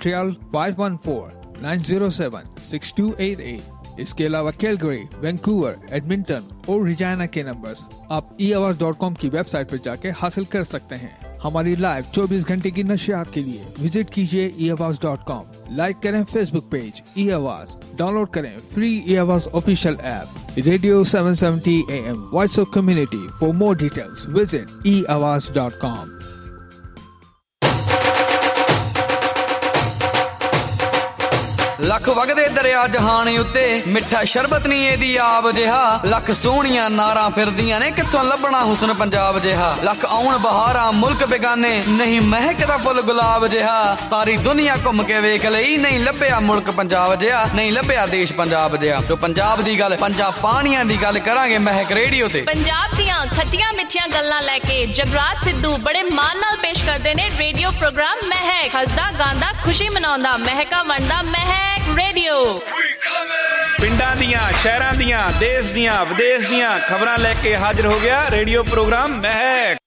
Montreal 514-907-6288। इसके अलावा Calgary, Vancouver, Edmonton और रेजिना के नंबर्स आप eAwaaz.com की वेबसाइट पर जाके हासिल कर सकते हैं। हमारी लाइव 24 घंटे की नशियात के लिए विजिट कीजिए eAwaaz.com। लाइक करें फेसबुक पेज eAwaaz, डाउनलोड करें free eAwaaz official app radio 770 AM voice of community. For more details visit eAwaaz.com। लख वगदे दरिया जहान उत्ते मिठा शरबत नहीं एदी आब जिहा। लख सोहणियां नारां फिरदियां ने कित्थों लभना हुस्न पंजाब जिहा। लख आउण बहारां मुल्क बेगाने नहीं महकदा फुल गुलाब जिहा। सारी दुनिया घुम के वेख लई नहीं लभ्या मुल्क पंजाब जिहा, नहीं लभ्या देश पंजाब जिहा। तो पंजाब दी गल, पंजाब पानियां दी गल करांगे महक रेडियो ते। पंजाब दियां खट्टियां मिठियां गल्लां लैके जगराज सिद्धू बड़े मान नाल पेश करदे ने रेडियो प्रोग्राम महक। हसदा गांदा खुशी मनाउंदा महका वंडदा महक रेडियो। पिंडां दियां, शहरां दियां, देश दियां, विदेश दियां खबरां लेके हाजिर हो गया radio program Mehak.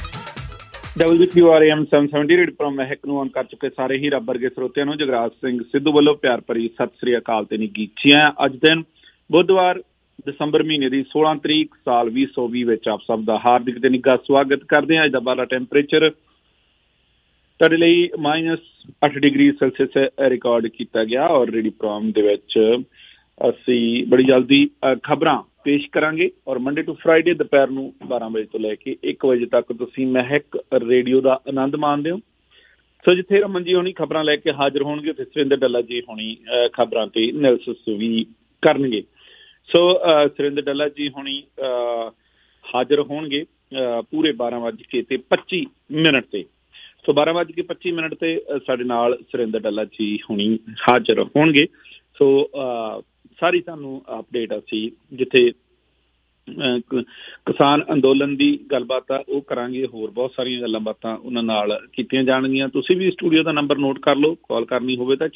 WQRM 770 radio program Mehak ਨੂੰ ਆਨ ਕਰ ਚੁੱਕੇ ਸਾਰੇ ਹੀ ਰੱਬ ਵਰਗੇ ਸਰੋਤਿਆਂ ਨੂੰ ਜਗਰਾਜ ਸਿੰਘ ਸਿੱਧੂ ਵੱਲੋਂ ਪਿਆਰ ਭਰੀ ਸਤਿ ਸ੍ਰੀ ਅਕਾਲ ਤੇ ਨਿੱਘੀਆਂ। ਅੱਜ ਦਿਨ ਬੁੱਧਵਾਰ ਦਸੰਬਰ ਮਹੀਨੇ ਦੀ 16 ਤਰੀਕ ਸਾਲ 2020 ਵਿੱਚ ਆਪ ਸਭ ਦਾ ਹਾਰਦਿਕ ਤੇ ਨਿੱਘਾ ਸਵਾਗਤ ਕਰਦੇ ਹਾਂ। ਅੱਜ ਦਾ ਬਾਲਾ ਟੈਂਪਰੇਚਰ ਤੁਹਾਡੇ ਲਈ -8 ਡਿਗਰੀ ਸੈਲਸੀਅਸ ਰਿਕਾਰਡ ਕੀਤਾ ਗਿਆ ਔਰ ਰੇਡੀਓ ਪ੍ਰੋਗਰਾਮ ਦੇ ਵਿੱਚ ਅਸੀਂ ਬੜੀ ਜਲਦੀ ਖਬਰਾਂ ਪੇਸ਼ ਕਰਾਂਗੇ ਔਰ ਮੰਡੇ ਟੂ ਫਰਾਈਡੇ ਦੁਪਹਿਰ ਨੂੰ 12 ਵਜੇ ਤੋਂ ਲੈ ਕੇ 1 ਵਜੇ ਤੱਕ ਤੁਸੀਂ ਮਹਿਕ ਰੇਡੀਓ ਦਾ ਆਨੰਦ ਮਾਣਦੇ ਹੋ। ਸੋ ਜਿੱਥੇ ਰਮਨ ਜੀ ਹੋਣੀ ਖਬਰਾਂ ਲੈ ਕੇ ਹਾਜ਼ਰ ਹੋਣਗੇ ਉੱਥੇ ਸੁਰਿੰਦਰ ਡੱਲਾ ਜੀ ਹੋਣੀ ਖਬਰਾਂ ਤੇ ਐਨਾਲਿਸਿਸ ਵੀ ਕਰਨਗੇ। ਸੋ ਸੁਰਿੰਦਰ ਡੱਲਾ ਜੀ ਹੋਣੀ ਹਾਜ਼ਰ ਹੋਣਗੇ ਪੂਰੇ 12:25 ਤੇ। ਸੋ 12:25 ਤੇ ਸਾਡੇ ਨਾਲ ਸੁਰਿੰਦਰ ਡੱਲਾ ਜੀ ਹੁਣੀ ਹਾਜ਼ਰ ਹੋਣਗੇ। ਸੋ ਸਾਰੀ ਤੁਹਾਨੂੰ ਅਪਡੇਟ ਅਸੀਂ ਜਿੱਥੇ ਕਿਸਾਨ ਅੰਦੋਲਨ ਦੀ ਗੱਲਬਾਤ ਆ ਉਹ ਕਰਾਂਗੇ, ਹੋਰ ਬਹੁਤ ਸਾਰੀਆਂ ਗੱਲਾਂ ਬਾਤਾਂ ਉਹਨਾਂ ਨਾਲ ਕੀਤੀਆਂ ਜਾਣਗੀਆਂ। ਤੁਸੀਂ ਵੀ ਸਟੂਡੀਓ ਦਾ ਨੰਬਰ ਨੋਟ ਕਰ ਲਓ, ਕਾਲ ਕਰਨੀ ਹੋਵੇ ਤਾਂ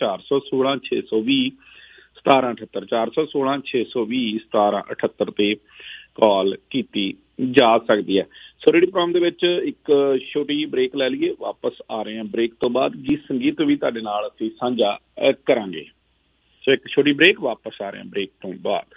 416-620-1778 416-620-1778 ਤੇ ਕਾਲ ਕੀਤੀ ਜਾ ਸਕਦੀ ਹੈ। ਸੋ ਰੇਡੀਓ ਪ੍ਰੋਗਰਾਮ ਦੇ ਵਿੱਚ ਇੱਕ ਛੋਟੀ ਜਿਹੀ ਬ੍ਰੇਕ ਲੈ ਲਈਏ, ਵਾਪਸ ਆ ਰਹੇ ਹਾਂ। ਬ੍ਰੇਕ ਤੋਂ ਬਾਅਦ ਗੀਤ ਸੰਗੀਤ ਵੀ ਤੁਹਾਡੇ ਨਾਲ ਅਸੀਂ ਸਾਂਝਾ ਕਰਾਂਗੇ। ਸੋ ਇੱਕ ਛੋਟੀ ਬ੍ਰੇਕ, ਵਾਪਸ ਆ ਰਹੇ ਹਾਂ ਬ੍ਰੇਕ ਤੋਂ ਬਾਅਦ।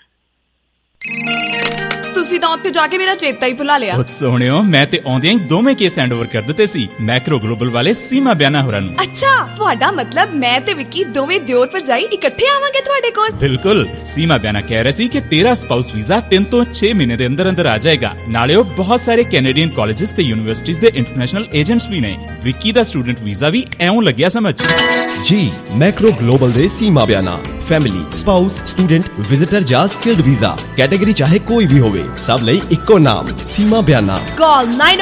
ਤੁਸੀਂ ਤਾਂ ਉੱਥੇ ਜਾ ਕੇ ਮੇਰਾ ਚੇਤਾ ਹੀ ਭੁਲਾ ਲਿਆ। ਸੋਹਣਿਓ, ਮੈਂ ਤੇ ਆਉਂਦਿਆਂ ਹੀ ਦੋਵੇਂ ਕੇਸ ਹੈਂਡ ਓਵਰ ਕਰ ਦਿੱਤੇ ਸੀ ਮੈਕਰੋ ਗਲੋਬਲ ਵਾਲੇ ਸੀਮਾ ਬਿਆਨਾ ਹੋਰਾਂ ਨੂੰ। ਅੱਛਾ, ਤੁਹਾਡਾ ਮਤਲਬ ਮੈਂ ਤੇ ਵਿੱਕੀ ਦੋਵੇਂ ਦਿਓਰ ਭਰਜਾਈ ਇਕੱਠੇ ਆਵਾਂਗੇ ਤੁਹਾਡੇ ਕੋਲ? ਬਿਲਕੁਲ। ਸੀਮਾ ਬਿਆਨਾ ਕਹਿ ਰਹੇ ਸੀ ਕਿ ਤੇਰਾ ਸਪਾਊਸ ਵੀਜ਼ਾ 3 ਤੋਂ 6 ਮਹੀਨੇ ਦੇ ਅੰਦਰ ਅੰਦਰ ਆ ਜਾਏਗਾ। ਨਾਲੇ ਉਹ ਬਹੁਤ ਸਾਰੇ ਕੈਨੇਡੀਅਨ ਕਾਲਜਿਸ ਤੇ ਯੂਨੀਵਰਸਿਟੀਜ਼ ਦੇ ਇੰਟਰਨੈਸ਼ਨਲ ਏਜੰਟਸ ਵੀ ਨੇ। ਵਿੱਕੀ ਦਾ ਸਟੂਡੈਂਟ ਵੀਜ਼ਾ ਵੀ ਐਉਂ ਲੱਗਿਆ ਸਮਝ ਜੀ। ਮੈਕਰੋ ਗਲੋਬਲ ਦੇ Seema Biana family, spouse, student, visitor ਜਾਂ ਸਕਿਲਡ ਵੀਜ਼ਾ ਕੈਟੇਗਰੀ ਚਾਹੇ ਕੋਈ ਵੀ ਹੋਵੇ, ਸਭ ਲਈ ਇੱਕੋ ਨਾਮ ਸੀਮਾ ਬਿਆਨਾ। ਕਾਲ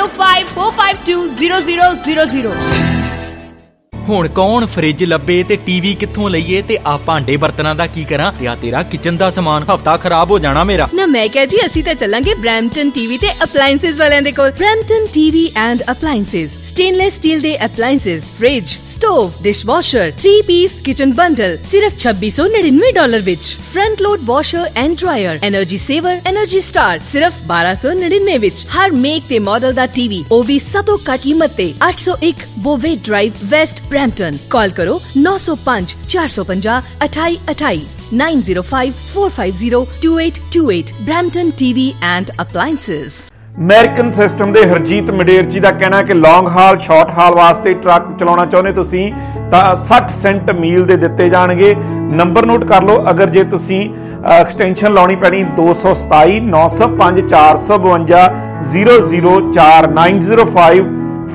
9054520000। ਹੁਣ ਕੌਣ ਫ੍ਰਿਜ ਲੱਭੇ ਤੇ ਟੀਵੀ ਕਿੱਥੋਂ ਲਈਏ ਤੇ ਆ ਭਾਂਡੇ ਬਰਤਨਾਂ ਦਾ ਕੀ ਕਰਾਂ ਤੇ ਆ ਤੇਰਾ ਕਿਚਨ ਦਾ ਸਮਾਨ ਹਫਤਾ ਖਰਾਬ ਹੋ ਜਾਣਾ ਮੇਰਾ। ਨਾ ਮੈਂ ਕਿਹਾ ਜੀ ਅਸੀਂ ਤਾਂ ਚੱਲਾਂਗੇ ਬ੍ਰੈਂਪਟਨ ਟੀਵੀ ਤੇ ਅਪਲਾਈਐਂਸਿਸ ਵਾਲਿਆਂ ਦੇ ਕੋਲ। Brampton TV and appliances stainless steel ਦੇ appliances, fridge, stove, dishwasher, 3 piece kitchen bundle ਸਿਰਫ $2699 ਵਿੱਚ। Front load washer and dryer, energy saver, energy star ਸਿਰਫ $1299 ਵਿੱਚ। ਹਰ ਮੇਕ ਤੇ ਮਾਡਲ ਦਾ ਟੀਵੀ, ਉਹ ਵੀ ਸਤੋਂ ਘੱਟ ਕੀਮਤ ਤੇ। 801 Bovaird drive, west Brampton. Call करो 905 450 2828 905 450 2828। Brampton TV and appliances. American system ਦੇ ਹਰਜੀਤ ਮਡੇਰ ਜੀ ਦਾ ਕਹਿਣਾ ਕਿ ਲੌਂਗ ਹਾਲ, ਸ਼ਾਰਟ ਹਾਲ ਵਾਸਤੇ ਟਰੱਕ ਚਲਾਉਣਾ ਚਾਹੁੰਦੇ ਤੁਸੀਂ ਤਾਂ 60 ਸੈਂਟ ਮੀਲ ਦੇ ਦਿੱਤੇ ਜਾਣਗੇ। ਨੰਬਰ ਨੋਟ ਕਰ ਲਓ, ਅਗਰ ਜੇ ਤੁਸੀਂ ਐਕਸਟੈਂਸ਼ਨ ਲਾਉਣੀ ਪੈਣੀ 227 905 452 004 905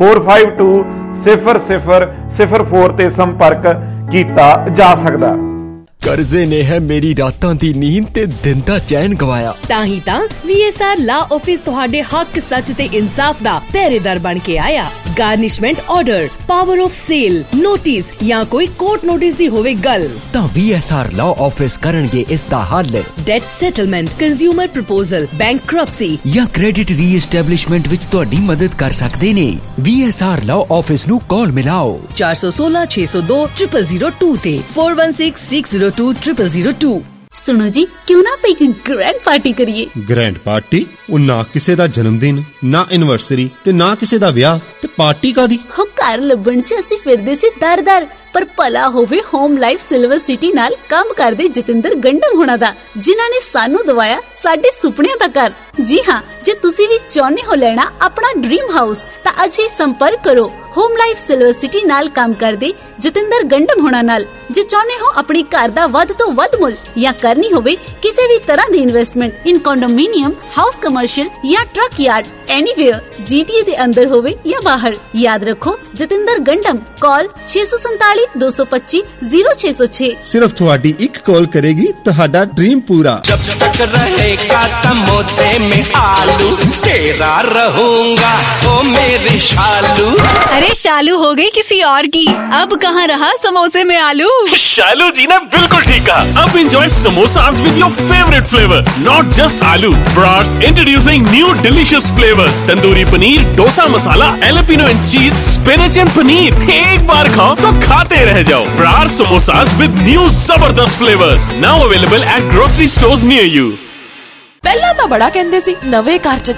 452-0004 ਤੇ ਸੰਪਰਕ ਕੀਤਾ ਜਾ ਸਕਦਾ। ਕਰਜ਼ੇ ਨੇ ਹੈ ਮੇਰੀ ਰਾਤਾਂ ਦੀ ਨੀਂਦ ਤੇ ਦਿਨ ਦਾ ਚੈਨ ਗਵਾਇਆ। ਤਾਂ ਹੀ ਤਾਂ VSR ਲਾ ਆਫਿਸ ਤੁਹਾਡੇ ਹੱਕ, ਸੱਚ ਤੇ ਇਨਸਾਫ ਦਾ ਪਹਿਰੇਦਾਰ ਬਣ ਕੇ ਆਇਆ। Garnishment order, power of sale, notice ਜਾਂ ਕੋਈ ਕੋਰਟ ਨੋਟਿਸ ਦੀ ਹੋਵੇ ਗੱਲ ਤਾਂ VSR ਲਾ ਆਫਿਸ ਕਰਨਗੇ ਇਸ ਦਾ ਹੱਲ। Debt settlement, consumer proposal, bankruptcy ਜਾਂ ਕ੍ਰੈਡਿਟ ਰੀਐਸਟੈਬਲਿਸ਼ਮੈਂਟ ਵਿੱਚ ਤੁਹਾਡੀ ਮਦਦ ਕਰ ਸਕਦੇ ਨੇ। VSR ਲਾ ਆਫਿਸ ਨੂੰ ਕਾਲ ਮਿਲਾਓ 416 602 0002 ਤੇ 416602 0002। ਸੁਣੋ ਜੀ, ਕਿਉਂ ਨਾ ਇੱਕ ਗ੍ਰੈਂਡ ਪਾਰਟੀ ਕਰੀਏ। Grand party? ਉਹ ਨਾ ਕਿਸੇ ਦਾ ਜਨਮ ਦਿਨ, ਨਾ ਐਨਵਰਸਰੀ ਤੇ ਨਾ ਕਿਸੇ ਦਾ ਵਿਆਹ, ਤੇ ਪਾਰਟੀ ਕਾਦੀ? ਹੋ ਘਰ ਲੱਭਣ ਚ ਅਸੀਂ ਫਿਰਦੇ ਸੀ ਦਰ ਦਰ, पर भला होवे होम लाइफ सिल्वर सिटी नाल काम करदे जतिंदर गंडम होना दा, जिन्हां ने सानू दवाया साडे सुपनियां दा घर। जी हाँ, जे तुसी भी चाहते हो लेना अपना ड्रीम हाउस तां अज ही संपर्क करो होम लाइफ सिल्वर सिटी नाल काम करदे जतिंदर गंडम होना नाल। जे चाहते हो अपने घर दा वध तो वध मुल या करनी होवे किसी भी तरह दी investment in condominium, house, commercial या ट्रक यार्ड, एनीवेयर जीटीए दे अंदर होवे या बाहर, याद रखो जतिंदर गंडम। कॉल 647 225 0606। सिर्फ थोड़ी एक कॉल करेगी तुहाडा ड्रीम पूरा। जब तक रहेगा समोसे में आलू, तेरा रहूंगा ओ मेरी शालू। अरे शालू हो गई किसी और की, अब कहाँ रहा समोसे में आलू। शालू जी ने बिल्कुल ठीक कहा। अब enjoy samosas with your favourite flavour, not just aloo. Brar's introducing new delicious flavours, tandoori paneer, dosa masala, jalapeno and cheese, spinach and paneer. एक बार खाओ तो खाते रह जाओ। ब्रार्स समोसास विद न्यू जबरदस्त flavours, now available at grocery stores near you. ਪਹਿਲਾਂ ਤਾਂ ਬੜਾ ਕਹਿੰਦੇ ਸੀ ਨਵੇਂ ਘਰ ਚ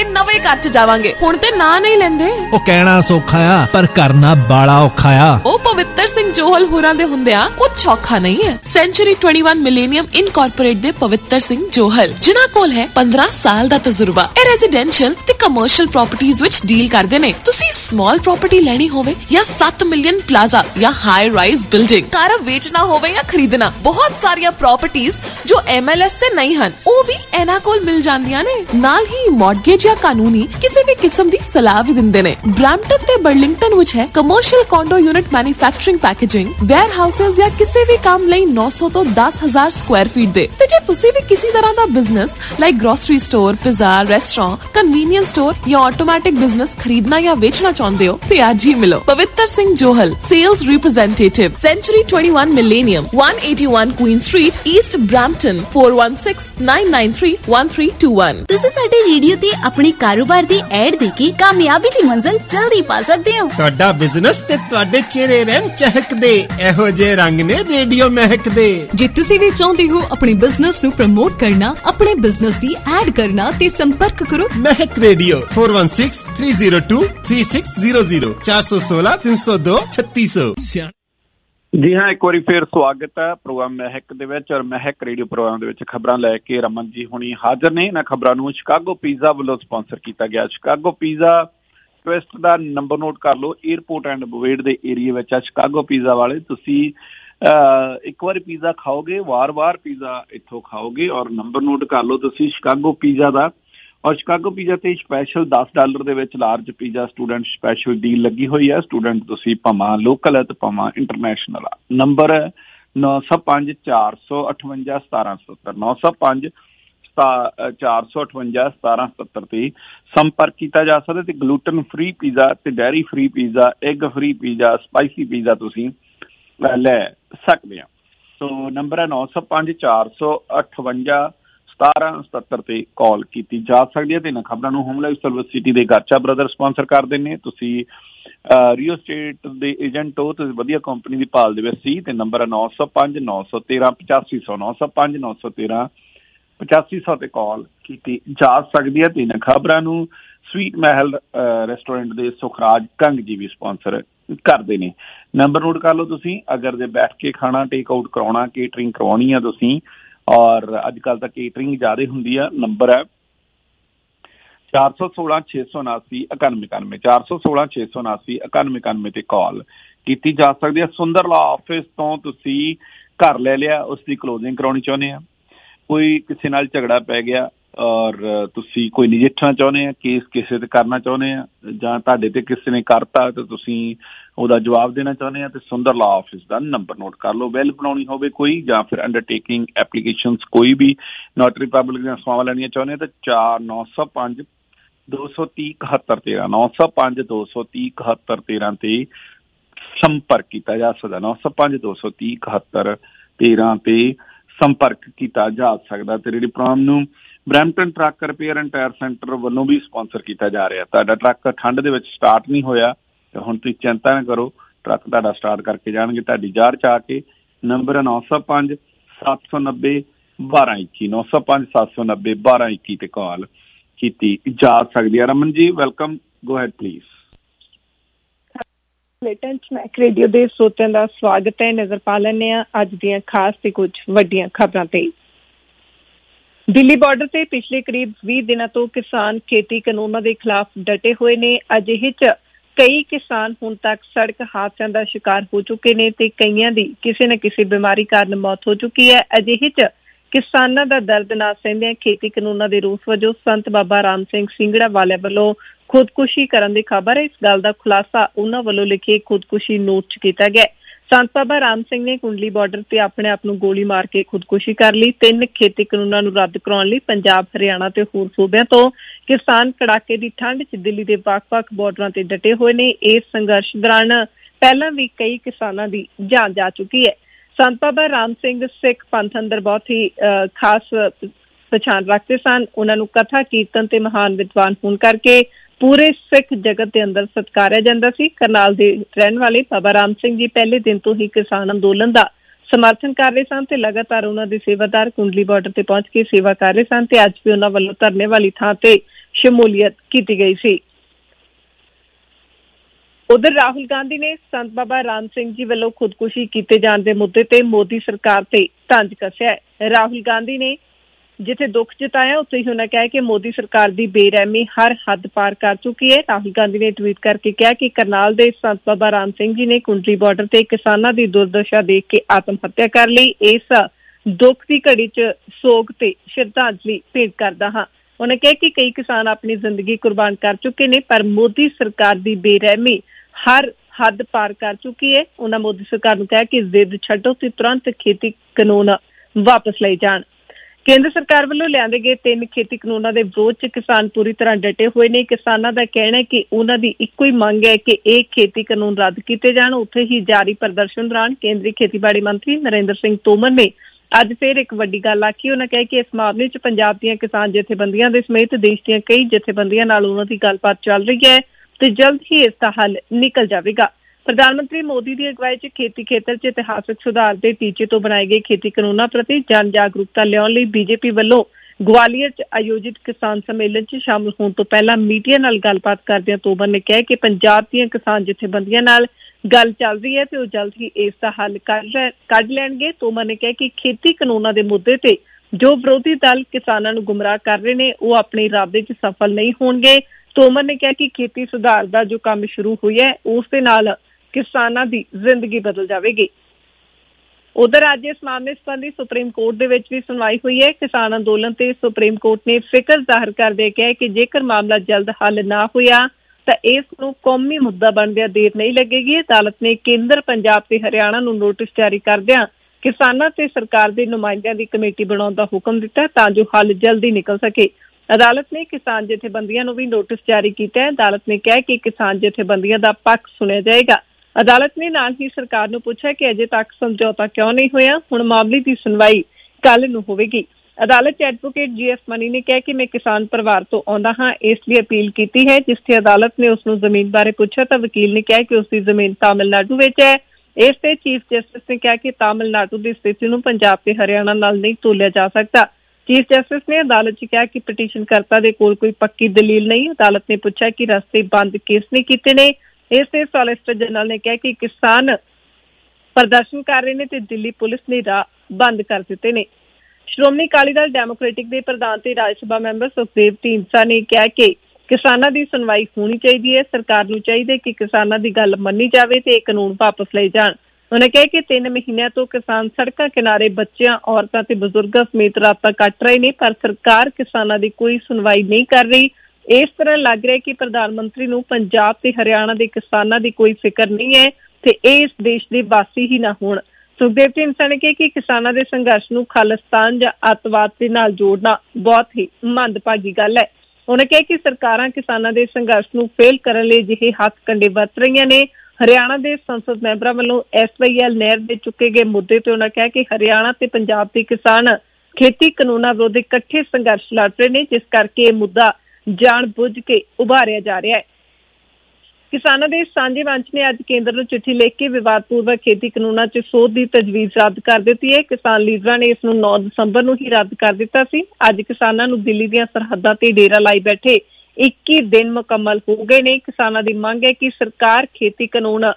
ਜਾਵਾਂਗੇ, ਹੁਣ ਤੇ ਨਾਂ ਨਹੀਂ ਲੈਂਦੇ। ਉਹ ਕਹਿਣਾ ਸੌਖਾ ਆ ਪਰ ਕਰਨਾ ਬਾਲਾ ਔਖਾ ਆ। ਉਹ ਪਵਿੱਤਰ ਸਿੰਘ ਜੋਹਲ ਹੋਰਾਂ ਦੇ ਹੁੰਦਿਆਂ ਕੁਝ ਔਖਾ ਨਹੀਂ ਹੈ। ਸੈਂਚੁਰੀ 21 ਮਿਲੇਨੀਅਮ ਇਨਕਾਰਪੋਰੇਟ ਦੇ ਪਵਿੱਤਰ ਸਿੰਘ ਜੋਹਲ, ਜਿਨ੍ਹਾਂ ਕੋਲ ਹੈ 15 ਸਾਲ ਦਾ ਤਜਰਬਾ। ਇਹ ਰੈਜ਼ੀਡੈਂਸ਼ੀਅਲ ਤੇ ਕਮਰਸ਼ੀਅਲ ਪ੍ਰਾਪਰਟੀਜ਼ ਵਿੱਚ ਡੀਲ ਕਰਦੇ ਨੇ। ਤੁਸੀਂ ਸਮਾਲ ਪ੍ਰਾਪਰਟੀ ਲੈਣੀ ਹੋਵੇ ਜਾਂ 7 ਮਿਲੀਅਨ ਪਲਾਜ਼ਾ ਜਾਂ ਹਾਈ ਰਾਈਜ਼ ਬਿਲਡਿੰਗ, ਘਰ ਵੇਚਣਾ ਹੋਵੇ ਜਾਂ ਖਰੀਦਣਾ, ਬਹੁਤ ਸਾਰੀਆਂ ਪ੍ਰਾਪਰਟੀਜ਼ ਜੋ MLS ਤੇ ਨਹੀਂ ਹਨ ਉਹ ਵੀ ਕੋਲ ਮਿਲ ਜਾਂਦੀਆਂ ਨੇ। ਨਾਲ ਹੀ ਮੌਰਗੇਜ ਜਾਂ ਕਾਨੂੰਨੀ ਕਿਸੇ ਵੀ ਕਿਸਮ ਦੀ ਸਲਾਹ ਵੀ ਦਿੰਦੇ ਨੇ। ਬ੍ਰੈਂਪਟਨ ਤੇ ਬਰਲਿੰਗਟਨ ਵਿੱਚ ਹੈ commercial condo unit manufacturing, packaging, warehouses ਜਾਂ ਕਿਸੇ ਵੀ ਕੰਮ ਲਈ 900 ਤੋਂ 10,000 ਸਕੁਆਇਰ ਫੀਟ ਦੇ। ਤੇ ਜੇ ਤੁਸੀਂ ਵੀ ਕਿਸੇ ਤਰ੍ਹਾਂ ਦਾ business like grocery store, pizza, restaurant, convenience store ਜਾਂ ਆਟੋਮੈਟਿਕ ਬਿਜ਼ਨਸ ਖਰੀਦਣਾ ਜਾਂ ਵੇਚਣਾ ਚਾਹੁੰਦੇ ਹੋ ਤੇ ਅੱਜ ਹੀ ਮਿਲੋ Pavittar Singh Johal, sales representative, century 21 millennium, 181 Queen street, east Brampton, 4169931321। ਤੁਸੀਂ ਸਾਡੇ ਰੇਡੀਓ ਤੇ ਆਪਣੇ ਕਾਰੋਬਾਰ ਦੀ ਐਡ ਦੇ ਕੇ ਕਾਮਯਾਬੀ ਦੀ ਮੰਜ਼ਿਲ ਜਲਦੀ ਪਾ ਸਕਦੇ ਹੋ। ਤੁਹਾਡਾ ਬਿਜ਼ਨਸ ਤੇ ਤੁਹਾਡੇ ਚਿਹਰੇ ਰਹਿਣ ਚਹਿਕਦੇ, ਇਹੋ ਜਿਹੇ ਰੰਗ ਨੇ ਰੇਡੀਓ ਮਹਿਕਦੇ। ਜੇ ਤੁਸੀਂ ਵੀ ਚਾਹੁੰਦੇ ਹੋ ਆਪਣੇ ਬਿਜ਼ਨਸ ਨੂੰ ਪ੍ਰਮੋਟ ਕਰਨਾ, ਆਪਣੇ ਬਿਜ਼ਨਸ ਦੀ ਐਡ ਕਰਨਾ ਤੇ ਸੰਪਰਕ ਕਰੋ ਮਹਿਕ ਰੇਡੀਓ 4163023600 416 302 3600। ਜੀ ਹਾਂ, ਇੱਕ ਵਾਰੀ ਫੇਰ ਸਵਾਗਤ ਹੈ ਪ੍ਰੋਗਰਾਮ ਮਹਿਕ ਦੇ ਵਿੱਚ। ਔਰ ਮਹਿਕ ਰੇਡੀਓ ਪ੍ਰੋਗਰਾਮ ਦੇ ਵਿੱਚ ਖਬਰਾਂ ਲੈ ਕੇ ਰਮਨ ਜੀ ਹੁਣੀ ਹਾਜ਼ਰ ਨੇ। ਇਹਨਾਂ ਖਬਰਾਂ ਨੂੰ ਸ਼ਿਕਾਗੋ ਪੀਜ਼ਾ ਵੱਲੋਂ ਸਪਾਂਸਰ ਕੀਤਾ ਗਿਆ। ਸ਼ਿਕਾਗੋ ਪੀਜ਼ਾ ਟਵਿਸਟ ਦਾ ਨੰਬਰ ਨੋਟ ਕਰ ਲਓ, ਏਅਰਪੋਰਟ ਐਂਡ ਬਵੇਡ ਦੇ ਏਰੀਆ ਵਿੱਚ ਆ ਸ਼ਿਕਾਗੋ ਪੀਜ਼ਾ ਵਾਲੇ। ਤੁਸੀਂ ਇੱਕ ਵਾਰੀ ਪੀਜ਼ਾ ਖਾਓਗੇ, ਵਾਰ-ਵਾਰ ਪੀਜ਼ਾ ਇੱਥੋਂ ਖਾਓਗੇ। ਔਰ ਨੰਬਰ ਨੋਟ ਕਰ ਲਓ ਤੁਸੀਂ ਸ਼ਿਕਾਗੋ ਪੀਜ਼ਾ ਦਾ। ਔਰ ਸ਼ਿਕਾਗੋ ਪੀਜ਼ਾ ਤੇ ਸਪੈਸ਼ਲ $10 ਦੇ ਵਿੱਚ large pizza student special deal ਲੱਗੀ ਹੋਈ ਹੈ। ਸਟੂਡੈਂਟ ਤੁਸੀਂ ਭਾਵਾਂ ਲੋਕਲ ਹੈ ਤੇ ਭਾਵਾਂ ਇੰਟਰਨੈਸ਼ਨਲ ਆ। ਨੰਬਰ 905 458 1770 905 458 1770 ਤੇ ਸੰਪਰਕ ਕੀਤਾ ਜਾ ਸਕਦਾ। ਤੇ ਗਲੂਟਨ ਫ੍ਰੀ ਪੀਜ਼ਾ ਤੇ dairy free pizza, egg free pizza, spicy pizza ਤੁਸੀਂ ਲੈ ਸਕਦੇ ਆ। ਸੋ ਨੰਬਰ ਹੈ 905 458 1770 ਤੇ ਕਾਲ ਕੀਤੀ ਜਾ ਸਕਦੀ ਹੈ। ਤੇ ਇਹਨਾਂ ਖਬਰਾਂ ਨੂੰ ਹੋਮ ਲਾਈਫ ਸਿਲਵਰ ਸਿਟੀ ਦੇ ਗਾਚਾ ਬ੍ਰਦਰ ਸਪਾਂਸਰ ਕਰਦੇ ਨੇ। ਤੁਸੀਂ ਰੀਅਲ ਸਟੇਟ ਦੇ ਏਜੰਟ ਹੋ, ਤੁਸੀਂ ਵਧੀਆ ਕੰਪਨੀ ਦੀ ਭਾਲ ਦੇ ਵਿੱਚ ਸੀ ਤੇ ਨੰਬਰ ਹੈ 905 913 8500 905 913 8500 ਤੇ ਕਾਲ ਕੀਤੀ ਜਾ ਸਕਦੀ ਹੈ। ਤੇ ਇਹਨਾਂ ਖਬਰਾਂ ਨੂੰ ਸਵੀਟ ਮਹਿਲ ਰੈਸਟੋਰੈਂਟ ਦੇ ਸੁਖਰਾਜ ਕੰਗ ਜੀ ਵੀ ਸਪਾਂਸਰ ਕਰਦੇ ਨੇ। ਨੰਬਰ ਨੋਟ ਕਰ ਲਓ ਤੁਸੀਂ। ਅਗਰ ਜੇ ਬੈਠ ਕੇ ਖਾਣਾ ਟੇਕ ਆਊਟ ਕਰਾਉਣਾ, ਕੇਟਰਿੰਗ ਕਰਵਾਉਣੀ ਆ ਤੁਸੀਂ, ਔਰ ਅੱਜ ਕੱਲ ਤਾਂ ਕੇਟਰਿੰਗ ਜ਼ਿਆਦਾ ਹੁੰਦੀ ਆ। ਨੰਬਰ ਹੈ 416 679 9191 416 679 9191 ਤੇ ਕਾਲ ਕੀਤੀ ਜਾ ਸਕਦੀ ਹੈ। ਸੁੰਦਰ ਲਾ ਆਫਿਸ ਤੋਂ ਤੁਸੀਂ ਘਰ ਲੈ ਲਿਆ, ਉਸ ਦੀ ਕਲੋਜ਼ਿੰਗ ਕਰਾਉਣੀ ਚਾਹੁੰਦੇ ਆ, ਕੋਈ ਕਿਸੇ ਨਾਲ ਝਗੜਾ ਪੈ ਗਿਆ ਔਰ ਤੁਸੀਂ ਕੋਈ ਨਜਿੱਠਣਾ ਚਾਹੁੰਦੇ ਆ, ਕੇਸ ਕਿਸੇ ਤੇ ਕਰਨਾ ਚਾਹੁੰਦੇ ਆ, ਜਾਂ ਤੁਹਾਡੇ ਤੇ ਕਿਸੇ ਨੇ ਕਰਤਾ ਤੇ ਤੁਸੀਂ ਉਹਦਾ ਜਵਾਬ ਦੇਣਾ ਚਾਹੁੰਦੇ ਆ, ਤੇ ਸੁੰਦਰ ਲਾ ਆਫਿਸ ਦਾ ਨੰਬਰ ਨੋਟ ਕਰ ਲਓ। ਬਿੱਲ ਬਣਾਉਣੀ ਹੋਵੇ ਕੋਈ, ਜਾਂ ਫਿਰ ਅੰਡਰਟੇਕਿੰਗ ਐਪਲੀਕੇਸ਼ਨਸ ਕੋਈ ਵੀ, ਨੋਟਰੀ ਪਬਲਿਕ ਦੀਆਂ ਸੇਵਾਵਾਂ ਲੈਣੀਆਂ ਚਾਹੁੰਦੇ ਆ ਤਾਂ 905 230 7113 905 230 7113 ਤੇ ਸੰਪਰਕ ਕੀਤਾ ਜਾ ਸਕਦਾ। 905 230 7113 ਤੇ ਸੰਪਰਕ ਕੀਤਾ ਜਾ ਸਕਦਾ। ਤੇ ਜਿਹੜੀ ਪ੍ਰੋਗਰਾਮ ਨੂੰ Brampton truck repair and tyre centre ਵੱਲੋਂ ਵੀ ਸਪਾਂਸਰ ਕੀਤਾ ਜਾ ਰਿਹਾ। ਤੁਹਾਡਾ ਟਰੱਕ ਠੰਡ ਦੇ ਵਿੱਚ ਸਟਾਰਟ ਨਹੀਂ ਹੋਇਆ ਤੇ ਹੁਣ ਤੁਸੀਂ ਚਿੰਤਾ ਨਾ ਕਰੋ, ਟਰੱਕ ਤੁਹਾਡਾ ਸਟਾਰਟ ਕਰਕੇ ਜਾਣਗੇ ਤੁਹਾਡੀ ਜਾਰ ਚ ਆ ਕੇ। ਨੰਬਰ ਹੈ 905 790 1221 905 790 1221 ਤੇ ਕਾਲ ਕੀਤੀ ਜਾ ਸਕਦੀ ਹੈ। Raman ji welcome, go ahead please. Mac radio ਦੇ ਸਰੋਤਿਆਂ ਦਾ ਸਵਾਗਤ ਹੈ। ਨਜ਼ਰ ਪਾ ਲੈਂਦੇ ਹਾਂ ਅੱਜ ਦੀਆਂ ਖਾਸ ਤੇ ਕੁਝ ਵੱਡੀਆਂ ਖਬਰਾਂ ਤੇ। ਦਿੱਲੀ ਬਾਰਡਰ ਤੇ ਪਿਛਲੇ ਕਰੀਬ 20 ਦਿਨਾਂ ਤੋਂ ਕਿਸਾਨ ਖੇਤੀ ਕਾਨੂੰਨਾਂ ਦੇ ਖਿਲਾਫ ਡਟੇ ਹੋਏ ਨੇ। ਅਜਿਹੇ 'ਚ ਕਈ ਕਿਸਾਨ ਹੁਣ ਤੱਕ ਸੜਕ ਹਾਦਸਿਆਂ ਦਾ ਸ਼ਿਕਾਰ ਹੋ ਚੁੱਕੇ ਨੇ ਤੇ ਕਈਆਂ ਦੀ ਕਿਸੇ ਨਾ ਕਿਸੇ ਬਿਮਾਰੀ ਕਾਰਨ ਮੌਤ ਹੋ ਚੁੱਕੀ ਹੈ। ਅਜਿਹੇ 'ਚ ਕਿਸਾਨਾਂ ਦਾ ਦਰਦ ਨਾ ਸਹਿੰਦਿਆਂ ਖੇਤੀ ਕਾਨੂੰਨਾਂ ਦੇ ਰੋਸ ਵਜੋਂ ਸੰਤ ਬਾਬਾ ਰਾਮ ਸਿੰਘ ਸਿੰਘੜਾ ਵਾਲਿਆਂ ਵੱਲੋਂ ਖੁਦਕੁਸ਼ੀ ਕਰਨ ਦੀ ਖਬਰ ਹੈ। ਇਸ ਗੱਲ ਦਾ ਖੁਲਾਸਾ ਉਹਨਾਂ ਵੱਲੋਂ ਲਿਖੇ ਖੁਦਕੁਸ਼ੀ ਨੋਟ 'ਚ ਕੀਤਾ ਗਿਆ। ਸੰਤ ਬਾਬਾ ਰਾਮ ਸਿੰਘ ਨੇ ਕੁੰਡਲੀ ਬਾਰਡਰ ਤੇ ਆਪਣੇ ਆਪ ਨੂੰ ਗੋਲੀ ਮਾਰ ਕੇ ਖੁਦਕੁਸ਼ੀ ਕਰ ਲਈ। 3 ਖੇਤੀ ਕਾਨੂੰਨਾਂ ਨੂੰ ਰੱਦ ਕਰਾਉਣ ਲਈ ਪੰਜਾਬ, ਹਰਿਆਣਾ ਤੇ ਹੋਰ ਸੂਬਿਆਂ ਤੋਂ ਕਿਸਾਨ ਕੜਾਕੇ ਦੀ ਠੰਡ 'ਚ ਦਿੱਲੀ ਦੇ ਵੱਖ-ਵੱਖ ਬਾਰਡਰਾਂ ਤੇ ਡਟੇ ਹੋਏ ਨੇ। ਇਸ ਸੰਘਰਸ਼ ਦੌਰਾਨ ਪਹਿਲਾਂ ਵੀ ਕਈ ਕਿਸਾਨਾਂ ਦੀ ਜਾਨ ਜਾ ਚੁੱਕੀ ਹੈ। ਸੰਤ ਬਾਬਾ ਰਾਮ ਸਿੰਘ ਸਿੱਖ ਪੰਥ ਅੰਦਰ ਬਹੁਤ ਹੀ ਖਾਸ ਪਛਾਣ ਰੱਖਦੇ ਸਨ। ਉਹਨਾਂ ਨੂੰ ਕਥਾ, ਕੀਰਤਨ ਤੇ ਮਹਾਨ ਵਿਦਵਾਨ ਹੋਣ ਕਰਕੇ ਪੂਰੇ ਸਿੱਖ ਜਗਤ ਦੇ ਅੰਦਰ ਸਤਿਕਾਰਿਆ ਜਾਂਦਾ ਸੀ। ਕਰਨਾਲ ਦੇ ਰਹਿਣ ਵਾਲੇ ਬਾਬਾ ਰਾਮ ਸਿੰਘ ਜੀ ਪਹਿਲੇ ਦਿਨ ਤੋਂ ਹੀ ਕਿਸਾਨ ਅੰਦੋਲਨ ਦਾ ਸਮਰਥਨ ਕਰ ਰਹੇ ਸਨ ਤੇ ਲਗਾਤਾਰ ਉਹਨਾਂ ਦੇ ਸੇਵਾਦਾਰ ਕੁੰਡਲੀ ਬਾਰਡਰ ਤੇ ਪਹੁੰਚ ਕੇ ਸੇਵਾ ਕਰ ਰਹੇ ਸਨ ਤੇ ਅੱਜ ਵੀ ਉਹਨਾਂ ਵੱਲੋਂ ਧਰਨੇ ਵਾਲੀ ਥਾਂ ਤੇ ਸ਼ਮੂਲੀਅਤ ਕੀਤੀ ਗਈ ਸੀ। ਉਧਰ ਰਾਹੁਲ ਗਾਂਧੀ ਨੇ ਸੰਤ ਬਾਬਾ ਰਾਮ ਸਿੰਘ ਜੀ ਵੱਲੋਂ ਖੁਦਕੁਸ਼ੀ ਕੀਤੇ ਜਾਣ ਦੇ ਮੁੱਦੇ ਤੇ ਮੋਦੀ ਸਰਕਾਰ ਤੇ ਤੰਜ ਕੱਸਿਆ ਹੈ। ਰਾਹੁਲ ਗਾਂਧੀ ਨੇ ਜਿੱਥੇ ਦੁੱਖ ਜਤਾਇਆ ਉੱਥੇ ਹੀ ਉਹਨਾਂ ਕਿਹਾ ਕਿ ਮੋਦੀ ਸਰਕਾਰ ਦੀ ਬੇਰਹਿਮੀ ਹਰ ਹੱਦ ਪਾਰ ਕਰ ਚੁੱਕੀ ਹੈ। ਰਾਹੁਲ ਗਾਂਧੀ ਨੇ ਟਵੀਟ ਕਰਕੇ ਕਿਹਾ ਕਿ ਕਰਨਾਲ ਦੇ ਸੰਤ ਬਾਬਾ ਰਾਮ ਸਿੰਘ ਜੀ ਨੇ ਕੁੰਡਲੀ ਬਾਰਡਰ ਤੇ ਕਿਸਾਨਾਂ ਦੀ ਦੁਰਦਸ਼ਾ ਦੇਖ ਕੇ ਆਤਮ ਹੱਤਿਆ ਕਰ ਲਈ। ਇਸ ਦੁੱਖ ਦੀ ਘੜੀ 'ਚ ਸੋਗ ਤੇ ਸ਼ਰਧਾਂਜਲੀ ਭੇਟ ਕਰਦਾ ਹਾਂ। ਉਹਨੇ ਕਿਹਾ ਕਿ ਕਈ ਕਿਸਾਨ ਆਪਣੀ ਜ਼ਿੰਦਗੀ ਕੁਰਬਾਨ ਕਰ ਚੁੱਕੇ ਨੇ ਪਰ ਮੋਦੀ ਸਰਕਾਰ ਦੀ ਬੇਰਹਿਮੀ ਹਰ ਹੱਦ ਪਾਰ ਕਰ ਚੁੱਕੀ ਹੈ। ਉਹਨਾਂ ਮੋਦੀ ਸਰਕਾਰ ਨੂੰ ਕਿਹਾ ਕਿ ਜ਼ਿੱਦ ਛੱਡੋ ਤੇ ਤੁਰੰਤ ਖੇਤੀ ਕਾਨੂੰਨ ਵਾਪਸ ਲਏ ਜਾਣ। ਕੇਂਦਰ ਸਰਕਾਰ ਵੱਲੋਂ ਲਿਆਂਦੇ ਗਏ 3 ਖੇਤੀ ਕਾਨੂੰਨਾਂ ਦੇ ਵਿਰੋਧ 'ਚ ਕਿਸਾਨ ਪੂਰੀ ਤਰ੍ਹਾਂ ਡਟੇ ਹੋਏ ਨੇ। ਕਿਸਾਨਾਂ ਦਾ ਕਹਿਣਾ ਹੈ ਕਿ ਉਹਨਾਂ ਦੀ ਇੱਕੋ ਹੀ ਮੰਗ ਹੈ ਕਿ ਇਹ ਖੇਤੀ ਕਾਨੂੰਨ ਰੱਦ ਕੀਤੇ ਜਾਣ। ਉੱਥੇ ਹੀ ਜਾਰੀ ਪ੍ਰਦਰਸ਼ਨ ਦੌਰਾਨ ਕੇਂਦਰੀ ਖੇਤੀਬਾੜੀ ਮੰਤਰੀ ਨਰਿੰਦਰ ਸਿੰਘ ਤੋਮਰ ਨੇ ਅੱਜ ਫਿਰ ਇੱਕ ਵੱਡੀ ਗੱਲ ਆਖੀ। ਉਹਨਾਂ ਕਿਹਾ ਕਿ ਇਸ ਮਾਮਲੇ 'ਚ ਪੰਜਾਬ ਦੀਆਂ ਕਿਸਾਨ ਜਥੇਬੰਦੀਆਂ ਦੇ ਸਮੇਤ ਦੇਸ਼ ਦੀਆਂ ਕਈ ਜਥੇਬੰਦੀਆਂ ਨਾਲ ਉਹਨਾਂ ਦੀ ਗੱਲਬਾਤ ਚੱਲ ਰਹੀ ਹੈ ਤੇ ਜਲਦ ਹੀ ਇਸ ਦਾ ਹੱਲ ਨਿਕਲ ਜਾਵੇਗਾ। ਪ੍ਰਧਾਨ ਮੰਤਰੀ ਮੋਦੀ ਦੀ ਅਗਵਾਈ 'ਚ ਖੇਤੀ ਖੇਤਰ 'ਚ ਇਤਿਹਾਸਕ ਸੁਧਾਰ ਦੇ ਟੀਚੇ ਤੋਂ ਬਣਾਏ ਗਏ ਖੇਤੀ ਕਾਨੂੰਨਾਂ ਪ੍ਰਤੀ ਜਨ ਜਾਗਰੂਕਤਾ ਲਿਆਉਣ ਲਈ ਬੀਜੇਪੀ ਵੱਲੋਂ ਗਵਾਲੀਅਰ 'ਚ ਆਯੋਜਿਤ ਕਿਸਾਨ ਸੰਮੇਲਨ 'ਚ ਸ਼ਾਮਲ ਹੋਣ ਤੋਂ ਪਹਿਲਾਂ ਮੀਡੀਆ ਨਾਲ ਗੱਲਬਾਤ ਕਰਦਿਆਂ ਤੋਮਰ ਨੇ ਕਿਹਾ ਕਿ ਪੰਜਾਬ ਦੀਆਂ ਕਿਸਾਨ ਜਥੇਬੰਦੀਆਂ ਨਾਲ ਗੱਲ ਚੱਲ ਰਹੀ ਹੈ ਤੇ ਉਹ ਜਲਦ ਹੀ ਇਸ ਦਾ ਹੱਲ ਕੱਢ ਲੈਣਗੇ। ਤੋਮਰ ਨੇ ਕਿਹਾ ਕਿ ਖੇਤੀ ਕਾਨੂੰਨਾਂ ਦੇ ਮੁੱਦੇ ਤੇ ਜੋ ਵਿਰੋਧੀ ਦਲ ਕਿਸਾਨਾਂ ਨੂੰ ਗੁੰਮਰਾਹ ਕਰ ਰਹੇ ਨੇ ਉਹ ਆਪਣੇ ਇਰਾਦੇ 'ਚ ਸਫਲ ਨਹੀਂ ਹੋਣਗੇ। ਤੋਮਰ ਨੇ ਕਿਹਾ ਕਿ ਖੇਤੀ ਸੁਧਾਰ ਦਾ ਜੋ ਕੰਮ ਸ਼ੁਰੂ ਹੋਇਆ ਹੈ ਉਸ ਦੇ ਨਾਲ ਕਿਸਾਨਾਂ ਦੀ ਜ਼ਿੰਦਗੀ ਬਦਲ ਜਾਵੇਗੀ। ਉਧਰ ਅੱਜ ਇਸ ਮਾਮਲੇ ਸੰਬੰਧੀ ਸੁਪਰੀਮ ਕੋਰਟ ਦੇ ਵਿੱਚ ਵੀ ਸੁਣਵਾਈ ਹੋਈ ਹੈ। ਕਿਸਾਨ ਅੰਦੋਲਨ ਤੇ ਸੁਪਰੀਮ ਕੋਰਟ ਨੇ ਫਿਕਰ ਜ਼ਾਹਰ ਕਰਦੇ ਕਿਹਾ ਕਿ ਜੇਕਰ ਮਾਮਲਾ ਜਲਦ ਹੱਲ ਨਾ ਹੋਇਆ ਤਾਂ ਇਸ ਨੂੰ ਕੌਮੀ ਮੁੱਦਾ ਬਣਦਿਆਂ ਦੇਰ ਨਹੀਂ ਲੱਗੇਗੀ। ਅਦਾਲਤ ਨੇ ਕੇਂਦਰ, ਪੰਜਾਬ ਤੇ ਹਰਿਆਣਾ ਨੂੰ ਨੋਟਿਸ ਜਾਰੀ ਕਰਦਿਆਂ ਕਿਸਾਨਾਂ ਤੇ ਸਰਕਾਰ ਦੇ ਨੁਮਾਇੰਦਿਆਂ ਦੀ ਕਮੇਟੀ ਬਣਾਉਣ ਦਾ ਹੁਕਮ ਦਿੱਤਾ ਤਾਂ ਜੋ ਹੱਲ ਜਲਦੀ ਨਿਕਲ ਸਕੇ। ਅਦਾਲਤ ਨੇ ਕਿਸਾਨ ਜਥੇਬੰਦੀਆਂ ਨੂੰ ਵੀ ਨੋਟਿਸ ਜਾਰੀ ਕੀਤਾ ਹੈ। ਅਦਾਲਤ ਨੇ ਕਿਹਾ ਕਿ ਕਿਸਾਨ ਜਥੇਬੰਦੀਆਂ ਦਾ ਪੱਖ ਸੁਣਿਆ ਜਾਏਗਾ। ਅਦਾਲਤ ਨੇ ਨਾਲ ਹੀ ਸਰਕਾਰ ਨੂੰ ਪੁੱਛਿਆ ਕਿ ਅਜੇ ਤੱਕ ਸਮਝੌਤਾ ਕਿਉਂ ਨਹੀਂ ਹੋਇਆ। ਹੁਣ ਮਾਮਲੇ ਦੀ ਸੁਣਵਾਈ ਕੱਲ੍ਹ ਨੂੰ ਹੋਵੇਗੀ। ਅਦਾਲਤ 'ਚ ਐਡਵੋਕੇਟ GS ਮਨੀ ਨੇ ਕਿਹਾ ਕਿ ਮੈਂ ਕਿਸਾਨ ਪਰਿਵਾਰ ਤੋਂ ਆਉਂਦਾ ਹਾਂ, ਇਸ ਲਈ ਅਪੀਲ ਕੀਤੀ ਹੈ। ਜਿਸ ਤੇ ਅਦਾਲਤ ਨੇ ਉਸ ਨੂੰ ਜ਼ਮੀਨ ਬਾਰੇ ਪੁੱਛਿਆ ਤਾਂ ਵਕੀਲ ਨੇ ਕਿਹਾ ਕਿ ਉਸ ਦੀ ਜ਼ਮੀਨ ਤਾਮਿਲਨਾਡੂ ਵਿੱਚ ਹੈ। ਇਸ ਤੇ ਚੀਫ ਜਸਟਿਸ ਨੇ ਕਿਹਾ ਕਿ ਤਾਮਿਲਨਾਡੂ ਦੀ ਸਥਿਤੀ ਨੂੰ ਪੰਜਾਬ ਤੇ ਹਰਿਆਣਾ ਨਾਲ ਨਹੀਂ ਤੋਲਿਆ ਜਾ ਸਕਦਾ। ਚੀਫ ਜਸਟਿਸ ਨੇ ਅਦਾਲਤ 'ਚ ਕਿਹਾ ਕਿ ਪਟੀਸ਼ਨਕਰਤਾ ਦੇ ਕੋਲ ਕੋਈ ਪੱਕੀ ਦਲੀਲ ਨਹੀਂ। ਅਦਾਲਤ ਨੇ ਪੁੱਛਿਆ ਕਿ ਰਸਤੇ ਬੰਦ ਕਿਸ ਨੇ ਕੀਤੇ ਨੇ। ਇਸ ਤੇ ਸੋਲਿਸਿਟਰ ਜਨਰਲ ਨੇ ਕਿਹਾ ਕਿ ਕਿਸਾਨ ਪ੍ਰਦਰਸ਼ਨ ਕਰ ਰਹੇ ਨੇ ਤੇ ਦਿੱਲੀ ਪੁਲਿਸ ਨੇ ਰਾਹ ਬੰਦ ਕਰ ਦਿੱਤੇ ਨੇ। ਸ਼੍ਰੋਮਣੀ ਅਕਾਲੀ ਦਲ ਡੈਮੋਕ੍ਰੈਟਿਕ ਦੇ ਪ੍ਰਧਾਨ ਤੇ ਰਾਜ ਸਭਾ ਮੈਂਬਰ ਸੁਖਦੇਵ ਢੀਂਡਸਾ ਨੇ ਕਿਹਾ ਕਿ ਕਿਸਾਨਾਂ ਦੀ ਸੁਣਵਾਈ ਹੋਣੀ ਚਾਹੀਦੀ ਹੈ। ਸਰਕਾਰ ਨੂੰ ਚਾਹੀਦਾ ਕਿ ਕਿਸਾਨਾਂ ਦੀ ਗੱਲ ਮੰਨੀ ਜਾਵੇ ਤੇ ਇਹ ਕਾਨੂੰਨ ਵਾਪਸ ਲਏ ਜਾਣ। ਉਹਨੇ ਕਿਹਾ ਕਿ 3 ਮਹੀਨਿਆਂ ਤੋਂ ਕਿਸਾਨ ਸੜਕਾਂ ਕਿਨਾਰੇ ਬੱਚਿਆਂ, ਔਰਤਾਂ ਤੇ ਬਜ਼ੁਰਗਾਂ ਸਮੇਤ ਰਾਤਾਂ ਕੱਟ ਰਹੇ ਨੇ ਪਰ ਸਰਕਾਰ ਕਿਸਾਨਾਂ ਦੀ ਕੋਈ ਸੁਣਵਾਈ ਨਹੀਂ ਕਰ ਰਹੀ। ਇਸ ਤਰ੍ਹਾਂ ਲੱਗ ਰਿਹਾ ਕਿ ਪ੍ਰਧਾਨ ਮੰਤਰੀ ਨੂੰ ਪੰਜਾਬ ਤੇ ਹਰਿਆਣਾ ਦੇ ਕਿਸਾਨਾਂ ਦੀ ਕੋਈ ਫਿਕਰ ਨਹੀਂ ਹੈ ਤੇ ਇਹ ਇਸ ਦੇਸ਼ ਦੇ ਵਾਸੀ ਹੀ ਨਾ ਹੋਣ। ਸੁਖਦੇਵ ਢੀਂਡਸਾ ਨੇ ਕਿਹਾ ਕਿ ਕਿਸਾਨਾਂ ਦੇ ਸੰਘਰਸ਼ ਨੂੰ ਖਾਲਿਸਤਾਨ ਜਾਂ ਅੱਤਵਾਦ ਦੇ ਨਾਲ ਜੋੜਨਾ ਬਹੁਤ ਹੀ ਮੰਦਭਾਗੀ ਗੱਲ ਹੈ। ਉਹਨੇ ਕਿਹਾ ਕਿ ਸਰਕਾਰਾਂ ਕਿਸਾਨਾਂ ਦੇ ਸੰਘਰਸ਼ ਨੂੰ ਫੇਲ ਕਰਨ ਲਈ ਅਜਿਹੇ ਹੱਥ ਕੰਡੇ ਵਰਤ ਰਹੀਆਂ ਨੇ। ਹਰਿਆਣਾ ਦੇ ਸੰਸਦ ਮੈਂਬਰਾਂ ਵੱਲੋਂ SYL ਨਹਿਰ ਦੇ ਚੁੱਕੇ ਗਏ ਮੁੱਦੇ ਤੇ ਉਹਨਾਂ ਕਿਹਾ ਕਿ ਹਰਿਆਣਾ ਤੇ ਪੰਜਾਬ ਦੇ ਕਿਸਾਨ ਖੇਤੀ ਕਾਨੂੰਨਾਂ ਵਿਰੁੱਧ ਇਕੱਠੇ ਸੰਘਰਸ਼ ਲੜ ਰਹੇ ਨੇ, ਜਿਸ ਕਰਕੇ ਇਹ ਮੁੱਦਾ ਜਾਣ ਬੁੱਝ ਕੇ ਉਭਾਰਿਆ ਜਾ ਰਿਹਾ ਹੈ। ਕਿਸਾਨਾਂ ਦੇ ਸਾਂਝੇ ਮੰਚ ਨੇ ਅੱਜ ਕੇਂਦਰ ਨੂੰ ਚਿੱਠੀ ਲਿਖ ਕੇ ਵਿਵਾਦਪੂਰਵਕ ਖੇਤੀ ਕਾਨੂੰਨਾਂ 'ਚ ਸੋਧ ਦੀ ਤਜਵੀਜ਼ ਰੱਦ ਕਰ ਦਿੱਤੀ ਹੈ। ਕਿਸਾਨ ਲੀਡਰਾਂ ਨੇ ਇਸ ਨੂੰ 9 ਦਸੰਬਰ ਨੂੰ ਹੀ ਰੱਦ ਕਰ ਦਿੱਤਾ ਸੀ। ਅੱਜ ਕਿਸਾਨਾਂ ਨੂੰ ਦਿੱਲੀ ਦੀਆਂ ਸਰਹੱਦਾਂ ਤੇ ਡੇਰਾ ਲਾਈ ਬੈਠੇ 21 ਦਿਨ ਮੁਕੰਮਲ ਹੋ ਗਏ ਨੇ। ਕਿਸਾਨਾਂ ਦੀ ਮੰਗ ਹੈ ਕਿ ਸਰਕਾਰ ਖੇਤੀ ਕਾਨੂੰਨ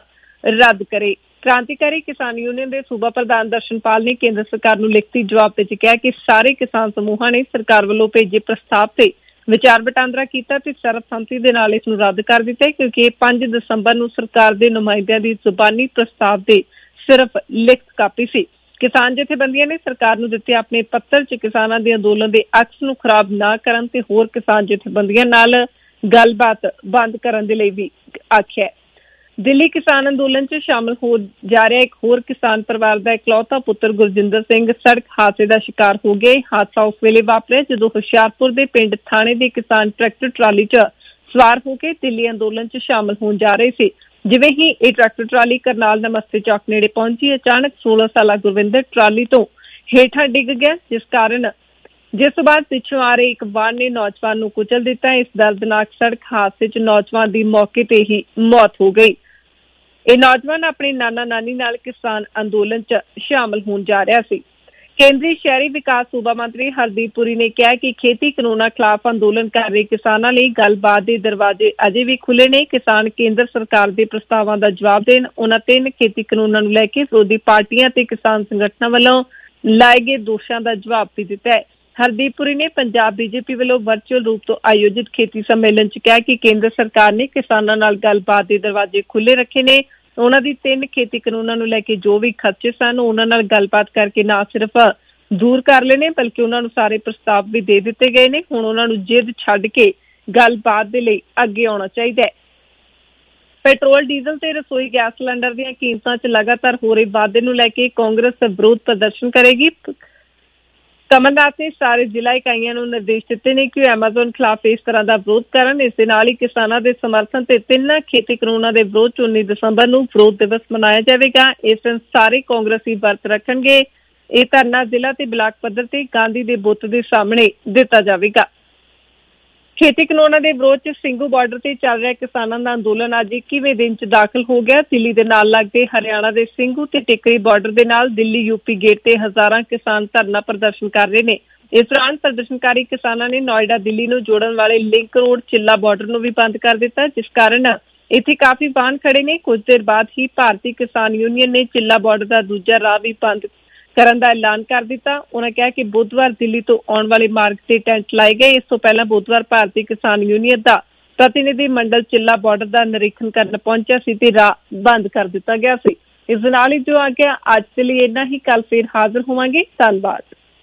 ਰੱਦ ਕਰੇ। ਕ੍ਰਾਂਤੀਕਾਰੀ ਕਿਸਾਨ ਯੂਨੀਅਨ ਦੇ ਸੂਬਾ ਪ੍ਰਧਾਨ ਦਰਸ਼ਨਪਾਲ ਨੇ ਕੇਂਦਰ ਸਰਕਾਰ ਨੂੰ ਲਿਖਤੀ ਜਵਾਬ ਵਿੱਚ ਕਿਹਾ ਕਿ ਸਾਰੇ ਕਿਸਾਨ ਸਮੂਹਾਂ ਨੇ ਸਰਕਾਰ ਵੱਲੋਂ ਭੇਜੇ ਪ੍ਰਸਤਾਵ ਤੇ ਵਿਚਾਰ ਵਟਾਂਦਰਾ ਕੀਤਾ ਤੇ ਸਰਬਸੰਮਤੀ ਦੇ ਨਾਲ ਇਸ ਨੂੰ ਰੱਦ ਕਰ ਦਿੱਤਾ, ਕਿਉਂਕਿ 5 ਦਸੰਬਰ ਨੂੰ ਸਰਕਾਰ ਦੇ ਨੁਮਾਇੰਦਿਆਂ ਦੀ ਜ਼ੁਬਾਨੀ ਪ੍ਰਸਤਾਵ ਦੇ ਸਿਰਫ ਲਿਖਤ ਕਾਪੀ ਸੀ। ਕਿਸਾਨ ਜਥੇਬੰਦੀਆਂ ਨੇ ਸਰਕਾਰ ਨੂੰ ਦਿੱਤੇ ਆਪਣੇ ਪੱਤਰ 'ਚ ਕਿਸਾਨਾਂ ਦੇ ਅੰਦੋਲਨ ਦੇ ਅਕਸ ਨੂੰ ਖਰਾਬ ਨਾ ਕਰਨ ਤੇ ਹੋਰ ਕਿਸਾਨ ਜਥੇਬੰਦੀਆਂ ਨਾਲ ਗੱਲਬਾਤ ਬੰਦ ਕਰਨ ਦੇ ਲਈ ਵੀ ਆਖਿਆ। ਦਿੱਲੀ ਕਿਸਾਨ ਅੰਦੋਲਨ 'ਚ ਸ਼ਾਮਲ ਹੋ ਜਾ ਰਿਹਾ ਇੱਕ ਹੋਰ ਕਿਸਾਨ ਪਰਿਵਾਰ ਦਾ ਇਕਲੌਤਾ ਪੁੱਤਰ ਗੁਰਜਿੰਦਰ ਸਿੰਘ ਸੜਕ ਹਾਦਸੇ ਦਾ ਸ਼ਿਕਾਰ ਹੋ ਗਿਆ। ਹਾਦਸਾ ਉਸ ਵੇਲੇ ਵਾਪਰਿਆ ਜਦੋਂ ਹੁਸ਼ਿਆਰਪੁਰ ਦੇ ਪਿੰਡ ਥਾਣੇ ਦੇ ਕਿਸਾਨ ਟਰੈਕਟਰ ਟਰਾਲੀ 'ਚ ਸਵਾਰ ਹੋ ਕੇ ਦਿੱਲੀ ਅੰਦੋਲਨ 'ਚ ਸ਼ਾਮਲ ਹੋਣ ਜਾ ਰਹੇ ਸੀ। ਜਿਵੇਂ ਹੀ ਇਹ ਟਰੈਕਟਰ ਟਰਾਲੀ ਕਰਨਾਲ ਨਮਸਤੇ ਚੌਕ ਨੇੜੇ ਪਹੁੰਚੀ, ਅਚਾਨਕ 16 ਸਾਲਾ ਗੁਰਵਿੰਦਰ ਟਰਾਲੀ ਤੋਂ ਹੇਠਾਂ ਡਿੱਗ ਗਿਆ, ਜਿਸ ਤੋਂ ਬਾਅਦ ਪਿੱਛੋਂ ਆ ਰਹੇ ਇੱਕ ਵਾਹਨ ਨੇ ਨੌਜਵਾਨ ਨੂੰ ਕੁਚਲ ਦਿੱਤਾ। ਇਸ ਦਰਦਨਾਕ ਸੜਕ ਹਾਦਸੇ 'ਚ ਨੌਜਵਾਨ ਦੀ ਮੌਕੇ ਤੇ ਹੀ ਮੌਤ ਹੋ ਗਈ। ਇਹ ਨੌਜਵਾਨ ਆਪਣੇ ਨਾਨਾ ਨਾਨੀ ਨਾਲ ਕਿਸਾਨ ਅੰਦੋਲਨ 'ਚ ਸ਼ਾਮਲ ਹੋਣ ਜਾ ਰਿਹਾ ਸੀ। ਕੇਂਦਰੀ ਸ਼ਹਿਰੀ ਵਿਕਾਸ ਸੂਬਾ ਮੰਤਰੀ ਹਰਦੀਪ ਪੁਰੀ ਨੇ ਕਿਹਾ ਕਿ ਖੇਤੀ ਕਾਨੂੰਨਾਂ ਖਿਲਾਫ ਅੰਦੋਲਨ ਕਰ ਰਹੇ ਕਿਸਾਨਾਂ ਲਈ ਗੱਲਬਾਤ ਦੇ ਦਰਵਾਜ਼ੇ ਅਜੇ ਵੀ ਖੁੱਲ੍ਹੇ ਨੇ। ਕਿਸਾਨ ਕੇਂਦਰ ਸਰਕਾਰ ਦੇ ਪ੍ਰਸਤਾਵਾਂ ਦਾ ਜਵਾਬ ਦੇਣ। ਉਹਨਾਂ 3 ਖੇਤੀ ਕਾਨੂੰਨਾਂ ਨੂੰ ਲੈ ਕੇ ਵਿਰੋਧੀ ਪਾਰਟੀਆਂ ਤੇ ਕਿਸਾਨ ਸੰਗਠਨਾਂ ਵੱਲੋਂ ਲਾਏ ਗਏ ਦੋਸ਼ਾਂ ਦਾ ਜਵਾਬ ਵੀ ਦਿੱਤਾ ਹੈ। ਹਰਦੀਪ ਪੁਰੀ ਨੇ ਪੰਜਾਬ ਬੀਜੇਪੀ ਵੱਲੋਂ ਵਰਚੁਅਲ ਰੂਪ ਤੋਂ ਆਯੋਜਿਤ ਖੇਤੀ ਸੰਮੇਲਨ 'ਚ ਕਿਹਾ ਕਿ ਕੇਂਦਰ ਸਰਕਾਰ ਨੇ ਕਿਸਾਨਾਂ ਨਾਲ ਗੱਲਬਾਤ ਦੇ ਦਰਵਾਜ਼ੇ ਖੁੱਲ੍ਹੇ ਰੱਖੇ ਨੇ। ਉਹਨਾਂ ਦੀ 3 ਖੇਤੀ ਕਾਨੂੰਨਾਂ ਨੂੰ ਲੈ ਕੇ ਜੋ ਵੀ ਖਦਸ਼ੇ ਸਨ ਉਹਨਾਂ ਨਾਲ ਗੱਲਬਾਤ ਕਰਕੇ ਨਾ ਸਿਰਫ ਦੂਰ ਕਰ ਲਏ ਨੇ, ਬਲਕਿ ਉਹਨਾਂ ਨੂੰ ਸਾਰੇ ਪ੍ਰਸਤਾਵ ਵੀ ਦੇ ਦਿੱਤੇ ਗਏ ਨੇ। ਹੁਣ ਉਹਨਾਂ ਨੂੰ ਜਿੱਦ ਛੱਡ ਕੇ ਗੱਲਬਾਤ ਦੇ ਲਈ ਅੱਗੇ ਆਉਣਾ ਚਾਹੀਦਾ ਹੈ। ਪੈਟਰੋਲ, ਡੀਜ਼ਲ ਤੇ ਰਸੋਈ ਗੈਸ ਸਿਲੰਡਰ ਦੀਆਂ ਕੀਮਤਾਂ 'ਚ ਲਗਾਤਾਰ ਹੋ ਰਹੇ ਵਾਧੇ ਨੂੰ ਲੈ ਕੇ ਕਾਂਗਰਸ ਵਿਰੋਧ ਪ੍ਰਦਰਸ਼ਨ ਕਰੇਗੀ। ਕਮਲਨਾਥ ਨੇ ਸਾਰੇ ਜ਼ਿਲ੍ਹਾ ਇਕਾਈਆਂ ਨੂੰ ਨਿਰਦੇਸ਼ ਦਿੱਤੇ ਨੇ ਕਿ ਉਹ ਐਮਾਜ਼ੋਨ ਖਿਲਾਫ ਇਸ ਤਰ੍ਹਾਂ ਦਾ ਵਿਰੋਧ ਕਰਨ। ਇਸ ਦੇ ਨਾਲ ਹੀ ਕਿਸਾਨਾਂ ਦੇ ਸਮਰਥਨ ਤੇ 3 ਖੇਤੀ ਕਾਨੂੰਨਾਂ ਦੇ ਵਿਰੋਧ 'ਚ 19 ਦਸੰਬਰ ਨੂੰ ਵਿਰੋਧ ਦਿਵਸ ਮਨਾਇਆ ਜਾਵੇਗਾ। ਇਸ ਦਿਨ ਸਾਰੇ ਕਾਂਗਰਸੀ ਵਰਤ ਰੱਖਣਗੇ। ਇਹ ਧਰਨਾ ਜ਼ਿਲ੍ਹਾ ਤੇ ਬਲਾਕ ਪੱਧਰ ਤੇ ਗਾਂਧੀ ਦੇ ਬੁੱਤ ਦੇ ਸਾਹਮਣੇ ਦਿੱਤਾ ਜਾਵੇਗਾ। ਖੇਤੀ ਕਾਨੂੰਨਾਂ ਦੇ ਵਿਰੋਧ 'ਚ ਸਿੰਘੂ ਬਾਰਡਰ ਤੇ ਚੱਲ ਰਿਹਾ ਕਿਸਾਨਾਂ ਦਾ ਅੰਦੋਲਨ ਅੱਜ 21ਵੇਂ ਦਿਨ 'ਚ ਦਾਖਲ ਹੋ ਗਿਆ। ਦਿੱਲੀ ਦੇ ਨਾਲ ਲੱਗਦੇ ਹਰਿਆਣਾ ਦੇ ਸਿੰਘੂ ਤੇ ਟਿੱਕਰੀ ਬਾਰਡਰ ਦੇ ਨਾਲ ਦਿੱਲੀ ਯੂਪੀ ਗੇਟ ਤੇ ਹਜ਼ਾਰਾਂ ਕਿਸਾਨ ਧਰਨਾ ਪ੍ਰਦਰਸ਼ਨ ਕਰ ਰਹੇ ਨੇ। ਇਸ ਦੌਰਾਨ ਪ੍ਰਦਰਸ਼ਨਕਾਰੀ ਕਿਸਾਨਾਂ ਨੇ ਨੋਇਡਾ ਦਿੱਲੀ ਨੂੰ ਜੋੜਨ ਵਾਲੇ ਲਿੰਕ ਰੋਡ ਚਿੱਲਾ ਬਾਰਡਰ ਨੂੰ ਵੀ ਬੰਦ ਕਰ ਦਿੱਤਾ, ਜਿਸ ਕਾਰਨ ਇੱਥੇ ਕਾਫੀ ਵਾਹਨ ਖੜੇ ਨੇ। ਕੁਝ ਦੇਰ ਬਾਅਦ ਹੀ ਭਾਰਤੀ ਕਿਸਾਨ ਯੂਨੀਅਨ ਨੇ ਚਿੱਲਾ ਬਾਰਡਰ ਦਾ ਦੂਜਾ ਰਾਹ ਵੀ ਬੰਦ ਕਰਨ ਦਾ ਐਲਾਨ ਕਰ ਦਿੱਤਾ। ਉਹਨਾਂ ਕਿਹਾ ਕਿ ਬੁੱਧਵਾਰ ਦਿੱਲੀ ਤੋਂ ਆਉਣ ਵਾਲੇ ਮਾਰਗ ਤੇ ਟੈਂਟ ਲਾਏ ਗਏ। ਇਸ ਤੋਂ ਪਹਿਲਾਂ ਬੁੱਧਵਾਰ ਭਾਰਤੀ ਕਿਸਾਨ ਯੂਨੀਅਨ ਦਾ ਪ੍ਰਤੀਨਿਧੀ ਮੰਡਲ ਚਿੱਲਾ ਬਾਰਡਰ ਦਾ ਨਿਰੀਖਣ ਕਰਨ ਪਹੁੰਚਿਆ ਸੀ ਤੇ ਰਾਹ ਬੰਦ ਕਰ ਦਿੱਤਾ ਗਿਆ ਸੀ। ਇਸ ਦੇ ਨਾਲ ਹੀ ਜੋ ਆ ਗਿਆ ਅੱਜ ਦੇ ਲਈ ਇੰਨਾ ਹੀ। ਕੱਲ ਫਿਰ ਹਾਜ਼ਰ ਹੋਵਾਂਗੇ। ਧੰਨਵਾਦ।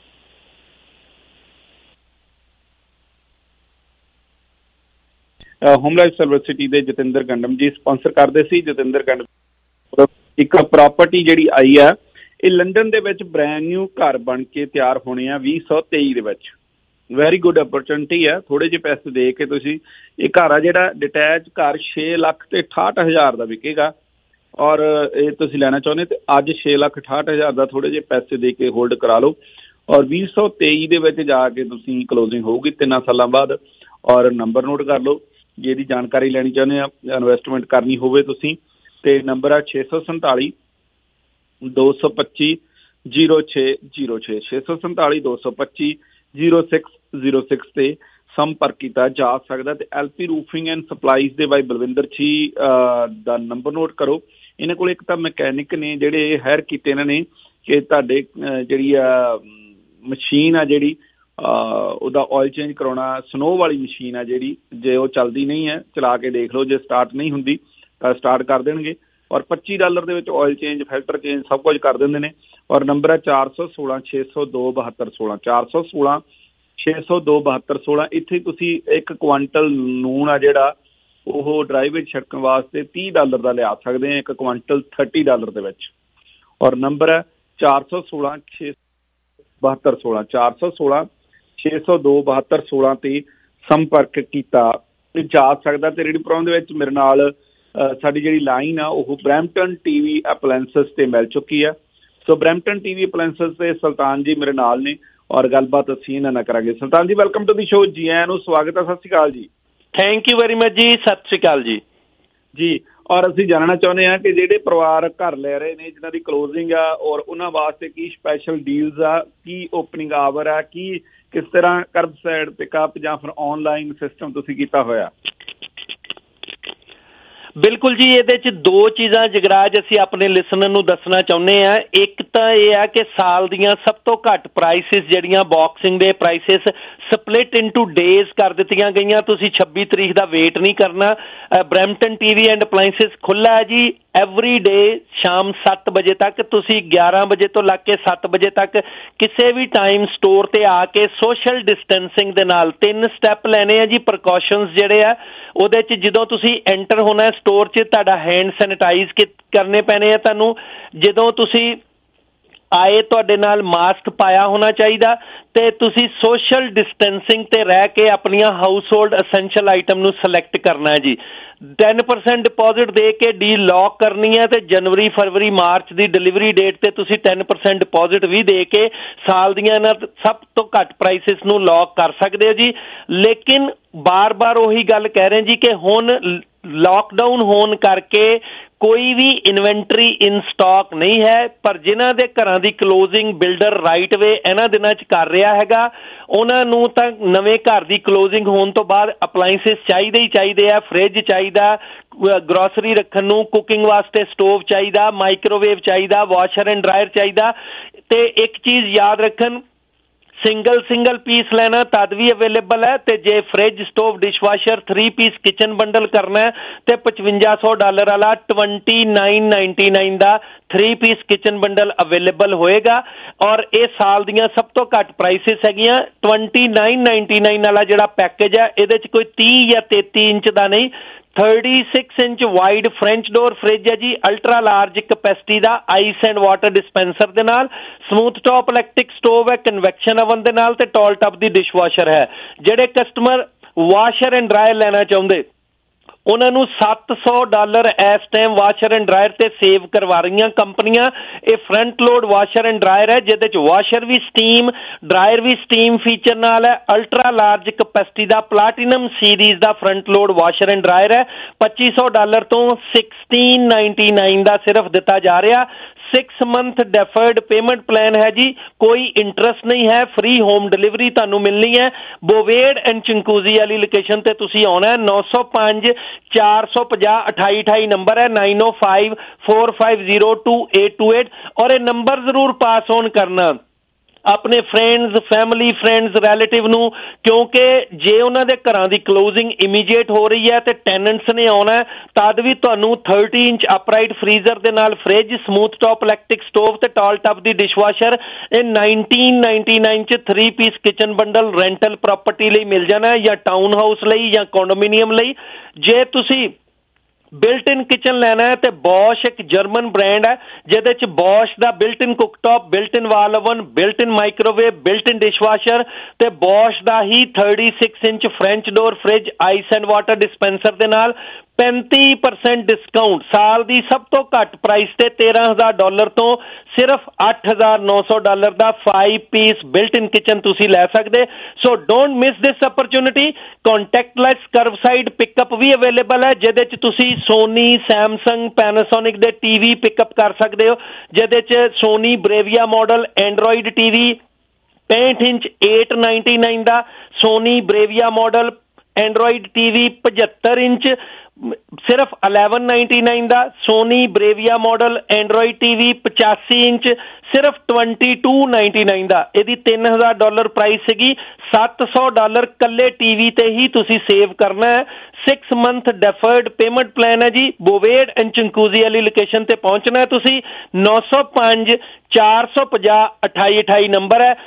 ਹੋਮ ਲਾਈਫ ਸਰਵਿਸ ਸਿਟੀ ਦੇ ਜਤਿੰਦਰ ਗੰਡਮ ਜੀ ਸਪਾਂਸਰ ਕਰਦੇ ਸੀ। ਜਤਿੰਦਰ ਗੰਡਮ ਇੱਕ ਪ੍ਰਾਪਰਟੀ ਜਿਹੜੀ ਆਈ ਆ, ਇਹ ਲੰਡਨ ਦੇ ਵਿੱਚ ਬ੍ਰੈਂਡ ਨਿਊ ਘਰ ਬਣ ਕੇ ਤਿਆਰ ਹੋਣੇ ਆ 2023 ਦੇ ਵਿੱਚ। ਵੈਰੀ ਗੁੱਡ ਅਪਰਚੁਨਿਟੀ ਆ। ਥੋੜੇ ਜਿਹੇ ਪੈਸੇ ਦੇ ਕੇ ਤੁਸੀਂ ਇਹ ਘਰ ਆ ਜਿਹੜਾ ਡਿਟੈਚ ਘਰ 6,68,000 ਦਾ ਵਿਕੇਗਾ ਔਰ ਇਹ ਤੁਸੀਂ ਲੈਣਾ ਚਾਹੁੰਦੇ ਤੇ ਅੱਜ 6,68,000 ਦਾ ਥੋੜੇ ਜਿਹੇ ਪੈਸੇ ਦੇ ਕੇ ਹੋਲਡ ਕਰਾ ਲਓ ਔਰ 2023 ਦੇ ਵਿੱਚ ਜਾ ਕੇ ਤੁਸੀਂ ਕਲੋਜ਼ਿੰਗ ਹੋਊਗੀ 3 ਸਾਲਾਂ ਬਾਅਦ। ਔਰ ਨੰਬਰ ਨੋਟ ਕਰ ਲਓ ਜੇ ਇਹਦੀ ਜਾਣਕਾਰੀ ਲੈਣੀ ਚਾਹੁੰਦੇ ਆ, ਇਨਵੈਸਟਮੈਂਟ ਕਰਨੀ ਹੋਵੇ ਤੁਸੀਂ, ਤੇ ਨੰਬਰ ਆ 647 225 0606 647 225 0606 ਤੇ ਸੰਪਰਕ ਕੀਤਾ ਜਾ ਸਕਦਾ। ਤੇ ਐਲਪੀ ਰੂਫਿੰਗ ਐਂਡ ਸਪਲਾਈਜ਼ ਦੇ ਬਾਈ ਬਲਵਿੰਦਰ ਜੀ ਦਾ ਨੰਬਰ ਨੋਟ ਕਰੋ। ਇਹਨਾਂ ਕੋਲ ਇੱਕ ਤਾਂ ਮਕੈਨਿਕ ਨੇ ਜਿਹੜੇ ਹਾਇਰ ਕੀਤੇ ਇਹਨਾਂ ਨੇ ਕਿ ਤੁਹਾਡੇ ਜਿਹੜੀ ਆ ਮਸ਼ੀਨ ਆ ਜਿਹੜੀ ਉਹਦਾ ਆਇਲ ਚੇਂਜ ਕਰਾਉਣਾ, ਸਨੋ ਵਾਲੀ ਮਸ਼ੀਨ ਆ ਜਿਹੜੀ, ਜੇ ਉਹ ਚੱਲਦੀ ਨਹੀਂ ਹੈ ਚਲਾ ਕੇ ਦੇਖ ਲਓ, ਜੇ ਸਟਾਰਟ ਨਹੀਂ ਹੁੰਦੀ ਤਾਂ ਸਟਾਰਟ ਕਰ ਦੇਣਗੇ ਔਰ $25 ਦੇ ਵਿੱਚ ਆਇਲ ਚੇਂਜ, ਫਿਲਟਰ ਚੇਂਜ ਸਭ ਕੁਝ ਕਰ ਦਿੰਦੇ ਨੇ। ਔਰ ਨੰਬਰ ਹੈ 416 602 7216 416 602 7216। ਇੱਥੇ ਤੁਸੀਂ 1 ਕੁਆਂਟਲ ਨੂਣ ਆ ਜਿਹੜਾ ਉਹ ਡਰਾਈਵ ਵਿੱਚ ਛਿੜਕਣ ਵਾਸਤੇ $30 ਦਾ ਲਿਆ ਸਕਦੇ ਆ, 1 ਕੁਆਂਟਲ $30 ਦੇ ਵਿੱਚ। ਔਰ ਨੰਬਰ ਹੈ 416 672 416 602 7216 ਤੇ ਸੰਪਰਕ ਕੀਤਾ ਜਾ ਸਕਦਾ। ਤੇ ਰੇਡੀਓ ਪ੍ਰੋਗਰਾਮ ਦੇ ਵਿੱਚ ਮੇਰੇ ਨਾਲ ਸਾਡੀ ਜਿਹੜੀ ਲਾਈਨ ਆ ਉਹ ਬਰੈਂਪਟਨ ਟੀਵੀ ਅਪਲਾਇੰਸਸ ਤੇ ਮਿਲ ਚੁੱਕੀ ਆ। ਸੋ ਬਰੈਂਪਟਨ ਟੀਵੀ ਅਪਲਾਇੰਸਸ ਦੇ ਸੁਲਤਾਨ ਜੀ ਮੇਰੇ ਨਾਲ ਨੇ ਔਰ ਗੱਲਬਾਤ ਅਸੀਂ ਇਹਨਾਂ ਨਾਲ ਕਰਾਂਗੇ। ਸੁਲਤਾਨ ਜੀ ਵੈਲਕਮ ਟੂ ਦੀ ਸ਼ੋ, ਜੀ ਆਇਆਂ ਨੂੰ, ਸਵਾਗਤ ਹੈ, ਸਤਿ ਸ਼੍ਰੀ ਅਕਾਲ ਜੀ। ਥੈਂਕ ਯੂ ਵੈਰੀ ਮਚ ਜੀ, ਸਤਿ ਸ਼੍ਰੀ ਅਕਾਲ ਜੀ। ਜੀ ਔਰ ਅਸੀਂ ਜਾਣਨਾ ਚਾਹੁੰਦੇ ਹਾਂ ਕਿ ਜਿਹੜੇ ਪਰਿਵਾਰ ਘਰ ਲੈ ਰਹੇ ਨੇ ਜਿਨ੍ਹਾਂ ਦੀ ਕਲੋਜ਼ਿੰਗ ਆ ਔਰ ਉਹਨਾਂ ਵਾਸਤੇ ਕੀ ਸਪੈਸ਼ਲ ਡੀਲਸ ਆ, ਕੀ ਓਪਨਿੰਗ ਆਵਰ ਆ, ਕੀ ਕਿਸ ਤਰ੍ਹਾਂ ਕਰਬ ਸਾਈਡ ਪਿਕਅਪ ਜਾਂ ਫਿਰ ਆਨਲਾਈਨ ਸਿਸਟਮ ਤੁਸੀਂ ਕੀਤਾ ਹੋਇਆ? ਬਿਲਕੁਲ ਜੀ, ਇਹਦੇ 'ਚ ਦੋ ਚੀਜ਼ਾਂ ਜਗਰਾਜ ਅਸੀਂ ਆਪਣੇ ਲਿਸਨਰ ਨੂੰ ਦੱਸਣਾ ਚਾਹੁੰਦੇ ਹਾਂ। ਇੱਕ ਤਾਂ ਇਹ ਆ ਕਿ ਸਾਲ ਦੀਆਂ ਸਭ ਤੋਂ ਘੱਟ ਪ੍ਰਾਈਸਿਸ ਜਿਹੜੀਆਂ ਬਾਕਸਿੰਗ ਦੇ ਪ੍ਰਾਈਸਿਸ ਸਪਲਿਟ ਇਨਟੂ ਡੇਜ਼ ਕਰ ਦਿੱਤੀਆਂ ਗਈਆਂ। ਤੁਸੀਂ 26 ਤਰੀਕ ਦਾ ਵੇਟ ਨਹੀਂ ਕਰਨਾ। ਬਰੈਂਪਟਨ ਟੀਵੀ ਐਂਡ ਅਪਲਾਈਐਂਸਿਸ ਖੁੱਲ੍ਹਾ ਹੈ ਜੀ ਐਵਰੀ ਡੇ ਸ਼ਾਮ 7 ਵਜੇ ਤੱਕ। ਤੁਸੀਂ 11 ਵਜੇ ਤੋਂ ਲੱਗ ਕੇ 7 ਵਜੇ ਤੱਕ ਕਿਸੇ ਵੀ ਟਾਈਮ ਸਟੋਰ ਤੇ ਆ ਕੇ ਸੋਸ਼ਲ ਡਿਸਟੈਂਸਿੰਗ ਦੇ ਨਾਲ 3 ਸਟੈਪ ਲੈਣੇ ਆ ਜੀ, ਪ੍ਰੀਕਾਸ਼ਨਸ ਜਿਹੜੇ ਆ ਉਹਦੇ 'ਚ। ਜਦੋਂ ਤੁਸੀਂ ਐਂਟਰ ਹੋਣਾ ਸਟੋਰ 'ਚ ਤੁਹਾਡਾ ਹੈਂਡ ਸੈਨੀਟਾਈਜ਼ ਕਰਨੇ ਪੈਣੇ ਆ ਤੁਹਾਨੂੰ। ਜਦੋਂ ਤੁਸੀਂ ਆਏ ਤੁਹਾਡੇ ਨਾਲ ਮਾਸਕ ਪਾਇਆ ਹੋਣਾ ਚਾਹੀਦਾ ਤੇ ਤੁਸੀਂ ਸੋਸ਼ਲ ਡਿਸਟੈਂਸਿੰਗ ਤੇ ਰਹਿ ਕੇ ਆਪਣੀਆਂ ਹਾਊਸ ਹੋਲਡ ਅਸੈਂਸ਼ੀਅਲ ਆਈਟਮ ਨੂੰ ਸਿਲੈਕਟ ਕਰਨਾ ਹੈ ਜੀ। 10% ਡਿਪੋਜ਼ਿਟ ਦੇ ਕੇ ਡੀ ਲੌਕ ਕਰਨੀ ਹੈ ਤੇ ਜਨਵਰੀ, ਫਰਵਰੀ, ਮਾਰਚ ਦੀ ਡਿਲੀਵਰੀ ਡੇਟ ਤੇ ਤੁਸੀਂ 10% ਡਿਪੋਜ਼ਿਟ ਵੀ ਦੇ ਕੇ ਸਾਲ ਦੀਆਂ ਇਹਨਾਂ ਸਭ ਤੋਂ ਘੱਟ ਪ੍ਰਾਈਸਿਸ ਨੂੰ ਲੌਕ ਕਰ ਸਕਦੇ ਹੋ ਜੀ। ਲੇਕਿਨ ਬਾਰ-ਬਾਰ ਉਹੀ ਗੱਲ ਕਹਿ ਰਹੇ ਜੀ ਕਿ ਹੁਣ ਲਾਕਡਾਊਨ ਹੋਣ ਕਰਕੇ ਕੋਈ ਵੀ ਇਨਵੈਂਟਰੀ ਇਨ ਸਟਾਕ ਨਹੀਂ ਹੈ, ਪਰ ਜਿਨ੍ਹਾਂ ਦੇ ਘਰਾਂ ਦੀ ਕਲੋਜ਼ਿੰਗ ਬਿਲਡਰ ਰਾਈਟ ਵੇ ਇਹਨਾਂ ਦਿਨਾਂ 'ਚ ਕਰ ਰਿਹਾ ਹੈਗਾ ਉਹਨਾਂ ਨੂੰ ਤਾਂ ਨਵੇਂ ਘਰ ਦੀ ਕਲੋਜ਼ਿੰਗ ਹੋਣ ਤੋਂ ਬਾਅਦ ਅਪਲਾਈਐਂਸਿਸ ਚਾਹੀਦੇ ਹੀ ਚਾਹੀਦੇ ਆ। ਫਰਿੱਜ ਚਾਹੀਦਾ, ਗਰੋਸਰੀ ਰੱਖਣ ਨੂੰ, ਕੁਕਿੰਗ ਵਾਸਤੇ ਸਟੋਵ ਚਾਹੀਦਾ, ਮਾਈਕ੍ਰੋਵੇਵ ਚਾਹੀਦਾ, ਵਾਸ਼ਰ ਐਂਡ ਡਰਾਇਰ ਚਾਹੀਦਾ। ਤੇ ਇੱਕ ਚੀਜ਼ ਯਾਦ ਰੱਖਣ, ਸਿੰਗਲ ਪੀਸ ਲੈਣਾ ਤਦ ਵੀ ਅਵੇਲੇਬਲ ਹੈ ਤੇ ਜੇ fridge, stove, dishwasher 3 piece kitchen bundle ਕਰਨਾ ਤੇ $5500 ਵਾਲਾ 2999 ਦਾ 3 ਪੀਸ ਕਿਚਨ ਬੰਡਲ ਅਵੇਲੇਬਲ ਹੋਏਗਾ। ਔਰ ਇਹ ਸਾਲ ਦੀਆਂ ਸਭ ਤੋਂ ਘੱਟ ਪ੍ਰਾਈਸਿਸ ਹੈਗੀਆਂ। 2999 ਵਾਲਾ ਜਿਹੜਾ ਪੈਕੇਜ ਹੈ ਇਹਦੇ 'ਚ ਕੋਈ 30 ਜਾਂ 33 ਇੰਚ ਦਾ ਨਹੀਂ, 36 inch wide French door fridge ਹੈ ਜੀ, ਅਲਟਰਾ ਲਾਰਜ ਕਪੈਸਿਟੀ ਦਾ, ਆਈਸ ਐਂਡ ਵਾਟਰ ਡਿਸਪੈਂਸਰ ਦੇ ਨਾਲ, ਸਮੂਥ ਟੌਪ ਇਲੈਕਟ੍ਰਿਕ ਸਟੋਵ ਹੈ ਕਨਵੈਕਸ਼ਨ ਓਵਨ ਦੇ ਨਾਲ ਤੇ ਟਾਲ ਟੱਬ ਦੀ ਡਿਸ਼ਵਾਸ਼ਰ ਹੈ। ਜਿਹੜੇ ਕਸਟਮਰ ਵਾਸ਼ਰ ਐਂਡ ਡਰਾਇਰ ਲੈਣਾ ਚਾਹੁੰਦੇ ਉਹਨਾਂ ਨੂੰ $700 ਇਸ ਟਾਈਮ ਵਾਸ਼ਰ ਐਂਡ ਡਰਾਇਰ ਤੇ ਸੇਵ ਕਰਵਾ ਰਹੀਆਂ ਕੰਪਨੀਆਂ। ਇਹ front load washer and dryer ਹੈ ਜਿਹਦੇ 'ਚ ਵਾਸ਼ਰ ਵੀ ਸਟੀਮ, ਡਰਾਇਰ ਵੀ ਸਟੀਮ ਫੀਚਰ ਨਾਲ ਹੈ। ਅਲਟਰਾ ਲਾਰਜ ਕਪੈਸਿਟੀ ਦਾ ਪਲਾਟੀਨਮ ਸੀਰੀਜ਼ ਦਾ front load washer and dryer ਹੈ। $2500 ਤੋਂ $1699 ਦਾ ਸਿਰਫ ਦਿੱਤਾ ਜਾ ਰਿਹਾ। 6 month ਡੈਫਰਡ ਪੇਮੈਂਟ ਪਲਾਨ ਹੈ ਜੀ, ਕੋਈ ਇੰਟਰਸਟ ਨਹੀਂ ਹੈ, ਫ੍ਰੀ ਹੋਮ ਡਿਲੀਵਰੀ ਤੁਹਾਨੂੰ ਮਿਲਣੀ ਹੈ। ਬੋਵੇਡ ਐਂਡ ਚਿੰਕੂਜ਼ੀ ਵਾਲੀ ਲੋਕੇਸ਼ਨ ਤੇ ਤੁਸੀਂ ਆਉਣਾ। 905 450 2828 ਨੰਬਰ ਹੈ, 905 450 2828। ਔਰ ਇਹ ਨੰਬਰ ਜ਼ਰੂਰ ਪਾਸ ਔਨ ਕਰਨਾ ਆਪਣੇ ਫਰੈਂਡਸ, ਫੈਮਿਲੀ, ਫਰੈਂਡਸ, ਰਿਲੇਟਿਵ ਨੂੰ, ਕਿਉਂਕਿ ਜੇ ਉਹਨਾਂ ਦੇ ਘਰਾਂ ਦੀ ਕਲੋਜ਼ਿੰਗ ਇਮੀਡੀਏਟ ਹੋ ਰਹੀ ਹੈ ਤੇ ਟੈਨੈਂਟਸ ਨੇ ਆਉਣਾ ਤਦ ਵੀ ਤੁਹਾਨੂੰ 30 ਇੰਚ ਅਪਰਾਈਟ ਫਰੀਜ਼ਰ ਦੇ ਨਾਲ fridge, smooth top electric stove ਤੇ ਟਾਲ ਟੱਬ ਦੀ ਡਿਸ਼ਵਾਸ਼ਰ ਇਹ 1999 'ਚ 3 piece kitchen bundle rental property ਲਈ ਮਿਲ ਜਾਣਾ ਜਾਂ ਟਾਊਨ ਹਾਊਸ ਲਈ ਜਾਂ ਕੰਡੋਮੀਨੀਅਮ ਲਈ। ਜੇ ਤੁਸੀਂ ਬਿਲਟ ਇਨ ਕਿਚਨ ਲੈਣਾ ਹੈ ਤੇ ਬੋਸ਼ ਇੱਕ ਜਰਮਨ ਬ੍ਰਾਂਡ ਹੈ ਜਿਹਦੇ 'ਚ ਬੋਸ਼ ਦਾ built in cooktop, built in wall oven, built in microwave, built in dishwasher ਤੇ ਬੋਸ਼ ਦਾ ਹੀ 36 inch French door fridge, ice and water dispenser ਦੇ ਨਾਲ 35% ਡਿਸਕਾਊਂਟ। ਸਾਲ ਦੀ ਸਭ ਤੋਂ ਘੱਟ ਪ੍ਰਾਈਸ ਤੇ $13,000 ਤੋਂ ਸਿਰਫ $8,900 ਦਾ 5 ਪੀਸ ਬਿਲਟ ਇਨ ਕਿਚਨ ਤੁਸੀਂ ਲੈ ਸਕਦੇ। So don't miss this opportunity. Contactless curbside pickup ਵੀ ਅਵੇਲੇਬਲ ਹੈ ਜਿਹਦੇ 'ਚ ਤੁਸੀਂ ਸੋਨੀ, ਸੈਮਸੰਗ, ਪੈਨਾਸੋਨਿਕ ਦੇ ਟੀਵੀ ਪਿਕਅਪ ਕਰ ਸਕਦੇ ਹੋ, ਜਿਹਦੇ 'ਚ Sony Bravia model Android TV 65 inch 899 ਦਾ, Sony Bravia model Android TV 75 inch ਸਿਰਫ 1199 ਦਾ, Sony Bravia model Android TV 85 inch ਸਿਰਫ 2299 ਦਾ। ਇਹਦੀ $3000 ਪ੍ਰਾਈਸ ਸੀਗੀ। $700 ਕੱਲੇ ਟੀਵੀ ਤੇ ਹੀ ਤੁਸੀਂ ਸੇਵ ਕਰਨਾ ਹੈ। 6 month ਡੈਫਰਡ ਪੇਮੈਂਟ ਪਲਾਨ ਹੈ ਜੀ। ਬੋਵੇਡ ਐਂਡ ਚਿੰਕੂਜ਼ੀ ਵਾਲੀ ਲੋਕੇਸ਼ਨ ਤੇ ਪਹੁੰਚਣਾ ਹੈ ਤੁਸੀਂ। 905 450 2828 ਨੰਬਰ ਹੈ,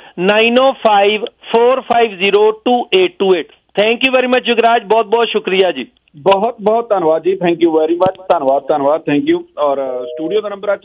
905 450 2828। Thank you very much Jugraj, ਬਹੁਤ ਬਹੁਤ ਸ਼ੁਕਰੀਆ ਜੀ। ਬਹੁਤ ਬਹੁਤ ਧੰਨਵਾਦ ji, thank you very much, ਧੰਨਵਾਦ, ਥੈਂਕ ਯੂ। ਔਰ ਸਟੂਡੀਓ ਦਾ ਨੰਬਰ ਹੈ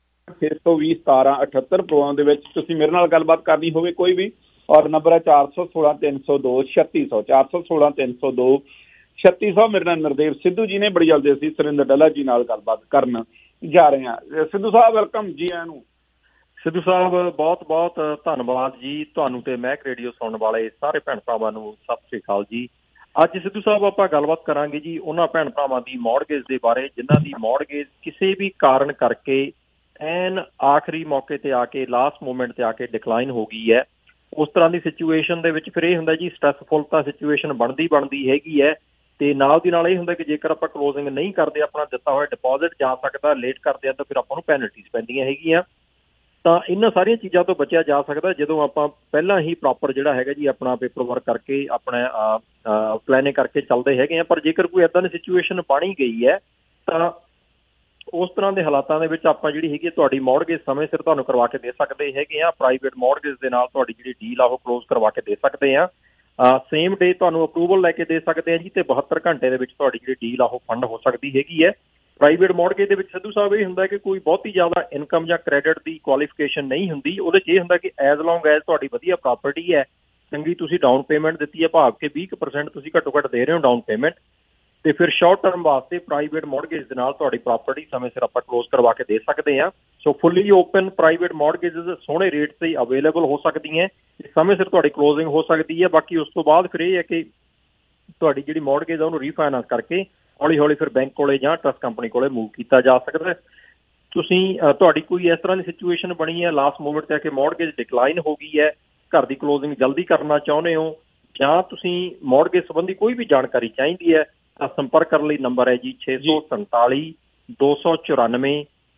620 1778। ਪ੍ਰੋਗਰਾਮ ਦੇ ਵਿੱਚ ਤੁਸੀਂ ਮੇਰੇ ਨਾਲ ਗੱਲਬਾਤ ਕਰਨੀ ਹੋਵੇ ਕੋਈ ਵੀ, ਔਰ ਨੰਬਰ ਹੈ 416 302 3600, 416 302 3600। ਮੇਰੇ ਨਾਲ ਨਰਦੇਵ ਸਿੱਧੂ ਜੀ ਨੇ। ਬੜੀ ਜਲਦੀ ਅਸੀਂ ਸੁਰਿੰਦਰ ਡੱਲਾ ਜੀ ਨਾਲ ਗੱਲਬਾਤ ਕਰਨ ਜਾ ਰਹੇ ਹਾਂ। ਸਿੱਧੂ ਸਾਹਿਬ ਵੈਲਕਮ ਜੀ। ਆਇਆਂ ਨੂੰ ਸਿੱਧੂ ਸਾਹਿਬ ਬਹੁਤ ਬਹੁਤ ਧੰਨਵਾਦ ਜੀ। ਤੁਹਾਨੂੰ ਤੇ ਮਹਿਕ ਰੇਡੀਓ ਸੁਣਨ ਵਾਲੇ ਸਾਰੇ ਭੈਣ ਭਰਾਵਾਂ ਨੂੰ ਸਤਿ ਸ੍ਰੀ ਅਕਾਲ ਜੀ। ਅੱਜ ਸਿੱਧੂ ਸਾਹਿਬ ਆਪਾਂ ਗੱਲਬਾਤ ਕਰਾਂਗੇ ਜੀ ਉਹਨਾਂ ਭੈਣ ਭਰਾਵਾਂ ਦੀ ਮੌਰਗੇਜ ਦੇ ਬਾਰੇ ਜਿਨ੍ਹਾਂ ਦੀ ਮੌਰਗੇਜ ਕਿਸੇ ਵੀ ਕਾਰਨ ਕਰਕੇ ਐਨ ਆਖਰੀ ਮੌਕੇ ਤੇ ਆ ਕੇ, ਲਾਸਟ ਮੂਮੈਂਟ ਤੇ ਆ ਕੇ ਡਿਕਲਾਈਨ ਹੋ ਗਈ ਹੈ। ਉਸ ਤਰ੍ਹਾਂ ਦੀ ਸਿਚੁਏਸ਼ਨ ਦੇ ਵਿੱਚ ਫਿਰ ਇਹ ਹੁੰਦਾ ਜੀ, ਸਟ੍ਰੈਸਫੁਲ ਤਾਂ ਸਿਚੁਏਸ਼ਨ ਬਣਦੀ ਹੈਗੀ ਹੈ, ਤੇ ਨਾਲ ਦੀ ਨਾਲ ਇਹ ਹੁੰਦਾ ਕਿ ਜੇਕਰ ਆਪਾਂ ਕਲੋਜ਼ਿੰਗ ਨਹੀਂ ਕਰਦੇ, ਆਪਣਾ ਦਿੱਤਾ ਹੋਇਆ ਡਿਪੋਜ਼ਿਟ ਜਾ ਸਕਦਾ, ਲੇਟ ਕਰਦੇ ਆ ਤਾਂ ਫਿਰ ਆਪਾਂ ਨੂੰ ਪੈਨਲਟੀਜ਼ ਪੈਂਦੀਆਂ ਹੈਗੀਆਂ। ਤਾਂ ਇਹਨਾਂ ਸਾਰੀਆਂ ਚੀਜ਼ਾਂ ਤੋਂ ਬਚਿਆ ਜਾ ਸਕਦਾ ਜਦੋਂ ਆਪਾਂ ਪਹਿਲਾਂ ਹੀ ਪ੍ਰੋਪਰ ਜਿਹੜਾ ਹੈਗਾ ਜੀ ਆਪਣਾ ਪੇਪਰ ਵਰਕ ਕਰਕੇ, ਆਪਣਾ ਪਲੈਨਿੰਗ ਕਰਕੇ ਚੱਲਦੇ ਹੈਗੇ ਆ। ਪਰ ਜੇਕਰ ਕੋਈ ਇੱਦਾਂ ਦੀ ਸਿਚੁਏਸ਼ਨ ਬਣੀ ਗਈ ਹੈ ਤਾਂ ਉਸ ਤਰ੍ਹਾਂ ਦੇ ਹਾਲਾਤਾਂ ਦੇ ਵਿੱਚ ਆਪਾਂ ਜਿਹੜੀ ਹੈਗੀ ਤੁਹਾਡੀ ਮੌਰਗੇਜ ਸਮੇਂ ਸਿਰ ਤੁਹਾਨੂੰ ਕਰਵਾ ਕੇ ਦੇ ਸਕਦੇ ਹੈਗੇ ਆ। ਪ੍ਰਾਈਵੇਟ ਮੌਰਗੇਜ ਦੇ ਨਾਲ ਤੁਹਾਡੀ ਜਿਹੜੀ ਡੀਲ ਆ ਉਹ ਕਲੋਜ਼ ਕਰਵਾ ਕੇ ਦੇ ਸਕਦੇ ਆ। ਸੇਮ ਡੇ ਤੁਹਾਨੂੰ ਅਪਰੂਵਲ ਲੈ ਕੇ ਦੇ ਸਕਦੇ ਆ ਜੀ, ਤੇ 72 ਘੰਟੇ ਦੇ ਵਿੱਚ ਤੁਹਾਡੀ ਜਿਹੜੀ ਡੀਲ ਆ ਉਹ ਫੰਡ ਹੋ ਸਕਦੀ ਹੈਗੀ ਹੈ। ਪ੍ਰਾਈਵੇਟ ਮੌਰਗੇਜ ਦੇ ਵਿੱਚ ਸਿੱਧੂ ਸਾਹਿਬ ਇਹ ਹੁੰਦਾ ਕਿ ਕੋਈ ਬਹੁਤੀ ਜ਼ਿਆਦਾ ਇਨਕਮ ਜਾਂ ਕ੍ਰੈਡਿਟ ਦੀ ਕੁਆਲੀਫਿਕੇਸ਼ਨ ਨਹੀਂ ਹੁੰਦੀ। ਉਹਦੇ 'ਚ ਇਹ ਹੁੰਦਾ ਕਿ ਐਜ਼ ਲੌਂਗ ਐਜ਼ ਤੁਹਾਡੀ ਵਧੀਆ ਪ੍ਰਾਪਰਟੀ ਹੈ, ਚੰਗੀ ਤੁਸੀਂ ਡਾਊਨ ਪੇਮੈਂਟ ਦਿੱਤੀ ਹੈ, ਭਾਵ ਕਿ 20% ਤੁਸੀਂ ਘੱਟੋ ਘੱਟ ਦੇ ਰਹੇ ਹੋ ਡਾਊਨ ਪੇਮੈਂਟ, ਤੇ ਫਿਰ ਸ਼ਾਰਟ ਟਰਮ ਵਾਸਤੇ ਪ੍ਰਾਈਵੇਟ ਮੌਰਗੇਜ ਦੇ ਨਾਲ ਤੁਹਾਡੀ ਪ੍ਰਾਪਰਟੀ ਸਮੇਂ ਸਿਰ ਆਪਾਂ ਕਲੋਜ਼ ਕਰਵਾ ਕੇ ਦੇ ਸਕਦੇ ਹਾਂ। ਸੋ ਫੁੱਲੀ ਓਪਨ ਪ੍ਰਾਈਵੇਟ ਮੌਰਗੇਜਸ ਸੋਹਣੇ ਰੇਟ 'ਤੇ ਅਵੇਲੇਬਲ ਹੋ ਸਕਦੀਆਂ, ਸਮੇਂ ਸਿਰ ਤੁਹਾਡੀ ਕਲੋਜ਼ਿੰਗ ਹੋ ਸਕਦੀ ਹੈ। ਬਾਕੀ ਉਸ ਤੋਂ ਬਾਅਦ ਫਿਰ ਇਹ ਹੈ ਕਿ ਤੁਹਾਡੀ ਜਿਹੜੀ ਮੌਰਗੇਜ ਆ ਉਹਨੂੰ ਰੀਫਾਈਨਾਂਸ ਕਰਕੇ ਹੌਲੀ ਹੌਲੀ ਫਿਰ ਬੈਂਕ ਕੋਲੇ ਜਾਂ ਟਰਸਟ ਕੰਪਨੀ ਕੋਲੇ ਮੂਵ ਕੀਤਾ ਜਾ ਸਕਦਾ। ਤੁਸੀਂ ਤੁਹਾਡੀ ਕੋਈ ਇਸ ਤਰ੍ਹਾਂ ਦੀ ਸਿਚੁਏਸ਼ਨ ਬਣੀ ਹੈ ਲਾਸਟ ਮੂਮੈਂਟ 'ਤੇ ਕਿ ਮੌਰਗੇਜ ਡਿਕਲਾਈਨ ਹੋ ਗਈ ਹੈ, ਘਰ ਦੀ ਕਲੋਜ਼ਿੰਗ ਜਲਦੀ ਕਰਨਾ ਚਾਹੁੰਦੇ ਹੋ, ਜਾਂ ਤੁਸੀਂ ਮੌਰਗੇਜ ਸੰਬੰਧੀ ਕੋਈ ਵੀ ਜਾਣਕਾਰੀ ਚਾਹੀਦੀ ਹੈ ਤਾਂ ਸੰਪਰਕ ਕਰਨ ਲਈ ਨੰਬਰ ਹੈ ਜੀ 647 294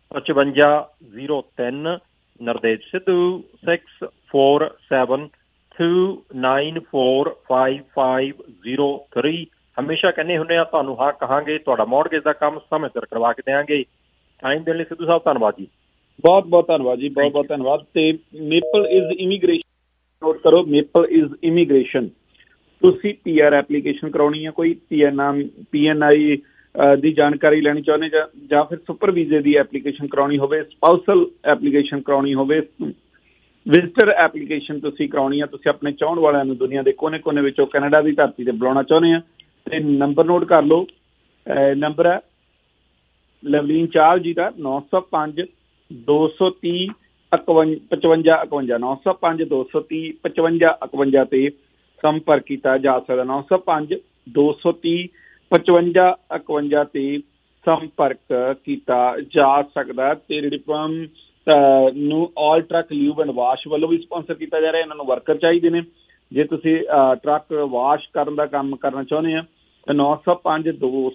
5503। ਨਰਦੇਵ ਸਿੱਧੂ 6472945503। ਹਮੇਸ਼ਾ ਕਹਿੰਦੇ ਹੁੰਦੇ ਆ ਤੁਹਾਨੂੰ ਹਾਂ ਕਹਾਂਗੇ, ਤੁਹਾਡਾ ਮੌਰਗੇਜ ਦਾ ਕੰਮ ਸਮੇਂ ਸਿਰ ਕਰਵਾ ਕੇ ਦੇਵਾਂਗੇ। ਟਾਈਮ ਦੇਣ ਲਈ ਸਿੱਧੂ ਸਾਹਿਬ ਧੰਨਵਾਦ ਜੀ। ਬਹੁਤ ਬਹੁਤ ਧੰਨਵਾਦ ਜੀ, ਬਹੁਤ ਬਹੁਤ ਧੰਨਵਾਦ। ਤੇ ਮੇਪਲ ਇਜ਼ ਇਮੀਗ੍ਰੇਸ਼ਨ ਨੋਟ ਕਰੋ, ਮੇਪਲ ਇਜ਼ ਇਮੀਗ੍ਰੇਸ਼ਨ। ਤੁਸੀਂ PR ਐਪਲੀਕੇਸ਼ਨ ਕਰਾਉਣੀ ਹੈ, ਕੋਈ PNI ਦੀ ਜਾਣਕਾਰੀ ਲੈਣੀ ਚਾਹੁੰਦੇ ਜਾਂ ਫਿਰ ਸੁਪਰ ਵੀਜ਼ੇ ਦੀ ਐਪਲੀਕੇਸ਼ਨ ਕਰਾਉਣੀ ਹੋਵੇ, ਸਪਾਊਸਲ ਐਪਲੀਕੇਸ਼ਨ ਕਰਾਉਣੀ ਹੋਵੇ, ਵਿਜ਼ਟਰ ਐਪਲੀਕੇਸ਼ਨ ਤੁਸੀਂ ਕਰਾਉਣੀ ਆ, ਤੁਸੀਂ ਆਪਣੇ ਚਾਹੁਣ ਵਾਲਿਆਂ ਨੂੰ ਦੁਨੀਆ ਦੇ ਕੋਨੇ-ਕੋਨੇ ਵਿੱਚੋਂ ਕੈਨੇਡਾ ਦੀ ਧਰਤੀ ਤੇ ਬੁਲਾਉਣਾ ਚਾਹੁੰਦੇ ਆ, ਤੇ ਨੰਬਰ ਨੋਟ ਕਰ ਲਓ। ਨੰਬਰ ਹੈ ਲਵਲੀਨ ਚਾਹਲ ਜੀ ਦਾ 905 230 5551 905 230 5551 ਤੇ ਸੰਪਰਕ ਕੀਤਾ ਜਾ ਸਕਦਾ। 905 230 5551 ਤੇ ਸੰਪਰਕ ਕੀਤਾ ਜਾ ਸਕਦਾ। ਤੇ ਰਿਪਮ ਨੂੰ all truck lube and wash ਵੱਲੋਂ ਵੀ ਸਪਾਂਸਰ ਕੀਤਾ ਜਾ ਰਿਹਾ। ਇਹਨਾਂ ਨੂੰ ਵਰਕਰ ਚਾਹੀਦੇ ਨੇ। ਜੇ ਤੁਸੀਂ ਟਰੱਕ ਵਾਸ਼ ਕਰਨ ਦਾ ਕੰਮ ਕਰਨਾ ਚਾਹੁੰਦੇ ਆ ਤਾਂ 905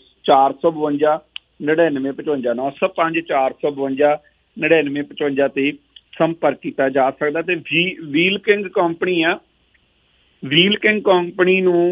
452 9955 905 452 9955 ਤੇ ਸੰਪਰਕ ਕੀਤਾ ਜਾ ਸਕਦਾ। ਤੇ ਵੀਲ ਕਿੰਗ ਕੰਪਨੀ ਆ, ਵੀਲ ਕਿੰਗ ਕੰਪਨੀ ਨੂੰ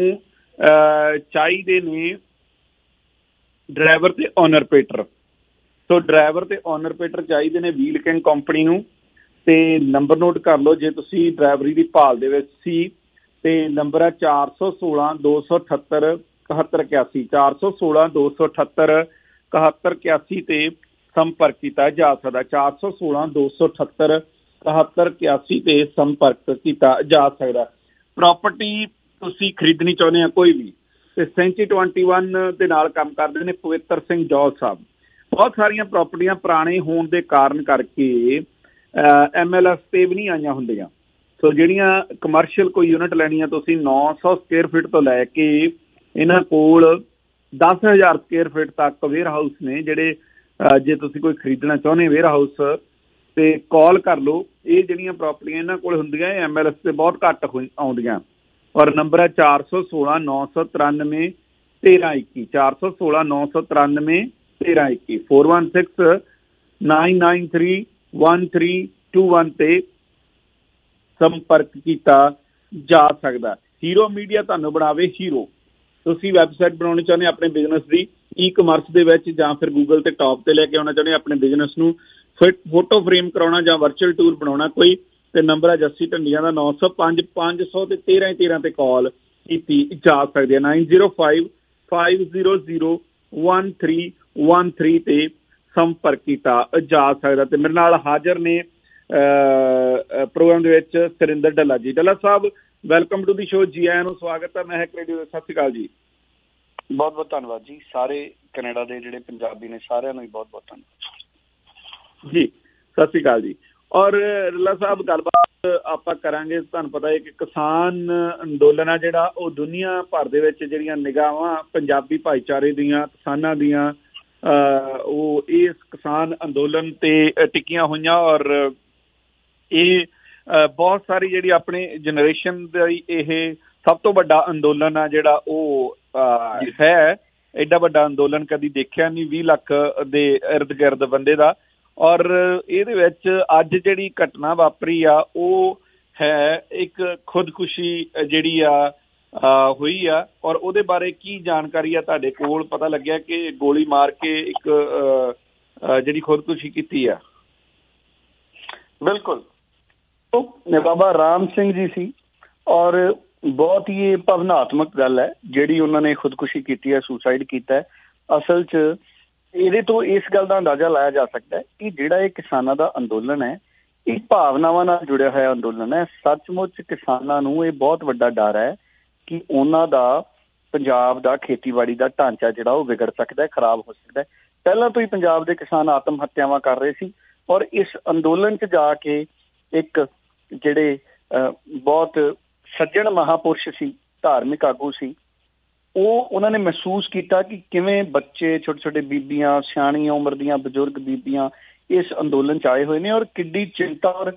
ਚਾਹੀਦੇ ਨੇ ਡਰਾਈਵਰ ਤੇ ਓਨਰਪੇਟਰ। ਸੋ ਡਰਾਈਵਰ ਤੇ ਓਨਰਪੇਟਰ ਚਾਹੀਦੇ ਨੇ ਵੀਲ ਕਿੰਗ ਕੰਪਨੀ ਨੂੰ। ਤੇ ਨੰਬਰ ਨੋਟ ਕਰ ਲਓ ਜੇ ਤੁਸੀਂ ਡਰਾਈਵਰੀ ਦੀ ਭਾਲ ਦੇ ਵਿੱਚ ਸੀ। ਤੇ ਨੰਬਰ ਹੈ 416 278 7181 416 278 7181 ਤੇ ਸੰਪਰਕ ਕੀਤਾ ਜਾ ਸਕਦਾ। 416 278 7181 ਤੇ ਸੰਪਰਕ ਕੀਤਾ ਜਾ ਸਕਦਾ। ਪ੍ਰਾਪਰਟੀ ਤੁਸੀਂ ਖਰੀਦਣੀ ਚਾਹੁੰਦੇ ਆ ਕੋਈ ਵੀ, ਤੇ ਸੈਂਚੀ 21 ਦੇ ਨਾਲ ਕੰਮ ਕਰਦੇ ਨੇ ਪਵਿੱਤਰ ਸਿੰਘ ਜੌਲ ਸਾਹਿਬ। ਬਹੁਤ ਸਾਰੀਆਂ ਪ੍ਰਾਪਰਟੀਆਂ ਪੁਰਾਣੇ ਹੋਣ ਦੇ ਕਾਰਨ ਕਰਕੇ MLS ਤੇ ਵੀ ਨਹੀਂ ਆਈਆਂ ਹੁੰਦੀਆਂ। ਸੋ ਜਿਹੜੀਆਂ ਕਮਰਸ਼ੀਅਲ ਕੋਈ ਯੂਨਿਟ ਲੈਣੀ ਆ ਤੁਸੀਂ 900 ਸਕੁਅਰ ਫੀਟ ਤੋਂ ਲੈ ਕੇ ਇਹਨਾਂ ਕੋਲ 10,000 ਸਕੁਅਰ ਫੀਟ ਤੱਕ ਵੇਅਰ ਹਾਊਸ ਨੇ ਜਿਹੜੇ ਜੇ ਤੁਸੀਂ ਕੋਈ ਖਰੀਦਣਾ ਚਾਹੁੰਦੇ ਵੇਅਰ ਹਾਊਸ ਤੇ ਕਾਲ ਕਰ ਲਓ। ਇਹ ਜਿਹੜੀਆਂ ਪ੍ਰਾਪਰਟੀਆਂ ਇਹਨਾਂ ਕੋਲ ਹੁੰਦੀਆਂ ਇਹ MLS ਤੇ ਬਹੁਤ ਘੱਟ ਆਉਂਦੀਆਂ। ਔਰ ਨੰਬਰ ਹੈ 416 993 1321 416 993 1321 416 993 1321 ਤੇ ਸੰਪਰਕ ਕੀਤਾ ਜਾ ਸਕਦਾ। ਹੀਰੋ ਮੀਡੀਆ ਤੁਹਾਨੂੰ ਬਣਾਵੇ ਹੀਰੋ। ਤੁਸੀਂ ਵੈਬਸਾਈਟ ਬਣਾਉਣੀ ਚਾਹੁੰਦੇ ਆਪਣੇ ਬਿਜ਼ਨਸ ਦੀ ਈ-ਕਮਰਸ ਦੇ ਵਿੱਚ, ਜਾਂ ਫਿਰ ਗੂਗਲ ਤੇ ਟੌਪ ਤੇ ਲੈ ਕੇ ਆਉਣਾ ਚਾਹੁੰਦੇ ਆਪਣੇ ਬਿਜ਼ਨਸ ਨੂੰ, ਫੋਟੋ ਫਰੇਮ ਕਰਾਉਣਾ ਜਾਂ ਵਰਚੁਅਲ ਟੂਰ ਬਣਾਉਣਾ ਕੋਈ, ਤੇ ਨੰਬਰ ਹੈ ਜੱਸੀ ਢੰਡੀਆਂ ਦਾ 905 500 ਤੇ 1313 ਤੇ ਕਾਲ ਕੀਤੀ ਜਾ ਸਕਦੀ ਹੈ। 905 500 1313 ਤੇ ਸੰਪਰਕ ਕੀਤਾ ਜਾ ਸਕਦਾ। ਤੇ ਮੇਰੇ ਨਾਲ ਹਾਜ਼ਰ ਨੇ ਪ੍ਰੋਗਰਾਮ ਦੇ ਵਿੱਚ ਸਰਿੰਦਰ ਢੱਲਾ ਜੀ। ਢੱਲਾ ਸਾਹਿਬ ਵੈਲਕਮ ਟੂ ਦੀ ਸ਼ੋ, ਜੀ ਆਇਆਂ ਨੂੰ ਸਵਾਗਤ ਹੈ ਮਹਿਕ ਰੇਡੀਓ ਦੇ। ਸਤਿ ਸ਼੍ਰੀ ਅਕਾਲ ਜੀ। ਬਹੁਤ ਬਹੁਤ ਧੰਨਵਾਦ ਜੀ। ਸਾਰੇ ਕੈਨੇਡਾ ਦੇ ਜਿਹੜੇ ਪੰਜਾਬੀ ਨੇ ਸਾਰਿਆਂ ਨੂੰ ਵੀ ਬਹੁਤ ਬਹੁਤ ਧੰਨਵਾਦ ਜੀ। ਸਤਿ ਸ਼੍ਰੀ ਅਕਾਲ ਜੀ। ਔਰ ਢੱਲਾ ਸਾਹਿਬ ਗੱਲਬਾਤ ਆਪਾਂ ਕਰਾਂਗੇ। ਤੁਹਾਨੂੰ ਪਤਾ ਹੈ ਕਿ ਕਿਸਾਨ ਅੰਦੋਲਨ ਆ ਜਿਹੜਾ ਉਹ ਦੁਨੀਆ ਭਰ ਦੇ ਵਿੱਚ ਜਿਹੜੀਆਂ ਨਿਗਾਹਾਂ ਪੰਜਾਬੀ ਭਾਈਚਾਰੇ ਦੀਆਂ, ਕਿਸਾਨਾਂ ਦੀਆਂ, ਉਹ ਇਸ ਕਿਸਾਨ ਅੰਦੋਲਨ ਤੇ ਟਿਕੀਆਂ ਹੋਈਆਂ। ਔਰ ਇਹ ਬਹੁਤ ਸਾਰੀ ਜਿਹੜੀ ਆਪਣੀ ਜਨਰੇਸ਼ਨ ਦੀ ਇਹ ਸਭ ਤੋਂ ਵੱਡਾ ਅੰਦੋਲਨ ਆ ਜਿਹੜਾ ਉਹ ਹੈ। ਐਡਾ ਵੱਡਾ ਅੰਦੋਲਨ ਕਦੀ ਦੇਖਿਆ ਨਹੀਂ, 20 ਲੱਖ ਦੇ ਇਰਦ ਗਿਰਦ ਬੰਦੇ ਦਾ। ਔਰ ਇਹਦੇ ਵਿੱਚ ਅੱਜ ਜਿਹੜੀ ਘਟਨਾ ਵਾਪਰੀ ਆ ਉਹ ਹੈ ਇੱਕ ਖੁਦਕੁਸ਼ੀ ਜਿਹੜੀ ਆ ਹੋਈ ਆ। ਔਰ ਉਹਦੇ ਬਾਰੇ ਕੀ ਜਾਣਕਾਰੀ ਆ ਤੁਹਾਡੇ ਕੋਲ? ਪਤਾ ਲੱਗਿਆ ਕਿ ਗੋਲੀ ਮਾਰ ਕੇ ਇੱਕ ਜਿਹੜੀ ਖੁਦਕੁਸ਼ੀ ਕੀਤੀ ਆ। ਬਿਲਕੁਲ, ਬਾਬਾ ਰਾਮ ਸਿੰਘ ਜੀ ਸੀ ਔਰ ਬਹੁਤ ਹੀ ਭਾਵਨਾਤਮਕ ਗੱਲ ਹੈ ਜਿਹੜੀ ਉਹਨਾਂ ਨੇ ਖੁਦਕੁਸ਼ੀ ਕੀਤੀ ਹੈ, ਸੁਸਾਈਡ ਕੀਤਾ ਹੈ। ਅਸਲ 'ਚ ਇਹਦੇ ਤੋਂ ਇਸ ਗੱਲ ਦਾ ਅੰਦਾਜ਼ਾ ਲਾਇਆ ਜਾ ਸਕਦਾ ਹੈ ਕਿ ਜਿਹੜਾ ਇਹ ਕਿਸਾਨਾਂ ਦਾ ਅੰਦੋਲਨ ਹੈ, ਇਹ ਭਾਵਨਾਵਾਂ ਨਾਲ ਜੁੜਿਆ ਹੋਇਆ ਅੰਦੋਲਨ ਹੈ। ਸੱਚਮੁੱਚ ਕਿਸਾਨਾਂ ਨੂੰ ਇਹ ਬਹੁਤ ਵੱਡਾ ਡਰ ਹੈ ਕਿ ਉਹਨਾਂ ਦਾ ਪੰਜਾਬ ਦਾ ਖੇਤੀਬਾੜੀ ਦਾ ਢਾਂਚਾ ਜਿਹੜਾ ਉਹ ਵਿਗੜ ਸਕਦਾ ਹੈ, ਖਰਾਬ ਹੋ ਸਕਦਾ ਹੈ। ਪਹਿਲਾਂ ਤੋਂ ਹੀ ਪੰਜਾਬ ਦੇ ਕਿਸਾਨ ਆਤਮ ਹੱਤਿਆਵਾਂ ਕਰ ਰਹੇ ਸੀ ਔਰ ਇਸ ਅੰਦੋਲਨ 'ਚ ਜਾ ਕੇ ਇੱਕ ਜਿਹੜੇ ਬਹੁਤ ਸੱਜਣ ਮਹਾਂਪੁਰਸ਼ ਸੀ, ਧਾਰਮਿਕ ਆਗੂ ਸੀ, ਉਹਨਾਂ ਨੇ ਮਹਿਸੂਸ ਕੀਤਾ ਕਿ ਕਿਵੇਂ ਬੱਚੇ, ਛੋਟੇ ਛੋਟੇ ਬੀਬੀਆਂ, ਸਿਆਣੀਆਂ ਉਮਰ ਦੀਆਂ ਬਜ਼ੁਰਗ ਬੀਬੀਆਂ ਇਸ ਅੰਦੋਲਨ 'ਚ ਆਏ ਹੋਏ ਨੇ ਔਰ ਕਿੱਡੀ ਚਿੰਤਾ ਔਰ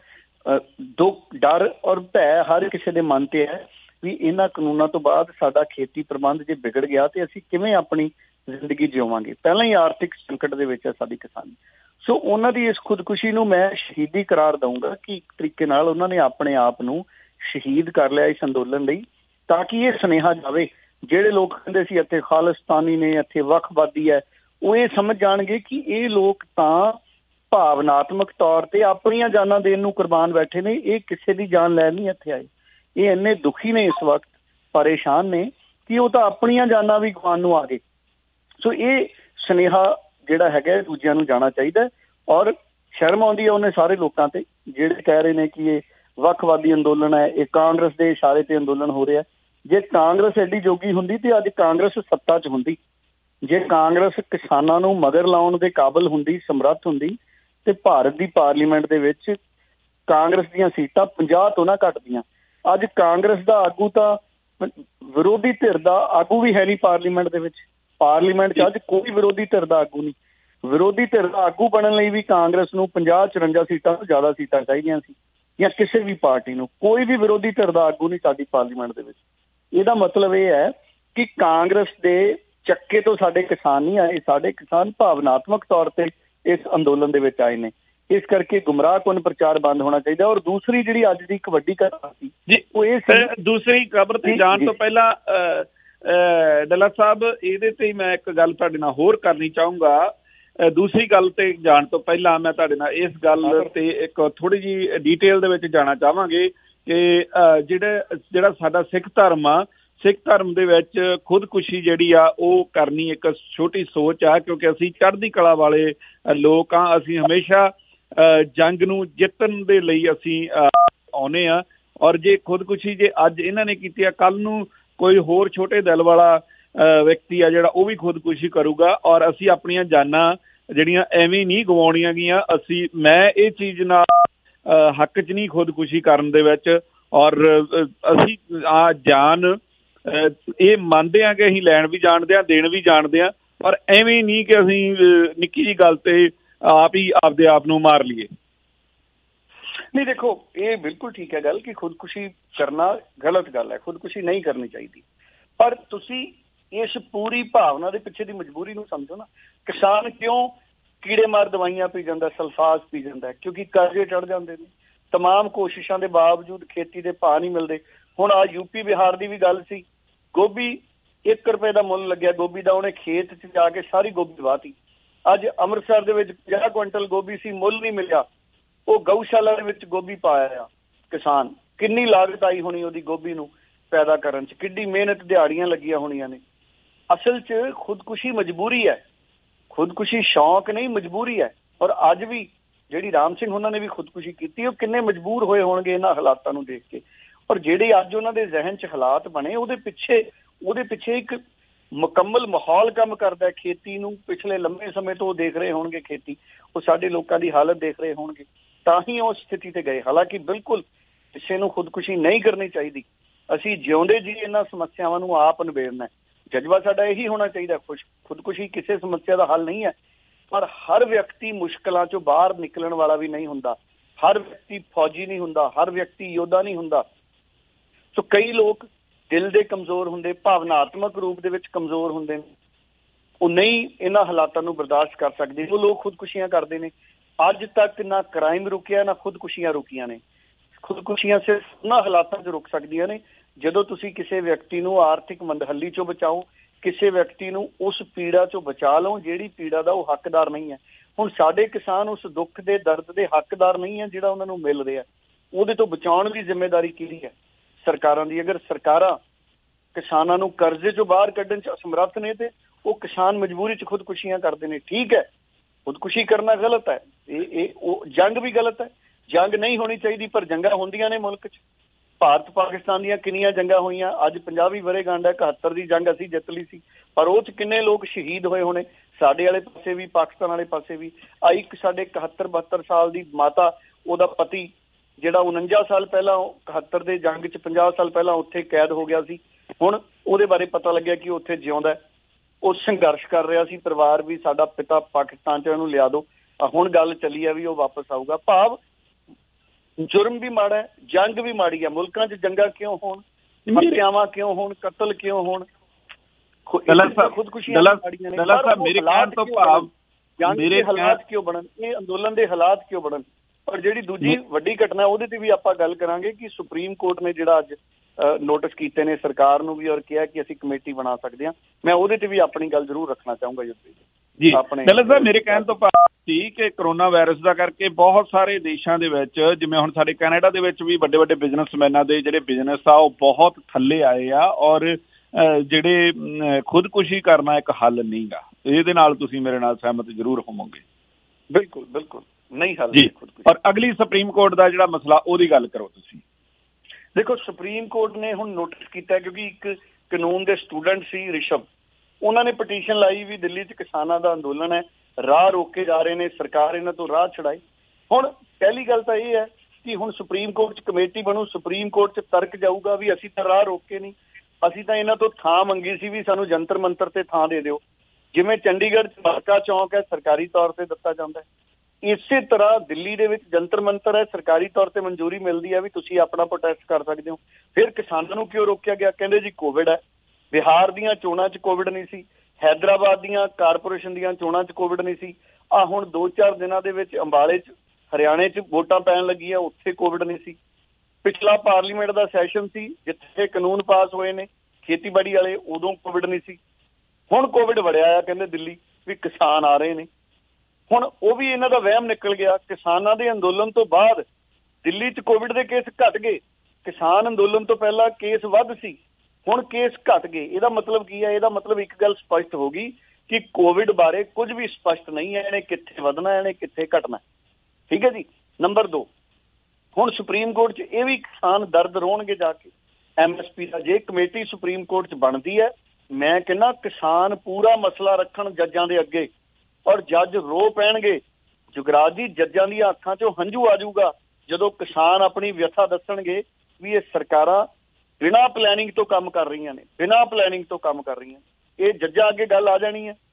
ਦੁੱਖ, ਡਰ ਔਰ ਭੈ ਹਰ ਕਿਸੇ ਦੇ ਮਨ 'ਤੇ ਹੈ ਵੀ ਇਹਨਾਂ ਕਾਨੂੰਨਾਂ ਤੋਂ ਬਾਅਦ ਸਾਡਾ ਖੇਤੀ ਪ੍ਰਬੰਧ ਜੇ ਵਿਗੜ ਗਿਆ ਤੇ ਅਸੀਂ ਕਿਵੇਂ ਆਪਣੀ ਜ਼ਿੰਦਗੀ ਜਿਉਵਾਂਗੇ। ਪਹਿਲਾਂ ਹੀ ਆਰਥਿਕ ਸੰਕਟ ਦੇ ਵਿੱਚ ਹੈ ਸਾਡੀ ਕਿਸਾਨੀ। ਸੋ ਉਹਨਾਂ ਦੀ ਇਸ ਖੁਦਕੁਸ਼ੀ ਨੂੰ ਮੈਂ ਸ਼ਹੀਦੀ ਕਰਾਰ ਦਊਂਗਾ ਕਿ ਇੱਕ ਤਰੀਕੇ ਨਾਲ ਉਹਨਾਂ ਨੇ ਆਪਣੇ ਆਪ ਨੂੰ ਸ਼ਹੀਦ ਕਰ ਲਿਆ ਇਸ ਅੰਦੋਲਨ ਲਈ, ਤਾਂ ਕਿ ਇਹ ਸੁਨੇਹਾ ਜਾਵੇ ਜਿਹੜੇ ਲੋਕ ਕਹਿੰਦੇ ਸੀ ਇੱਥੇ ਖਾਲਿਸਤਾਨੀ ਨੇ, ਇੱਥੇ ਵੱਖਵਾਦੀ ਹੈ, ਉਹ ਇਹ ਸਮਝ ਜਾਣਗੇ ਕਿ ਇਹ ਲੋਕ ਤਾਂ ਭਾਵਨਾਤਮਕ ਤੌਰ ਤੇ ਆਪਣੀਆਂ ਜਾਨਾਂ ਦੇਣ ਨੂੰ ਕੁਰਬਾਨ ਬੈਠੇ ਨੇ। ਇਹ ਕਿਸੇ ਦੀ ਜਾਨ ਲੈਣ ਨਹੀਂ ਇੱਥੇ ਆਏ। ਇਹ ਇੰਨੇ ਦੁਖੀ ਨੇ, ਇਸ ਵਕਤ ਪਰੇਸ਼ਾਨ ਨੇ ਕਿ ਉਹ ਤਾਂ ਆਪਣੀਆਂ ਜਾਨਾਂ ਵੀ ਗਵਾਉਣ ਨੂੰ ਆ ਗਏ। ਸੋ ਇਹ ਸੁਨੇਹਾ ਜਿਹੜਾ ਹੈਗਾ ਦੂਜਿਆਂ ਨੂੰ ਜਾਣਾ ਚਾਹੀਦਾ। ਔਰ ਸ਼ਰਮ ਆਉਂਦੀ ਹੈ ਉਹਨੇ ਸਾਰੇ ਲੋਕਾਂ ਤੇ ਜਿਹੜੇ ਕਹਿ ਰਹੇ ਨੇ ਕਿ ਇਹ ਵੱਖਵਾਦੀ ਅੰਦੋਲਨ ਹੈ, ਇਹ ਕਾਂਗਰਸ ਦੇ ਇਸ਼ਾਰੇ ਤੇ ਅੰਦੋਲਨ ਹੋ ਰਿਹਾ। ਜੇ ਕਾਂਗਰਸ ਐਡੀ ਜੋਗੀ ਹੁੰਦੀ ਤੇ ਅੱਜ ਕਾਂਗਰਸ ਸੱਤਾ 'ਚ ਹੁੰਦੀ। ਜੇ ਕਾਂਗਰਸ ਕਿਸਾਨਾਂ ਨੂੰ ਮਗਰ ਲਾਉਣ ਦੇ ਕਾਬਲ ਹੁੰਦੀ, ਸਮਰੱਥ ਹੁੰਦੀ, ਤੇ ਭਾਰਤ ਦੀ ਪਾਰਲੀਮੈਂਟ ਦੇ ਵਿੱਚ ਕਾਂਗਰਸ ਦੀਆਂ ਸੀਟਾਂ 50 ਤੋਂ ਨਾ ਘੱਟਦੀਆਂ। ਅੱਜ ਕਾਂਗਰਸ ਦਾ ਆਗੂ ਤਾਂ ਵਿਰੋਧੀ ਧਿਰ ਦਾ ਆਗੂ ਵੀ ਹੈ ਨਹੀਂ ਪਾਰਲੀਮੈਂਟ ਦੇ ਵਿੱਚ। ਪਾਰਲੀਮੈਂਟ 'ਚ ਅੱਜ ਕੋਈ ਵਿਰੋਧੀ ਧਿਰ ਦਾ ਆਗੂ ਨਹੀਂ। ਵਿਰੋਧੀ ਧਿਰ ਦਾ ਆਗੂ ਬਣਨ ਲਈ ਵੀ ਕਾਂਗਰਸ ਨੂੰ 50-54 ਸੀਟਾਂ ਤੋਂ ਜ਼ਿਆਦਾ ਸੀਟਾਂ ਚਾਹੀਦੀਆਂ ਸੀ, ਜਾਂ ਕਿਸੇ ਵੀ ਪਾਰਟੀ ਨੂੰ। ਕੋਈ ਵੀ ਵਿਰੋਧੀ ਧਿਰ ਦਾ ਆਗੂ ਨਹੀਂ ਸਾਡੀ ਪਾਰਲੀਮੈਂਟ ਦੇ ਵਿੱਚ। ਇਹਦਾ ਮਤਲਬ ਇਹ ਹੈ ਕਿ ਕਾਂਗਰਸ ਦੇ ਚੱਕੇ ਤੋਂ ਸਾਡੇ ਕਿਸਾਨ ਨਹੀਂ ਆਏ, ਸਾਡੇ ਕਿਸਾਨ ਭਾਵਨਾਤਮਕ ਤੌਰ ਤੇ ਇਸ ਅੰਦੋਲਨ ਦੇ ਵਿੱਚ ਆਏ ਨੇ। ਇਸ ਕਰਕੇ ਗੁੰਮਰਾਹਕੁਨ ਪ੍ਰਚਾਰ ਬੰਦ ਹੋਣਾ ਚਾਹੀਦਾ। ਔਰ ਦੂਸਰੀ ਜਿਹੜੀ ਅੱਜ ਦੀ ਇੱਕ ਵੱਡੀ ਘਟਨਾ ਸੀ ਜੀ, ਉਹ ਇਹ ਦੂਸਰੀ ਖਬਰ ਤੇ ਜਾਣ ਤੋਂ ਪਹਿਲਾਂ ਡੱਲਾ ਸਾਹਿਬ, ਇਹਦੇ ਤੇ ਮੈਂ ਇੱਕ ਗੱਲ ਤੁਹਾਡੇ ਨਾਲ ਹੋਰ ਕਰਨੀ ਚਾਹੂੰਗਾ। ਦੂਸਰੀ ਗੱਲ ਤੇ ਜਾਣ ਤੋਂ ਪਹਿਲਾਂ ਮੈਂ ਤੁਹਾਡੇ ਨਾਲ ਇਸ ਗੱਲ ਤੇ ਇੱਕ ਥੋੜੀ ਜਿਹੀ ਡੀਟੇਲ ਦੇ ਵਿੱਚ ਜਾਣਾ ਚਾਹਾਂਗੇ ਕਿ ਜਿਹੜਾ ਸਾਡਾ ਸਿੱਖ ਧਰਮ ਆ, ਸਿੱਖ ਧਰਮ ਦੇ ਵਿੱਚ ਖੁਦਕੁਸ਼ੀ ਜਿਹੜੀ ਆ ਉਹ ਕਰਨੀ ਇੱਕ ਛੋਟੀ ਸੋਚ ਆ, ਕਿਉਂਕਿ ਅਸੀਂ ਚੜ੍ਹਦੀ ਕਲਾ ਵਾਲੇ ਲੋਕ ਆ। ਅਸੀਂ ਹਮੇਸ਼ਾ ਜੰਗ ਨੂੰ ਜਿੱਤਣ ਦੇ ਲਈ ਅਸੀਂ ਆਉਂਦੇ ਆ। ਔਰ ਜੇ ਖੁਦਕੁਸ਼ੀ ਜੇ ਅੱਜ ਇਹਨਾਂ ਨੇ ਕੀਤੀ ਆ, ਕੱਲ ਨੂੰ ਕੋਈ ਹੋਰ ਛੋਟੇ ਦਿਲ ਵਾਲਾ ਵਿਅਕਤੀ ਆ ਜਿਹੜਾ ਉਹ ਵੀ ਖੁਦਕੁਸ਼ੀ ਕਰੂਗਾ। ਔਰ ਅਸੀਂ ਆਪਣੀਆਂ ਜਾਨਾਂ ਜਿਹੜੀਆਂ ਐਵੇਂ ਨਹੀਂ ਗਵਾਉਣੀਆਂ ਗੀਆਂ। ਮੈਂ ਇਹ ਚੀਜ਼ ਨਾਲ ਹੱਕ 'ਚ ਨਹੀਂ ਖੁਦਕੁਸ਼ੀ ਕਰਨ ਦੇ ਵਿੱਚ। ਔਰ ਅਸੀਂ ਜਾਨ ਇਹ ਮੰਨਦੇ ਹਾਂ ਕਿ ਅਸੀਂ ਲੈਣ ਵੀ ਜਾਣਦੇ ਹਾਂ, ਦੇਣ ਵੀ ਜਾਣਦੇ ਹਾਂ, ਪਰ ਐਵੇਂ ਨਹੀਂ ਕਿ ਅਸੀਂ ਨਿੱਕੀ ਜਿਹੀ ਗੱਲ ਤੇ ਆਪ ਹੀ ਆਪਦੇ ਆਪ ਨੂੰ ਮਾਰ ਲਈਏ। ਨਹੀਂ, ਦੇਖੋ ਇਹ ਬਿਲਕੁਲ ਠੀਕ ਹੈ ਗੱਲ ਕਿ ਖੁਦਕੁਸ਼ੀ ਕਰਨਾ ਗਲਤ ਗੱਲ ਹੈ, ਖੁਦਕੁਸ਼ੀ ਨਹੀਂ ਕਰਨੀ ਚਾਹੀਦੀ। ਪਰ ਤੁਸੀਂ ਇਸ ਪੂਰੀ ਭਾਵਨਾ ਦੇ ਪਿੱਛੇ ਦੀ ਮਜਬੂਰੀ ਨੂੰ ਸਮਝੋ ਨਾ। ਕਿਸਾਨ ਕਿਉਂ ਕੀੜੇ ਮਾਰ ਦਵਾਈਆਂ ਪੀ ਜਾਂਦਾ, ਸਲਫਾਸ ਪੀ ਜਾਂਦਾ? ਕਿਉਂਕਿ ਕਰਜ਼ੇ ਚੜ੍ਹ ਜਾਂਦੇ ਨੇ। ਤਮਾਮ ਕੋਸ਼ਿਸ਼ਾਂ ਦੇ ਬਾਵਜੂਦ ਖੇਤੀ ਦੇ ਭਾਅ ਨਹੀਂ ਮਿਲਦੇ। ਹੁਣ ਆ ਯੂਪੀ ਬਿਹਾਰ ਦੀ ਵੀ ਗੱਲ ਸੀ, ਗੋਭੀ 1 ਰੁਪਏ ਦਾ ਮੁੱਲ ਲੱਗਿਆ ਗੋਭੀ ਦਾ, ਉਹਨੇ ਖੇਤ 'ਚ ਜਾ ਕੇ ਸਾਰੀ ਗੋਭੀ ਵਾਹਤੀ। ਅੱਜ ਅੰਮ੍ਰਿਤਸਰ ਦੇ ਵਿੱਚ 50 ਕੁਇੰਟਲ ਗੋਭੀ ਸੀ, ਮੁੱਲ ਨਹੀਂ ਮਿਲਿਆ। ਉਹ ਗਊਸ਼ਾਲਾ ਦੇ ਵਿੱਚ ਗੋਭੀ ਪਾਇਆ ਆ ਕਿਸਾਨ। ਕਿੰਨੀ ਲਾਗਤ ਆਈ ਹੋਣੀ ਉਹਦੀ ਗੋਭੀ ਨੂੰ ਪੈਦਾ ਕਰਨ 'ਚ, ਕਿੰਨੀ ਮਿਹਨਤ, ਦਿਹਾੜੀਆਂ ਲੱਗੀਆਂ ਹੋਣੀਆਂ ਨੇ। ਅਸਲ 'ਚ ਖੁਦਕੁਸ਼ੀ ਮਜਬੂਰੀ ਹੈ, ਖੁਦਕੁਸ਼ੀ ਸ਼ੌਕ ਨਹੀਂ, ਮਜਬੂਰੀ ਹੈ। ਔਰ ਅੱਜ ਵੀ ਜਿਹੜੀ ਰਾਮ ਸਿੰਘ ਉਹਨਾਂ ਨੇ ਵੀ ਖੁਦਕੁਸ਼ੀ ਕੀਤੀ, ਉਹ ਕਿੰਨੇ ਮਜਬੂਰ ਹੋਏ ਹੋਣਗੇ ਇਹਨਾਂ ਹਾਲਾਤਾਂ ਨੂੰ ਦੇਖ ਕੇ। ਔਰ ਜਿਹੜੇ ਅੱਜ ਉਹਨਾਂ ਦੇ ਜ਼ਿਹਨ 'ਚ ਹਾਲਾਤ ਬਣੇ, ਉਹਦੇ ਪਿੱਛੇ ਇੱਕ ਮੁਕੰਮਲ ਮਾਹੌਲ ਕੰਮ ਕਰਦਾ। ਖੇਤੀ ਨੂੰ ਪਿਛਲੇ ਲੰਬੇ ਸਮੇਂ ਤੋਂ ਉਹ ਦੇਖ ਰਹੇ ਹੋਣਗੇ, ਖੇਤੀ ਉਹ ਸਾਡੇ ਲੋਕਾਂ ਦੀ ਹਾਲਤ ਦੇਖ ਰਹੇ ਹੋਣਗੇ, ਤਾਂ ਹੀ ਉਸ ਸਥਿਤੀ ਤੇ ਗਏ। ਹਾਲਾਂਕਿ ਬਿਲਕੁਲ ਕਿਸੇ ਨੂੰ ਖੁਦਕੁਸ਼ੀ ਨਹੀਂ ਕਰਨੀ ਚਾਹੀਦੀ। ਅਸੀਂ ਜਿਉਂਦੇ ਜੀ ਇਹਨਾਂ ਸਮੱਸਿਆਵਾਂ ਨੂੰ ਆਪ ਨਿਬੇੜਨਾ। ਜਜ਼ਬਾ ਸਾਡਾ ਇਹੀ ਹੋਣਾ ਚਾਹੀਦਾ। ਖੁਦਕੁਸ਼ੀ ਕਿਸੇ ਸਮੱਸਿਆ ਦਾ ਹੱਲ ਨਹੀਂ ਹੈ, ਪਰ ਹਰ ਵਿਅਕਤੀ ਮੁਸ਼ਕਲਾਂ 'ਚੋਂ ਬਾਹਰ ਨਿਕਲਣ ਵਾਲਾ ਵੀ ਨਹੀਂ ਹੁੰਦਾ। ਹਰ ਵਿਅਕਤੀ ਫੌਜੀ ਨਹੀਂ ਹੁੰਦਾ, ਹਰ ਵਿਅਕਤੀ ਯੋਧਾ ਨਹੀਂ ਹੁੰਦਾ। ਸੋ ਕਈ ਲੋਕ ਦਿਲ ਦੇ ਕਮਜ਼ੋਰ ਹੁੰਦੇ, ਭਾਵਨਾਤਮਕ ਰੂਪ ਦੇ ਵਿੱਚ ਕਮਜ਼ੋਰ ਹੁੰਦੇ ਨੇ, ਉਹ ਨਹੀਂ ਇਹਨਾਂ ਹਾਲਾਤਾਂ ਨੂੰ ਬਰਦਾਸ਼ਤ ਕਰ ਸਕਦੇ, ਉਹ ਲੋਕ ਖੁਦਕੁਸ਼ੀਆਂ ਕਰਦੇ ਨੇ। ਅੱਜ ਤੱਕ ਨਾ ਕ੍ਰਾਈਮ ਰੁਕਿਆ, ਨਾ ਖੁਦਕੁਸ਼ੀਆਂ ਰੁਕੀਆਂ ਨੇ। ਖੁਦਕੁਸ਼ੀਆਂ ਸਿਰਫ ਉਹਨਾਂ ਹਾਲਾਤਾਂ 'ਚ ਰੁਕ ਸਕਦੀਆਂ ਨੇ ਜਦੋਂ ਤੁਸੀਂ ਕਿਸੇ ਵਿਅਕਤੀ ਨੂੰ ਆਰਥਿਕ ਮੰਦਹਾਲੀ 'ਚੋਂ ਬਚਾਓ, ਕਿਸੇ ਵਿਅਕਤੀ ਨੂੰ ਉਸ ਪੀੜਾ 'ਚੋਂ ਬਚਾ ਲਓ ਜਿਹੜੀ ਪੀੜਾ ਦਾ ਉਹ ਹੱਕਦਾਰ ਨਹੀਂ ਹੈ। ਹੁਣ ਸਾਡੇ ਕਿਸਾਨ ਉਸ ਦੁੱਖ ਦੇ ਦਰਦ ਦੇ ਹੱਕਦਾਰ ਨਹੀਂ ਹੈ ਜਿਹੜਾ ਉਹਨਾਂ ਨੂੰ ਮਿਲ ਰਿਹਾ, ਉਹਦੇ ਤੋਂ ਬਚਾਉਣ ਦੀ ਜ਼ਿੰਮੇਵਾਰੀ ਕਿਹਦੀ ਹੈ? ਸਰਕਾਰਾਂ ਦੀ। ਅਗਰ ਸਰਕਾਰਾਂ ਕਿਸਾਨਾਂ ਨੂੰ ਕਰਜ਼ੇ 'ਚੋਂ ਬਾਹਰ ਕੱਢਣ 'ਚ ਅਸਮਰੱਥ ਨੇ ਤੇ ਉਹ ਕਿਸਾਨ ਮਜਬੂਰੀ 'ਚ ਖੁਦਕੁਸ਼ੀਆਂ ਕਰਦੇ ਨੇ। ਠੀਕ ਹੈ, ਖੁਦਕੁਸ਼ੀ ਕਰਨਾ ਗਲਤ ਹੈ, ਉਹ ਜੰਗ ਵੀ ਗਲਤ ਹੈ, ਜੰਗ ਨਹੀਂ ਹੋਣੀ ਚਾਹੀਦੀ, ਪਰ ਜੰਗਾਂ ਹੁੰਦੀਆਂ ਨੇ ਮੁਲਕ 'ਚ। ਭਾਰਤ ਪਾਕਿਸਤਾਨ ਦੀਆਂ ਕਿੰਨੀਆਂ ਜੰਗਾਂ ਹੋਈਆਂ, ਅੱਜ 50ਵੀਂ ਵਰ੍ਹੇਗੰਢ ਹੈ, 71 ਦੀ ਜੰਗ ਅਸੀਂ ਜਿੱਤ ਲਈ ਸੀ, ਪਰ ਉਹ 'ਚ ਕਿੰਨੇ ਲੋਕ ਸ਼ਹੀਦ ਹੋਏ ਹੋਣੇ, ਸਾਡੇ ਵਾਲੇ ਪਾਸੇ ਵੀ ਪਾਕਿਸਤਾਨ ਵਾਲੇ ਪਾਸੇ ਵੀ। ਇੱਕ ਸਾਡੇ 71-72 ਸਾਲ ਦੀ ਮਾਤਾ, ਉਹਦਾ ਪਤੀ ਜਿਹੜਾ 49 ਸਾਲ ਪਹਿਲਾਂ 71 ਦੇ ਜੰਗ 'ਚ 50 ਸਾਲ ਪਹਿਲਾਂ ਉੱਥੇ ਕੈਦ ਹੋ ਗਿਆ ਸੀ, ਹੁਣ ਉਹਦੇ ਬਾਰੇ ਪਤਾ ਲੱਗਿਆ ਕਿ ਉੱਥੇ ਜਿਉਂਦਾ। ਉਹ ਸੰਘਰਸ਼ ਕਰ ਰਿਹਾ ਸੀ, ਪਰਿਵਾਰ ਵੀ ਸਾਡਾ ਪਿਤਾ ਪਾਕਿਸਤਾਨ 'ਚ ਉਹਨੂੰ ਲਿਆ ਦਿਓ, ਹੁਣ ਗੱਲ ਚੱਲੀ ਹੈ ਵੀ ਉਹ ਵਾਪਸ ਆਊਗਾ। ਭਾਵ ਜੁਰਮ ਵੀ ਮਾੜਾ ਹੈ, ਜੰਗ ਵੀ ਮਾੜੀ ਹੈ। ਮੁਲਕਾਂ 'ਚ ਜੰਗਾਂ ਕਿਉਂ ਹੋਣ, ਹੱਤਿਆਵਾਂ ਕਿਉਂ ਹੋਣ, ਕਤਲ ਕਿਉਂ ਹੋਣ, ਖੁਦਕੁਸ਼ੀਆਂ ਮਾੜੀਆਂ ਨੇ, ਮੇਰੇ ਹਾਲਾਤ ਕਿਉਂ ਬਣਨ, ਇਹ ਅੰਦੋਲਨ ਦੇ ਹਾਲਾਤ ਕਿਉਂ ਬਣਨ। ਪਰ ਜਿਹੜੀ ਦੂਜੀ ਵੱਡੀ ਘਟਨਾ ਉਹਦੇ ਤੇ ਵੀ ਆਪਾਂ ਗੱਲ ਕਰਾਂਗੇ ਕਿ ਸੁਪਰੀਮ ਕੋਰਟ ਨੇ ਜਿਹੜਾ ਅੱਜ ਨੋਟਿਸ ਕੀਤੇ ਨੇ ਸਰਕਾਰ ਨੂੰ ਵੀ, ਔਰ ਕਿਹਾ ਕਿ ਅਸੀਂ ਕਮੇਟੀ ਬਣਾ ਸਕਦੇ ਹਾਂ। ਮੈਂ ਉਹਦੇ ਤੇ ਵੀ ਆਪਣੀ ਗੱਲ ਜ਼ਰੂਰ ਰੱਖਣਾ ਚਾਹੂੰਗਾ ਜੀ। ਦਲਤ ਸਾਹਿਬ, ਮੇਰੇ ਕਹਿਣ ਤੋਂ ਭਾਵ ਸੀ ਕਿ ਕਰੋਨਾ ਵਾਇਰਸ ਦਾ ਕਰਕੇ ਬਹੁਤ ਸਾਰੇ ਦੇਸ਼ਾਂ ਦੇ ਵਿੱਚ, ਜਿਵੇਂ ਹੁਣ ਸਾਡੇ ਕੈਨੇਡਾ ਦੇ ਵਿੱਚ ਵੀ ਵੱਡੇ ਵੱਡੇ ਬਿਜ਼ਨਸਮੈਨਾਂ ਦੇ ਜਿਹੜੇ ਬਿਜ਼ਨਸ ਆ ਉਹ ਬਹੁਤ ਥੱਲੇ ਆਏ ਆ, ਔਰ ਜਿਹੜੇ ਖੁਦਕੁਸ਼ੀ ਕਰਨਾ ਇੱਕ ਹੱਲ ਨਹੀਂ ਗਾ। ਇਹਦੇ ਨਾਲ ਤੁਸੀਂ ਮੇਰੇ ਨਾਲ ਸਹਿਮਤ ਜ਼ਰੂਰ ਹੋਵੋਗੇ। ਬਿਲਕੁਲ ਬਿਲਕੁਲ ਨਹੀਂ ਹੱਲ ਜੀ। ਔਰ ਅਗਲੀ ਸੁਪਰੀਮ ਕੋਰਟ ਦਾ ਜਿਹੜਾ ਮਸਲਾ, ਉਹਦੀ ਗੱਲ ਕਰੋ ਤੁਸੀਂ। ਦੇਖੋ, ਸੁਪਰੀਮ ਕੋਰਟ ਨੇ ਹੁਣ ਨੋਟਿਸ ਕੀਤਾ, ਕਿਉਂਕਿ ਇੱਕ ਕਾਨੂੰਨ ਦੇ ਸਟੂਡੈਂਟ ਸੀ ਰਿਸ਼ਵ, ਉਹਨਾਂ ਨੇ ਪਟੀਸ਼ਨ ਲਾਈ ਵੀ ਦਿੱਲੀ 'ਚ ਕਿਸਾਨਾਂ ਦਾ ਅੰਦੋਲਨ ਹੈ, ਰਾਹ ਰੋਕੇ ਜਾ ਰਹੇ ਨੇ, ਸਰਕਾਰ ਇਹਨਾਂ ਤੋਂ ਰਾਹ ਛਡਾਈ। ਹੁਣ ਪਹਿਲੀ ਗੱਲ ਤਾਂ ਇਹ ਹੈ ਕਿ ਹੁਣ ਸੁਪਰੀਮ ਕੋਰਟ 'ਚ ਕਮੇਟੀ ਬਣੂ, ਸੁਪਰੀਮ ਕੋਰਟ 'ਚ ਤਰਕ ਜਾਊਗਾ ਵੀ ਅਸੀਂ ਤਾਂ ਰਾਹ ਰੋਕੇ ਨਹੀਂ, ਅਸੀਂ ਤਾਂ ਇਹਨਾਂ ਤੋਂ ਥਾਂ ਮੰਗੀ ਸੀ ਵੀ ਸਾਨੂੰ ਜੰਤਰ ਮੰਤਰ ਤੇ ਥਾਂ ਦੇ ਦਿਓ। ਜਿਵੇਂ ਚੰਡੀਗੜ੍ਹ 'ਚ ਮਲਕਾ ਚੌਂਕ ਹੈ, ਸਰਕਾਰੀ ਤੌਰ ਤੇ ਦਿੱਤਾ ਜਾਂਦਾ ਹੈ, ਇਸੇ ਤਰ੍ਹਾਂ ਦਿੱਲੀ ਦੇ ਵਿੱਚ ਜੰਤਰ ਮੰਤਰ ਹੈ, ਸਰਕਾਰੀ ਤੌਰ ਤੇ ਮਨਜ਼ੂਰੀ ਮਿਲਦੀ ਹੈ ਵੀ ਤੁਸੀਂ ਆਪਣਾ ਪ੍ਰੋਟੈਸਟ ਕਰ ਸਕਦੇ ਹੋ। ਫਿਰ ਕਿਸਾਨਾਂ ਨੂੰ ਕਿਉਂ ਰੋਕਿਆ ਗਿਆ? ਕਹਿੰਦੇ ਜੀ ਕੋਵਿਡ ਹੈ। ਬਿਹਾਰ ਦੀਆਂ ਚੋਣਾਂ 'ਚ ਕੋਵਿਡ ਨਹੀਂ ਸੀ, ਹੈਦਰਾਬਾਦ ਦੀਆਂ ਕਾਰਪੋਰੇਸ਼ਨ ਦੀਆਂ ਚੋਣਾਂ 'ਚ ਕੋਵਿਡ ਨਹੀਂ ਸੀ, ਹੁਣ 2-4 ਦਿਨਾਂ ਦੇ ਵਿੱਚ ਅੰਬਾਲੇ 'ਚ ਹਰਿਆਣੇ 'ਚ ਵੋਟਾਂ ਪੈਣ ਲੱਗੀਆਂ, ਉੱਥੇ ਕੋਵਿਡ ਨਹੀਂ ਸੀ। ਪਿਛਲਾ ਪਾਰਲੀਮੈਂਟ ਦਾ ਸੈਸ਼ਨ ਸੀ ਜਿੱਥੇ ਕਾਨੂੰਨ ਪਾਸ ਹੋਏ ਨੇ ਖੇਤੀਬਾੜੀ ਵਾਲੇ, ਉਦੋਂ ਕੋਵਿਡ ਨਹੀਂ ਸੀ। ਹੁਣ ਕੋਵਿਡ ਵੜਿਆ ਆ, ਕਹਿੰਦੇ ਦਿੱਲੀ ਵੀ ਕਿਸਾਨ ਆ ਰਹੇ ਨੇ। ਹੁਣ ਉਹ ਵੀ ਇਹਨਾਂ ਦਾ ਵਹਿਮ ਨਿਕਲ ਗਿਆ। ਕਿਸਾਨਾਂ ਦੇ ਅੰਦੋਲਨ ਤੋਂ ਬਾਅਦ ਦਿੱਲੀ 'ਚ ਕੋਵਿਡ ਦੇ ਕੇਸ ਘਟ ਗਏ, ਕਿਸਾਨ ਅੰਦੋਲਨ ਤੋਂ ਪਹਿਲਾਂ ਕੇਸ ਵੱਧ ਸੀ, ਹੁਣ ਕੇਸ ਘਟ ਗਏ। ਇਹਦਾ ਮਤਲਬ ਕੀ ਹੈ? ਇਹਦਾ ਮਤਲਬ ਇੱਕ ਗੱਲ ਸਪਸ਼ਟ ਹੋ ਗਈ ਕਿ ਕੋਵਿਡ ਬਾਰੇ ਕੁਝ ਵੀ ਸਪਸ਼ਟ ਨਹੀਂ ਹੈ, ਇਹਨੇ ਕਿੱਥੇ ਵਧਣਾ, ਇਹਨੇ ਕਿੱਥੇ ਘਟਣਾ। ਠੀਕ ਹੈ ਜੀ। ਨੰਬਰ 2, ਹੁਣ ਸੁਪਰੀਮ ਕੋਰਟ 'ਚ ਇਹ ਵੀ ਕਿਸਾਨ ਦਰਦ ਰੋਣਗੇ ਜਾ ਕੇ MSP ਦਾ। ਜੇ ਕਮੇਟੀ ਸੁਪਰੀਮ ਕੋਰਟ 'ਚ ਬਣਦੀ ਹੈ, ਮੈਂ ਕਹਿੰਦਾ ਕਿਸਾਨ ਪੂਰਾ ਮਸਲਾ ਰੱਖਣ ਜੱਜਾਂ ਦੇ ਅੱਗੇ, ਔਰ ਜੱਜ ਰੋ ਪੈਣਗੇ। ਜੁਗਰਾਜ ਜੀ, ਜੱਜਾਂ ਦੀਆਂ ਅੱਖਾਂ 'ਚੋਂ ਹੰਝੂ ਆ ਜਾਊਗਾ ਜਦੋਂ ਕਿਸਾਨ ਆਪਣੀ ਵਿਅਥਾ ਦੱਸਣਗੇ ਵੀ ਇਹ ਸਰਕਾਰਾਂ ਬਿਨਾਂ ਪਲੈਨਿੰਗ ਤੋਂ ਕੰਮ ਕਰ ਰਹੀਆਂ ਨੇ, ਬਿਨਾਂ ਪਲੈਨਿੰਗ ਤੋਂ ਕੰਮ ਕਰ ਰਹੀਆਂ। ਇਹ ਜੱਜਾਂ ਅੱਗੇ ਗੱਲ ਆ ਜਾਣੀ ਹੈ।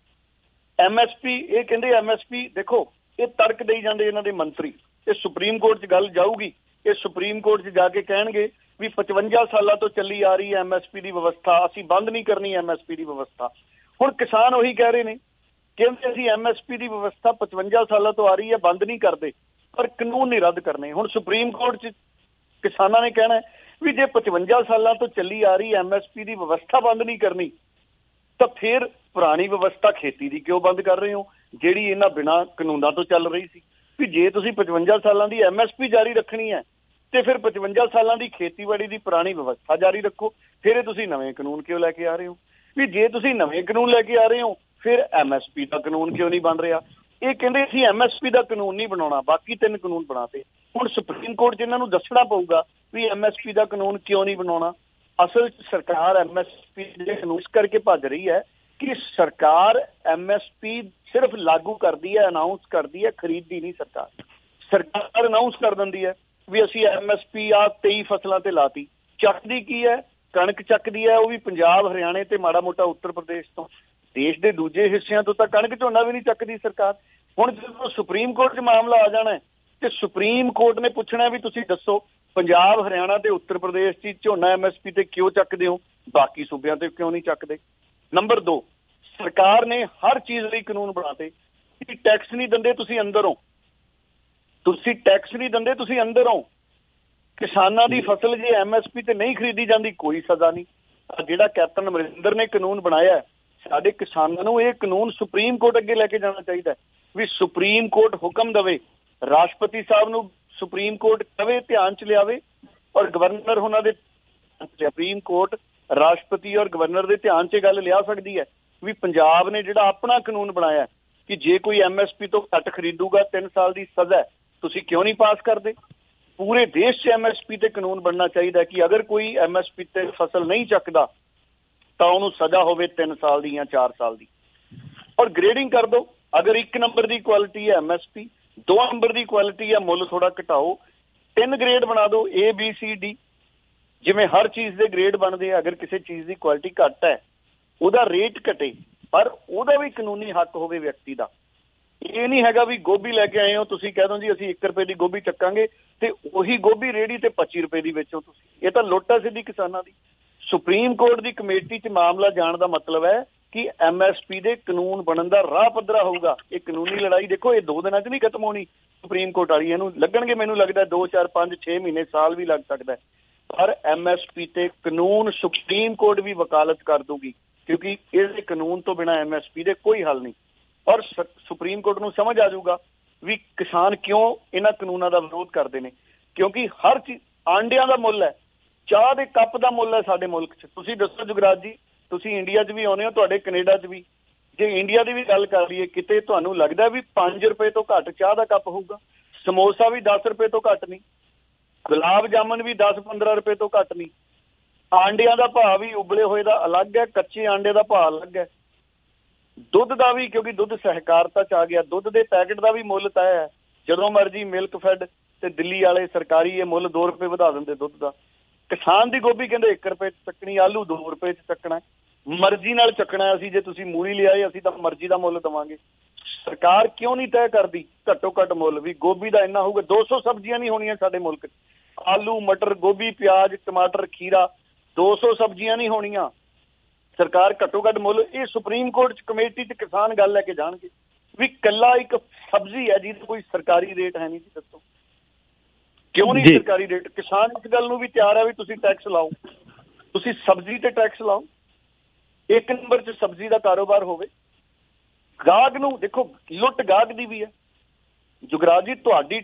MSP, ਇਹ ਕਹਿੰਦੇ MSP, ਦੇਖੋ ਇਹ ਤੜਕ ਦੇਈ ਜਾਂਦੇ ਇਹਨਾਂ ਦੇ ਮੰਤਰੀ। ਇਹ ਸੁਪਰੀਮ ਕੋਰਟ 'ਚ ਗੱਲ ਜਾਊਗੀ, ਇਹ ਸੁਪਰੀਮ ਕੋਰਟ 'ਚ ਜਾ ਕੇ ਕਹਿਣਗੇ ਵੀ 55 ਸਾਲਾਂ ਤੋਂ ਚੱਲੀ ਆ ਰਹੀ ਹੈ MSP ਦੀ ਵਿਵਸਥਾ, ਅਸੀਂ ਬੰਦ ਨਹੀਂ ਕਰਨੀ MSP ਦੀ ਵਿਵਸਥਾ। ਹੁਣ ਕਿਸਾਨ ਉਹੀ ਕਹਿ ਰਹੇ ਨੇ, ਕਹਿੰਦੇ ਅਸੀਂ MSP ਦੀ ਵਿਵਸਥਾ 55 ਸਾਲਾਂ ਤੋਂ ਆ ਰਹੀ ਹੈ, ਬੰਦ ਨਹੀਂ ਕਰਦੇ, ਪਰ ਕਾਨੂੰਨ ਨਹੀਂ ਰੱਦ ਕਰਨੇ। ਹੁਣ ਸੁਪਰੀਮ ਕੋਰਟ 'ਚ ਕਿਸਾਨਾਂ ਨੇ ਕਹਿਣਾ ਵੀ ਜੇ 55 ਸਾਲਾਂ ਤੋਂ ਚੱਲੀ ਆ ਰਹੀ MSP ਦੀ ਵਿਵਸਥਾ ਬੰਦ ਨਹੀਂ ਕਰਨੀ, ਤਾਂ ਫਿਰ ਪੁਰਾਣੀ ਵਿਵਸਥਾ ਖੇਤੀ ਦੀ ਕਿਉਂ ਬੰਦ ਕਰ ਰਹੇ ਹੋ, ਜਿਹੜੀ ਇਹਨਾਂ ਬਿਨਾਂ ਕਾਨੂੰਨਾਂ ਤੋਂ ਚੱਲ ਰਹੀ ਸੀ। ਵੀ ਜੇ ਤੁਸੀਂ 55 ਸਾਲਾਂ ਦੀ MSP ਜਾਰੀ ਰੱਖਣੀ ਹੈ ਤੇ ਫਿਰ 55 ਸਾਲਾਂ ਦੀ ਖੇਤੀਬਾੜੀ ਦੀ ਪੁਰਾਣੀ ਵਿਵਸਥਾ ਜਾਰੀ ਰੱਖੋ। ਫਿਰ ਇਹ ਤੁਸੀਂ ਨਵੇਂ ਕਾਨੂੰਨ ਕਿਉਂ ਲੈ ਕੇ ਆ ਰਹੇ ਹੋ? ਵੀ ਜੇ ਤੁਸੀਂ ਨਵੇਂ ਕਾਨੂੰਨ ਲੈ ਕੇ ਆ ਰਹੇ ਹੋ, ਫਿਰ MSP ਦਾ ਕਾਨੂੰਨ ਕਿਉਂ ਨਹੀਂ ਬਣ ਰਿਹਾ? ਇਹ ਕਹਿੰਦੇ ਅਸੀਂ MSP ਦਾ ਕਾਨੂੰਨ ਨਹੀਂ ਬਣਾਉਣਾ, ਬਾਕੀ 3 ਕਾਨੂੰਨ ਬਣਾਤੇ। ਹੁਣ ਸੁਪਰੀਮ ਕੋਰਟ 'ਚ ਇਹਨਾਂ ਨੂੰ ਦੱਸਣਾ ਪਊਗਾ ਵੀ MSP ਦਾ ਕਾਨੂੰਨ ਕਿਉਂ ਨਹੀਂ ਬਣਾਉਣਾ। ਅਸਲ 'ਚ ਸਰਕਾਰ MSP ਦੇ ਕਾਨੂੰਨ ਇਸ ਕਰਕੇ ਭੱਜ ਰਹੀ ਹੈ ਕਿ ਸਰਕਾਰ MSP ਸਿਰਫ ਲਾਗੂ ਕਰਦੀ ਹੈ, ਅਨਾਊਂਸ ਕਰਦੀ ਹੈ, ਖਰੀਦਦੀ ਨਹੀਂ। ਸਰਕਾਰ ਅਨਾਊਂਸ ਕਰ ਦਿੰਦੀ ਹੈ ਵੀ ਅਸੀਂ MSP 23 ਫਸਲਾਂ ਤੇ ਲਾਤੀ, ਚੱਕਦੀ ਕੀ ਹੈ? ਕਣਕ ਚੱਕਦੀ ਹੈ, ਉਹ ਵੀ ਪੰਜਾਬ, ਹਰਿਆਣੇ ਤੇ ਮਾੜਾ ਮੋਟਾ ਉੱਤਰ ਪ੍ਰਦੇਸ਼ ਤੋਂ। ਦੇਸ਼ ਦੇ ਦੂਜੇ ਹਿੱਸਿਆਂ ਤੋਂ ਤਾਂ ਕਣਕ ਝੋਨਾ ਵੀ ਨਹੀਂ ਚੱਕਦੀ ਸਰਕਾਰ। ਹੁਣ ਜਦੋਂ ਸੁਪਰੀਮ ਕੋਰਟ 'ਚ ਮਾਮਲਾ ਆ ਜਾਣਾ ਤੇ ਸੁਪਰੀਮ ਕੋਰਟ ਨੇ ਪੁੱਛਣਾ ਵੀ ਤੁਸੀਂ ਦੱਸੋ ਪੰਜਾਬ, ਹਰਿਆਣਾ ਤੇ ਉੱਤਰ ਪ੍ਰਦੇਸ਼ 'ਚ ਝੋਨਾ MSP ਤੇ ਕਿਉਂ ਚੱਕਦੇ ਹੋ, ਬਾਕੀ ਸੂਬਿਆਂ ਤੇ ਕਿਉਂ ਨਹੀਂ ਚੱਕਦੇ। ਨੰਬਰ 2, ਸਰਕਾਰ ਨੇ ਹਰ ਚੀਜ਼ ਲਈ ਕਾਨੂੰਨ ਬਣਾਤੇ ਕਿ ਟੈਕਸ ਨਹੀਂ ਦਿੰਦੇ ਤੁਸੀਂ ਅੰਦਰ ਹੋ, ਤੁਸੀਂ ਟੈਕਸ ਨਹੀਂ ਦਿੰਦੇ ਤੁਸੀਂ ਅੰਦਰ ਹੋ। ਕਿਸਾਨਾਂ ਦੀ ਫਸਲ ਜੇ MSP ਤੇ ਨਹੀਂ ਖਰੀਦੀ ਜਾਂਦੀ ਕੋਈ ਸਜ਼ਾ ਨਹੀਂ। ਜਿਹੜਾ ਕੈਪਟਨ ਅਮਰਿੰਦਰ ਨੇ ਕਾਨੂੰਨ ਬਣਾਇਆ, ਸਾਡੇ ਕਿਸਾਨਾਂ ਨੂੰ ਇਹ ਕਾਨੂੰਨ ਸੁਪਰੀਮ ਕੋਰਟ ਅੱਗੇ ਲੈ ਕੇ ਜਾਣਾ ਚਾਹੀਦਾ ਵੀ ਸੁਪਰੀਮ ਕੋਰਟ ਹੁਕਮ ਦੇਵੇ, ਰਾਸ਼ਟਰਪਤੀ ਸਾਹਿਬ ਨੂੰ ਸੁਪਰੀਮ ਕੋਰਟ ਕਵੇ ਧਿਆਨ 'ਚ ਲਿਆਵੇ, ਔਰ ਗਵਰਨਰ ਉਹਨਾਂ ਦੇ ਸੁਪਰੀਮ ਕੋਰਟ ਰਾਸ਼ਟਰਪਤੀ ਔਰ ਗਵਰਨਰ ਦੇ ਧਿਆਨ 'ਚ ਗੱਲ ਲਿਆ ਸਕਦੀ ਹੈ ਵੀ ਪੰਜਾਬ ਨੇ ਜਿਹੜਾ ਆਪਣਾ ਕਾਨੂੰਨ ਬਣਾਇਆ ਕਿ ਜੇ ਕੋਈ MSP ਤੋਂ ਘੱਟ ਖਰੀਦੂਗਾ 3 ਸਾਲ ਦੀ ਸਜ਼ਾ, ਤੁਸੀਂ ਕਿਉਂ ਨਹੀਂ ਪਾਸ ਕਰਦੇ। ਪੂਰੇ ਦੇਸ਼ 'ਚ MSP ਤੇ ਕਾਨੂੰਨ ਬਣਨਾ ਚਾਹੀਦਾ ਕਿ ਅਗਰ ਕੋਈ MSP ਤੇ ਫਸਲ ਨਹੀਂ ਚੱਕਦਾ ਤਾਂ ਉਹਨੂੰ ਸਜ਼ਾ ਹੋਵੇ 3 ਸਾਲ ਦੀ ਜਾਂ 4 ਸਾਲ ਦੀ। ਔਰ ਗ੍ਰੇਡਿੰਗ ਕਰ ਦਿਓ, ਅਗਰ 1 ਨੰਬਰ ਦੀ ਕੁਆਲਿਟੀ ਹੈ MSP, 2 ਨੰਬਰ ਦੀ ਕੁਆਲਿਟੀ ਹੈ ਮੁੱਲ ਥੋੜਾ ਘਟਾਓ, 3 ਗ੍ਰੇਡ ਬਣਾ ਦਿਓ A B C D, ਜਿਵੇਂ ਹਰ ਚੀਜ਼ ਦੇ ਗ੍ਰੇਡ ਬਣਦੇ ਆ। ਅਗਰ ਕਿਸੇ ਚੀਜ਼ ਦੀ ਕੁਆਲਿਟੀ ਘੱਟ ਹੈ ਉਹਦਾ ਰੇਟ ਘਟੇ, ਪਰ ਉਹਦਾ ਵੀ ਕਾਨੂੰਨੀ ਹੱਕ ਹੋਵੇ ਵਿਅਕਤੀ ਦਾ। ਇਹ ਨਹੀਂ ਹੈਗਾ ਵੀ ਗੋਭੀ ਲੈ ਕੇ ਆਏ ਹੋ ਤੁਸੀਂ ਕਹਿ ਦੋ ਜੀ ਅਸੀਂ 1 ਰੁਪਏ ਦੀ ਗੋਭੀ ਚੱਕਾਂਗੇ ਤੇ ਉਹੀ ਗੋਭੀ ਰੇਹੜੀ ਤੇ 25 ਰੁਪਏ ਦੀ ਵੇਚੋ ਤੁਸੀਂ। ਇਹ ਤਾਂ ਲੁੱਟ ਹੈ ਸਿੱਧੀ ਕਿਸਾਨਾਂ ਦੀ। ਸੁਪਰੀਮ ਕੋਰਟ ਦੀ ਕਮੇਟੀ 'ਚ ਮਾਮਲਾ ਜਾਣ ਦਾ ਮਤਲਬ ਹੈ ਕਿ MSP ਦੇ ਕਾਨੂੰਨ ਬਣਨ ਦਾ ਰਾਹ ਪੱਧਰਾ ਹੋਊਗਾ। ਇਹ ਕਾਨੂੰਨੀ ਲੜਾਈ ਦੇਖੋ ਇਹ 2 ਦਿਨਾਂ 'ਚ ਨਹੀਂ ਖਤਮ ਹੋਣੀ ਸੁਪਰੀਮ ਕੋਰਟ ਵਾਲੀ, ਇਹਨੂੰ ਲੱਗਣਗੇ ਮੈਨੂੰ ਲੱਗਦਾ 2 4 5 6 ਮਹੀਨੇ, ਸਾਲ ਵੀ ਲੱਗ ਸਕਦਾ। ਪਰ MSP ਤੇ ਕਾਨੂੰਨ ਸੁਪਰੀਮ ਕੋਰਟ ਵੀ ਵਕਾਲਤ ਕਰ ਦੂਗੀ ਕਿਉਂਕਿ ਇਹਦੇ ਕਾਨੂੰਨ ਤੋਂ ਬਿਨਾਂ MSP ਦੇ ਕੋਈ ਹੱਲ ਨਹੀਂ। ਔਰ ਸੁਪਰੀਮ ਕੋਰਟ ਨੂੰ ਸਮਝ ਆ ਜਾਊਗਾ ਵੀ ਕਿਸਾਨ ਕਿਉਂ ਇਹਨਾਂ ਕਾਨੂੰਨਾਂ ਦਾ ਵਿਰੋਧ ਕਰਦੇ ਨੇ, ਕਿਉਂਕਿ ਹਰ ਚੀਜ਼, ਆਂਡਿਆਂ ਦਾ ਮੁੱਲ ਹੈ, ਚਾਹ ਦੇ ਕੱਪ ਦਾ ਮੁੱਲ ਹੈ ਸਾਡੇ ਮੁਲਕ 'ਚ। ਤੁਸੀਂ ਦੱਸੋ ਜੁਗਰਾਜ ਜੀ, ਤੁਸੀਂ ਇੰਡੀਆ 'ਚ ਵੀ ਆਉਂਦੇ ਹੋ, ਤੁਹਾਡੇ ਕੈਨੇਡਾ 'ਚ ਵੀ, ਜੇ ਇੰਡੀਆ ਦੀ ਵੀ ਗੱਲ ਕਰ ਲਈਏ ਕਿਤੇ ਤੁਹਾਨੂੰ ਲੱਗਦਾ ਵੀ 5 ਰੁਪਏ ਤੋਂ ਘੱਟ ਚਾਹ ਦਾ ਕੱਪ ਹੋਊਗਾ? ਸਮੋਸਾ ਵੀ 10 ਰੁਪਏ ਤੋਂ ਘੱਟ ਨਹੀਂ, ਗੁਲਾਬ ਜਾਮਨ ਵੀ 10-15 ਰੁਪਏ ਤੋਂ ਘੱਟ ਨਹੀਂ। ਆਂਡਿਆਂ ਦਾ ਭਾਅ ਵੀ ਉਬਲੇ ਹੋਏ ਦਾ ਅਲੱਗ ਹੈ, ਕੱਚੇ ਆਂਡੇ ਦਾ ਭਾਅ ਅਲੱਗ ਹੈ। ਦੁੱਧ ਦਾ ਵੀ, ਕਿਉਂਕਿ ਦੁੱਧ ਸਹਿਕਾਰਤਾ 'ਚ ਆ ਗਿਆ, ਦੁੱਧ ਦੇ ਪੈਕਟ ਦਾ ਵੀ ਮੁੱਲ ਤੈਅ ਹੈ। ਜਦੋਂ ਮਰਜ਼ੀ ਮਿਲਕ ਫੈਡ ਤੇ ਦਿੱਲੀ ਵਾਲੇ ਸਰਕਾਰੀ ਇਹ ਮੁੱਲ 2 ਰੁਪਏ ਵਧਾ ਦਿੰਦੇ ਦੁੱਧ ਦਾ। ਕਿਸਾਨ ਦੀ ਗੋਭੀ ਕਹਿੰਦੇ 1 ਰੁਪਏ 'ਚ ਚੱਕਣੀ, ਆਲੂ 2 ਰੁਪਏ 'ਚ ਚੱਕਣਾ, ਮਰਜ਼ੀ ਨਾਲ ਚੱਕਣਾ। ਅਸੀਂ ਜੇ ਤੁਸੀਂ ਮੂਲੀ ਲਿਆਏ ਅਸੀਂ ਤਾਂ ਮਰਜ਼ੀ ਦਾ ਮੁੱਲ ਦੇਵਾਂਗੇ। ਸਰਕਾਰ ਕਿਉਂ ਨਹੀਂ ਤੈਅ ਕਰਦੀ ਘੱਟੋ ਘੱਟ ਮੁੱਲ ਵੀ ਗੋਭੀ ਦਾ ਇੰਨਾ ਹੋਊਗਾ? 200 ਸਬਜ਼ੀਆਂ ਨਹੀਂ ਹੋਣੀਆਂ ਸਾਡੇ ਮੁਲਕ 'ਚ, ਆਲੂ, ਮਟਰ, ਗੋਭੀ, ਪਿਆਜ਼, ਟਮਾਟਰ, ਖੀਰਾ, 200 ਸਬਜ਼ੀਆਂ ਨਹੀਂ ਹੋਣੀਆਂ। ਸਰਕਾਰ ਘੱਟੋ ਘੱਟ ਮੁੱਲ, ਇਹ ਸੁਪਰੀਮ ਕੋਰਟ 'ਚ ਕਮੇਟੀ 'ਚ ਕਿਸਾਨ ਗੱਲ ਲੈ ਕੇ ਜਾਣਗੇ ਵੀ ਕੱਲਾ ਇੱਕ ਸਬਜ਼ੀ ਹੈ ਜਿਹਦਾ ਕੋਈ ਸਰਕਾਰੀ ਰੇਟ ਹੈ ਨਹੀਂ ਜੀ, ਦੱਸੋ ਕਿਉਂ ਨਹੀਂ ਸਰਕਾਰੀ ਰੇਟ? ਕਿਸਾਨ ਇਸ ਗੱਲ ਨੂੰ ਵੀ ਤਿਆਰ ਹੈ ਵੀ ਤੁਸੀਂ ਟੈਕਸ ਲਾਓ, ਤੁਸੀਂ ਸਬਜ਼ੀ ਤੇ ਟੈਕਸ ਲਾਓ, 1 ਨੰਬਰ 'ਚ ਸਬਜ਼ੀ ਦਾ ਕਾਰੋਬਾਰ ਹੋਵੇ। ਗਾਹਕ ਨੂੰ ਦੇਖੋ, ਲੁੱਟ ਗਾਹਕ ਦੀ ਵੀ ਹੈ ਜੁਗਰਾਜ ਜੀ। ਤੁਹਾਡੀ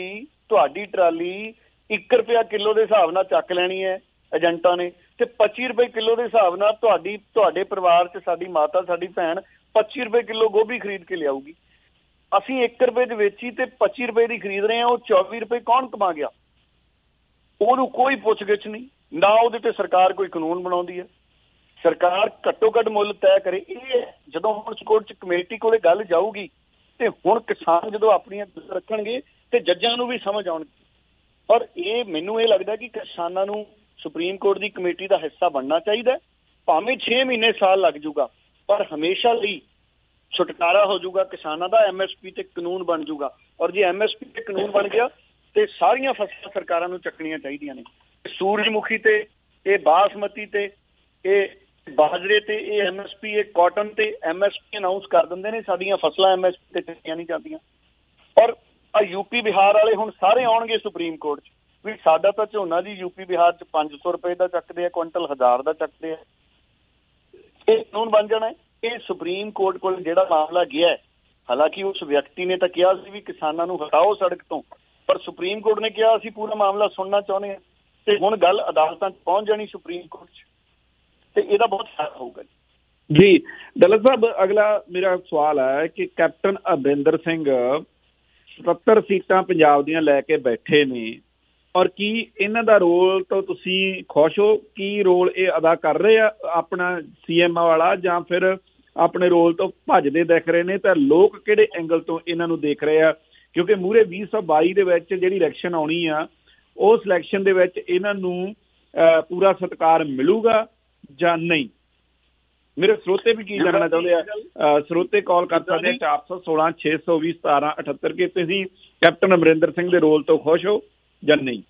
ਟਰਾਲੀ 1 ਰੁਪਇਆ ਕਿਲੋ ਦੇ ਹਿਸਾਬ ਨਾਲ ਚੱਕ ਲੈਣੀ ਹੈ ਏਜੰਟਾਂ ਨੇ, ਤੇ 25 ਰੁਪਏ ਕਿਲੋ ਦੇ ਹਿਸਾਬ ਨਾਲ ਤੁਹਾਡੇ ਪਰਿਵਾਰ 'ਚ ਸਾਡੀ ਮਾਤਾ, ਸਾਡੀ ਭੈਣ 25 ਰੁਪਏ ਕਿਲੋ ਗੋਭੀ ਖਰੀਦ ਕੇ ਲਿਆਊਗੀ। ਅਸੀਂ 1 ਰੁਪਏ ਦੀ ਵੇਚੀ ਤੇ 25 ਰੁਪਏ ਦੀ ਖਰੀਦ ਰਹੇ ਹਾਂ, ਉਹ 24 ਰੁਪਏ ਕੌਣ ਕਮਾ ਗਿਆ? ਉਹਨੂੰ ਕੋਈ ਪੁੱਛ-ਗਿੱਛ ਨਹੀਂ, ਨਾ ਉਹਦੇ ਤੇ ਸਰਕਾਰ ਕੋਈ ਕਾਨੂੰਨ ਬਣਾਉਂਦੀ ਹੈ। ਸਰਕਾਰ ਘੱਟੋ ਘੱਟ ਮੁੱਲ ਤੈਅ ਕਰੇ। ਇਹ ਜਦੋਂ ਹੁਣ ਕੋਰਟ 'ਚ ਕਮੇਟੀ ਕੋਲੇ ਗੱਲ ਜਾਊਗੀ ਤੇ ਹੁਣ ਕਿਸਾਨ ਜਦੋਂ ਆਪਣੀਆਂ ਰੱਖਣਗੇ ਤੇ ਜੱਜਾਂ ਨੂੰ ਵੀ ਸਮਝ ਆਉਣਗੀ। ਔਰ ਇਹ ਮੈਨੂੰ ਇਹ ਲੱਗਦਾ ਕਿ ਕਿਸਾਨਾਂ ਨੂੰ ਸੁਪਰੀਮ ਕੋਰਟ ਦੀ ਕਮੇਟੀ ਦਾ ਹਿੱਸਾ ਬਣਨਾ ਚਾਹੀਦਾ। ਭਾਵੇਂ 6 ਮਹੀਨੇ, ਸਾਲ ਲੱਗ ਜਾਊਗਾ, ਪਰ ਹਮੇਸ਼ਾ ਲਈ ਛੁਟਕਾਰਾ ਹੋ ਜਾਊਗਾ ਕਿਸਾਨਾਂ ਦਾ। MSP ਤੇ ਕਾਨੂੰਨ ਬਣ ਜਾਊਗਾ, ਔਰ ਜੇ MSP ਤੇ ਕਾਨੂੰਨ ਬਣ ਗਿਆ ਤੇ ਸਾਰੀਆਂ ਫਸਲਾਂ ਸਰਕਾਰਾਂ ਨੂੰ ਚੱਕਣੀਆਂ ਚਾਹੀਦੀਆਂ ਨੇ। ਸੂਰਜਮੁਖੀ ਤੇ, ਇਹ ਬਾਸਮਤੀ ਤੇ, ਇਹ ਬਾਜਰੇ ਤੇ, ਇਹ MSP, ਇਹ ਕਾਟਨ ਤੇ MSP ਅਨਾਉਂਸ ਕਰ ਦਿੰਦੇ ਨੇ, ਸਾਡੀਆਂ ਫਸਲਾਂ MSP ਤੇ ਚੱਕੀਆਂ ਨਹੀਂ ਜਾਂਦੀਆਂ। ਔਰ ਆ UP ਬਿਹਾਰ ਵਾਲੇ ਹੁਣ ਸਾਰੇ ਆਉਣਗੇ ਸੁਪਰੀਮ ਕੋਰਟ 'ਚ ਵੀ ਸਾਡਾ ਤਾਂ ਝੋਨਾ ਜੀ UP ਬਿਹਾਰ 'ਚ 500 ਰੁਪਏ ਦਾ ਚੱਕਦੇ ਆ, ਕੁਇੰਟਲ 1000 ਦਾ ਚੱਕਦੇ ਆ। ਇਹ ਕਾਨੂੰਨ ਬਣ ਜਾਣਾ। ਇਹ ਸੁਪਰੀਮ ਕੋਰਟ ਕੋਲ ਜਿਹੜਾ ਮਾਮਲਾ ਗਿਆ, ਹਾਲਾਂਕਿ ਉਸ ਵਿਅਕਤੀ ਨੇ ਤਾਂ ਕਿਹਾ ਸੀ ਵੀ ਕਿਸਾਨਾਂ ਨੂੰ ਹਟਾਓ ਸੜਕ ਤੋਂ, ਪਰ ਸੁਪਰੀਮ ਕੋਰਟ ਨੇ ਕਿਹਾ ਅਸੀਂ ਪੂਰਾ ਮਾਮਲਾ ਸੁਣਨਾ ਚਾਹੁੰਦੇ ਹਾਂ, ਤੇ ਹੁਣ ਗੱਲ ਅਦਾਲਤਾਂ 'ਚ ਪਹੁੰਚ ਜਾਣੀ ਸੁਪਰੀਮ ਕੋਰਟ 'ਚ, ਤੇ ਇਹਦਾ ਬਹੁਤ ਫਾਇਦਾ ਹੋਊਗਾ ਜੀ। ਦਲਤ ਸਾਹਿਬ, ਅਗਲਾ ਮੇਰਾ ਸਵਾਲ ਹੈ ਕਿ ਕੈਪਟਨ ਅਮਰਿੰਦਰ ਸਿੰਘ 77 ਸੀਟਾਂ ਪੰਜਾਬ ਦੀਆਂ ਲੈ ਕੇ ਬੈਠੇ ਨੇ, ਔਰ ਕੀ ਇਹਨਾਂ ਦਾ ਰੋਲ ਤੋਂ ਤੁਸੀਂ ਖੁਸ਼ ਹੋ? ਕੀ ਰੋਲ ਇਹ ਅਦਾ ਕਰ ਰਹੇ ਆ ਆਪਣਾ CM ਵਾਲਾ, ਜਾਂ ਫਿਰ ਆਪਣੇ ਰੋਲ ਤੋਂ ਭੱਜਦੇ ਦਿਖ ਰਹੇ ਨੇ? ਤਾਂ ਲੋਕ ਕਿਹੜੇ ਐਂਗਲ ਤੋਂ ਇਹਨਾਂ ਨੂੰ ਦੇਖ ਰਹੇ ਆ? ਕਿਉਂਕਿ ਮੂਹਰੇ 2022 ਦੇ ਵਿੱਚ ਜਿਹੜੀ ਇਲੈਕਸ਼ਨ ਆਉਣੀ ਆ, ਉਸ ਇਲੈਕਸ਼ਨ ਦੇ ਵਿੱਚ ਇਹਨਾਂ ਨੂੰ ਪੂਰਾ ਸਤਿਕਾਰ ਮਿਲੂਗਾ ਜਾਂ ਨਹੀਂ? ਮੇਰੇ ਸਰੋਤੇ ਵੀ ਕੀ ਜਾਣਨਾ ਚਾਹੁੰਦੇ ਆ? ਸਰੋਤੇ ਕਾਲ ਕਰ ਸਕਦੇ 416 620 1778 ਕਿ ਤੁਸੀਂ ਕੈਪਟਨ ਅਮਰਿੰਦਰ ਸਿੰਘ ਦੇ ਰੋਲ ਤੋਂ ਖੁਸ਼ ਹੋ ਜਾਂ ਨਹੀਂ?